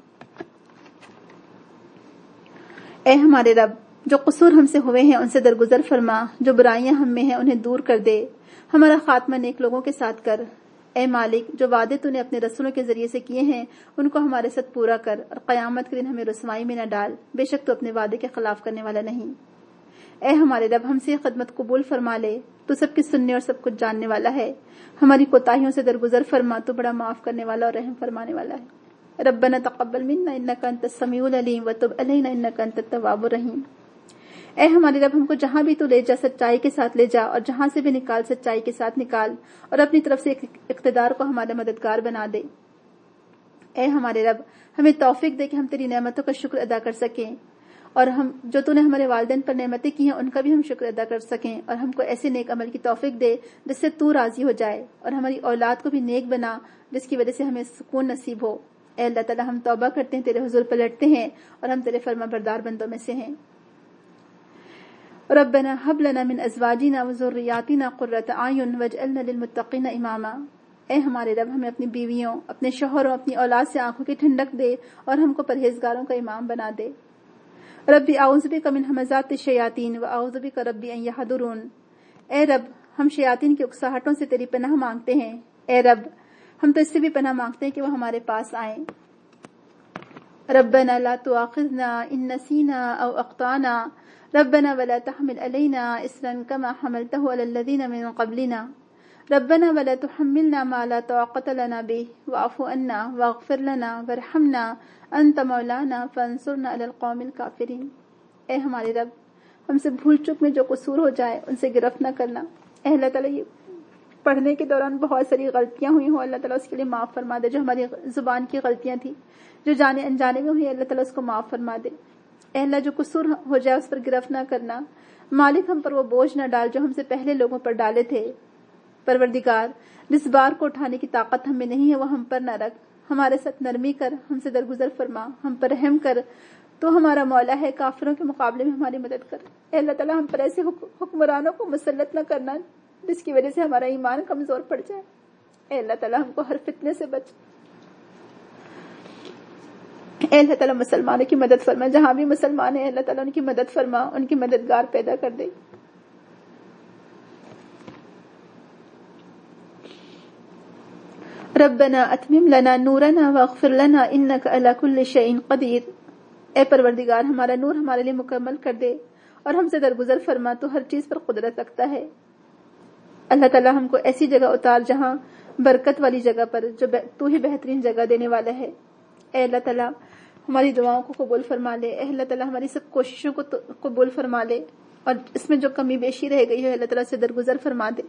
اے ہمارے رب جو قصور ہم سے ہوئے ہیں ان سے درگزر فرما، جو برائیاں ہم میں ہیں انہیں دور کر دے، ہمارا خاتمہ نیک لوگوں کے ساتھ کر۔ اے مالک جو وعدے تو نے اپنے رسولوں کے ذریعے سے کیے ہیں ان کو ہمارے ساتھ پورا کر اور قیامت کے دن ہمیں رسوائی میں نہ ڈال، بے شک تو اپنے وعدے کے خلاف کرنے والا نہیں۔ اے ہمارے رب ہم سے خدمت قبول فرما لے، تو سب کی سننے اور سب کچھ جاننے والا ہے، ہماری کوتاہیوں سے درگزر فرما، تو بڑا معاف کرنے والا اور رحم فرمانے والا ہے۔ ربنا تقبل منا انک انت السمیع العلیم وتب علینا انک انت التواب الرحیم۔ اے ہمارے رب ہم کو جہاں بھی تو لے جا سچائی کے ساتھ لے جا، اور جہاں سے بھی نکال سچائی کے ساتھ نکال، اور اپنی طرف سے اقتدار کو ہمارا مددگار بنا دے۔ اے ہمارے رب ہمیں توفیق دے کہ ہم تیری نعمتوں کا شکر ادا کر سکیں، اور ہم جو تو نے ہمارے والدین پر نعمتیں کی ہیں ان کا بھی ہم شکر ادا کر سکیں، اور ہم کو ایسے نیک عمل کی توفیق دے جس سے تو راضی ہو جائے، اور ہماری اولاد کو بھی نیک بنا جس کی وجہ سے ہمیں سکون نصیب ہو۔ اے اللہ تعالی ہم توبہ کرتے ہیں، تیرے حضور پلٹتے ہیں، اور ہم تیرے فرما بردار بندوں میں سے ہیں۔ ربنا هب لنا من ازواجنا وذرياتنا قرة اعين واجعلنا للمتقين اماما۔ اے ہمارے رب ہمیں اپنی بیویوں، اپنے شوہروں، اپنی اولاد سے آنکھوں کی ٹھنڈک دے اور ہم کو پرہیزگاروں کا امام بنا دے۔ ربی اعوذ بک من ہمزات الشیاطین واعوذ بک ربی ان یحضرون۔ اے رب ہم شیاطین کی اکساہٹوں سے تیری پناہ مانگتے ہیں۔ اے رب ہم تو اس سے بھی پناہ مانگتے ہیں کہ وہ ہمارے پاس آئیں۔ ربنا لا تؤاخذنا ان نسینا او اخطانا ربنا ولا تحمل علينا إصرا كما حملته على الذين من قبلنا ربنا ولا تحملنا ما لا طاقة لنا به واعف عنا واغفر لنا وارحمنا أنت مولانا فانصرنا على القوم الكافرين۔ اے ہمارے رب ہم سے بھول چک میں جو قصور ہو جائے ان سے گرفت نہ کرنا۔ اے اللہ تعالیٰ یہ پڑھنے کے دوران بہت ساری غلطیاں ہوئی ہوں، اللہ تعالیٰ اس کے لیے معاف فرما دے۔ جو ہماری زبان کی غلطیاں تھی جو جانے انجانے میں ہوئی، اللہ تعالیٰ اس کو معاف فرما دے۔ اے اللہ جو قصور ہو جائے اس پر گرفت نہ کرنا۔ مالک ہم پر وہ بوجھ نہ ڈال جو ہم سے پہلے لوگوں پر ڈالے تھے۔ پروردگار جس بار کو اٹھانے کی طاقت ہم میں نہیں ہے وہ ہم پر نہ رکھ، ہمارے ساتھ نرمی کر، ہم سے درگزر فرما، ہم پر رحم کر، تو ہمارا مولا ہے، کافروں کے مقابلے میں ہماری مدد کر۔ اے اللہ تعالیٰ ہم پر ایسے حکمرانوں کو مسلط نہ کرنا جس کی وجہ سے ہمارا ایمان کمزور پڑ جائے۔ اے اللہ تعالیٰ ہم کو ہر فتنے سے بچ۔ اے اللہ تعالیٰ مسلمانوں کی مدد فرما، جہاں بھی مسلمان ہیں اللہ تعالیٰ ان کی مدد فرما، ان کی مددگار پیدا کر دے۔ ربنا اتمم لنا نورنا واغفر لنا انك على كل شيء قدیر۔ اے پروردگار ہمارا نور ہمارے لیے مکمل کر دے اور ہم سے درگزر فرما، تو ہر چیز پر قدرت رکھتا ہے۔ اللہ تعالیٰ ہم کو ایسی جگہ اتار جہاں برکت والی جگہ پر، جو تو ہی بہترین جگہ دینے والا ہے۔ اے اللہ تعالیٰ ہماری دعاؤں کو قبول فرما لے۔ اے اللہ تعالیٰ ہماری سب کوششوں کو قبول فرما لے، اور اس میں جو کمی بیشی رہ گئی ہے اللہ تعالیٰ سے درگزر فرما دے۔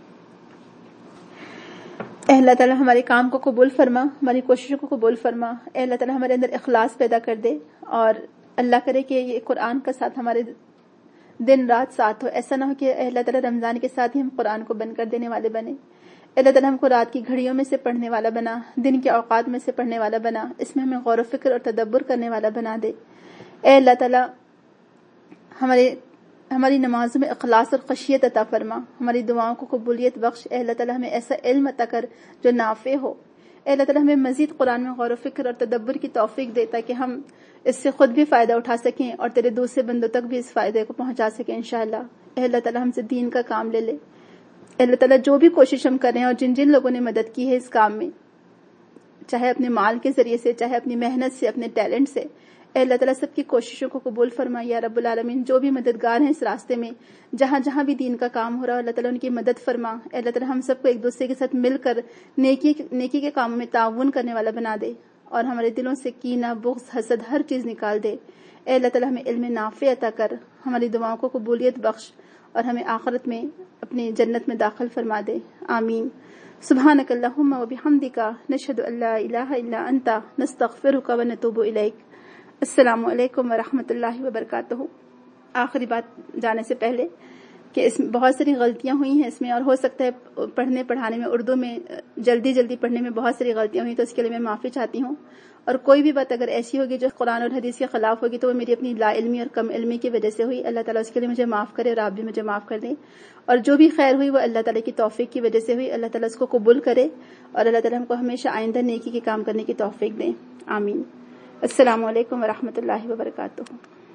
اے اللہ تعالیٰ ہمارے کام کو قبول فرما، ہماری کوششوں کو قبول فرما۔ اے اللہ تعالیٰ ہمارے اندر اخلاص پیدا کر دے، اور اللہ کرے کہ یہ قرآن کا ساتھ ہمارے دن رات ساتھ ہو۔ ایسا نہ ہو کہ اے اللہ تعالیٰ رمضان کے ساتھ ہی ہم قرآن کو بند کر دینے والے بنے۔ اللہ تعالیٰ ہم کو رات کی گھڑیوں میں سے پڑھنے والا بنا، دن کے اوقات میں سے پڑھنے والا بنا، اس میں ہمیں غور و فکر اور تدبر کرنے والا بنا دے۔ اے اللہ تعالیٰ ہمارے ہماری نمازوں میں اخلاص اور خشیت عطا فرما، ہماری دعاؤں کو قبولیت بخش۔ اے اللہ تعالیٰ ہمیں ایسا علم عطا کر جو نافع ہو۔ اے اللہ تعالیٰ ہمیں مزید قرآن میں غور و فکر اور تدبر کی توفیق دے تاکہ ہم اس سے خود بھی فائدہ اٹھا سکیں اور تیرے دوسرے بندوں تک بھی اس فائدے کو پہنچا سکیں انشاءاللہ۔ اے اللہ تعالیٰ ہم سے دین کا کام لے لے۔ اے اللہ تعالیٰ جو بھی کوشش ہم کر رہے ہیں اور جن جن لوگوں نے مدد کی ہے اس کام میں، چاہے اپنے مال کے ذریعے سے، چاہے اپنی محنت سے، اپنے ٹیلنٹ سے، اے اللہ تعالیٰ سب کی کوششوں کو قبول فرما یا رب العالمین۔ جو بھی مددگار ہیں اس راستے میں، جہاں جہاں بھی دین کا کام ہو رہا ہے اللہ تعالیٰ ان کی مدد فرما۔ اے اللہ تعالیٰ ہم سب کو ایک دوسرے کے ساتھ مل کر نیکی نیکی کے کاموں میں تعاون کرنے والا بنا دے، اور ہمارے دلوں سے کینہ، بغض، حسد ہر چیز نکال دے۔ اے اللہ تعالیٰ ہمیں علم نافع عطا کر، ہماری دعاؤں کو قبولیت بخش، اور ہمیں آخرت میں اپنی جنت میں داخل فرما دے. آمین. سبحانک اللہم و بحمدک نشہد ان لا الہ الا انت نستغفرک و نتوب الیک. السلام علیکم ورحمۃ اللہ وبرکاتہ. آخری بات جانے سے پہلے کہ اس میں بہت ساری غلطیاں ہوئی ہیں اس میں، اور ہو سکتا ہے پڑھنے پڑھانے میں اردو میں جلدی جلدی پڑھنے میں بہت ساری غلطیاں ہوئی، تو اس کے لیے میں معافی چاہتی ہوں. اور کوئی بھی بات اگر ایسی ہوگی جو قرآن اور حدیث کے خلاف ہوگی تو وہ میری اپنی لا علمی اور کم علمی کی وجہ سے ہوئی. اللہ تعالیٰ اس کے لیے مجھے معاف کرے اور آپ بھی مجھے معاف کر دیں. اور جو بھی خیر ہوئی وہ اللہ تعالیٰ کی توفیق کی وجہ سے ہوئی. اللہ تعالیٰ اس کو قبول کرے اور اللہ تعالیٰ ہم کو ہمیشہ آئندہ نیکی کے کام کرنے کی توفیق دیں. آمین. السلام علیکم ورحمۃ اللہ وبرکاتہ.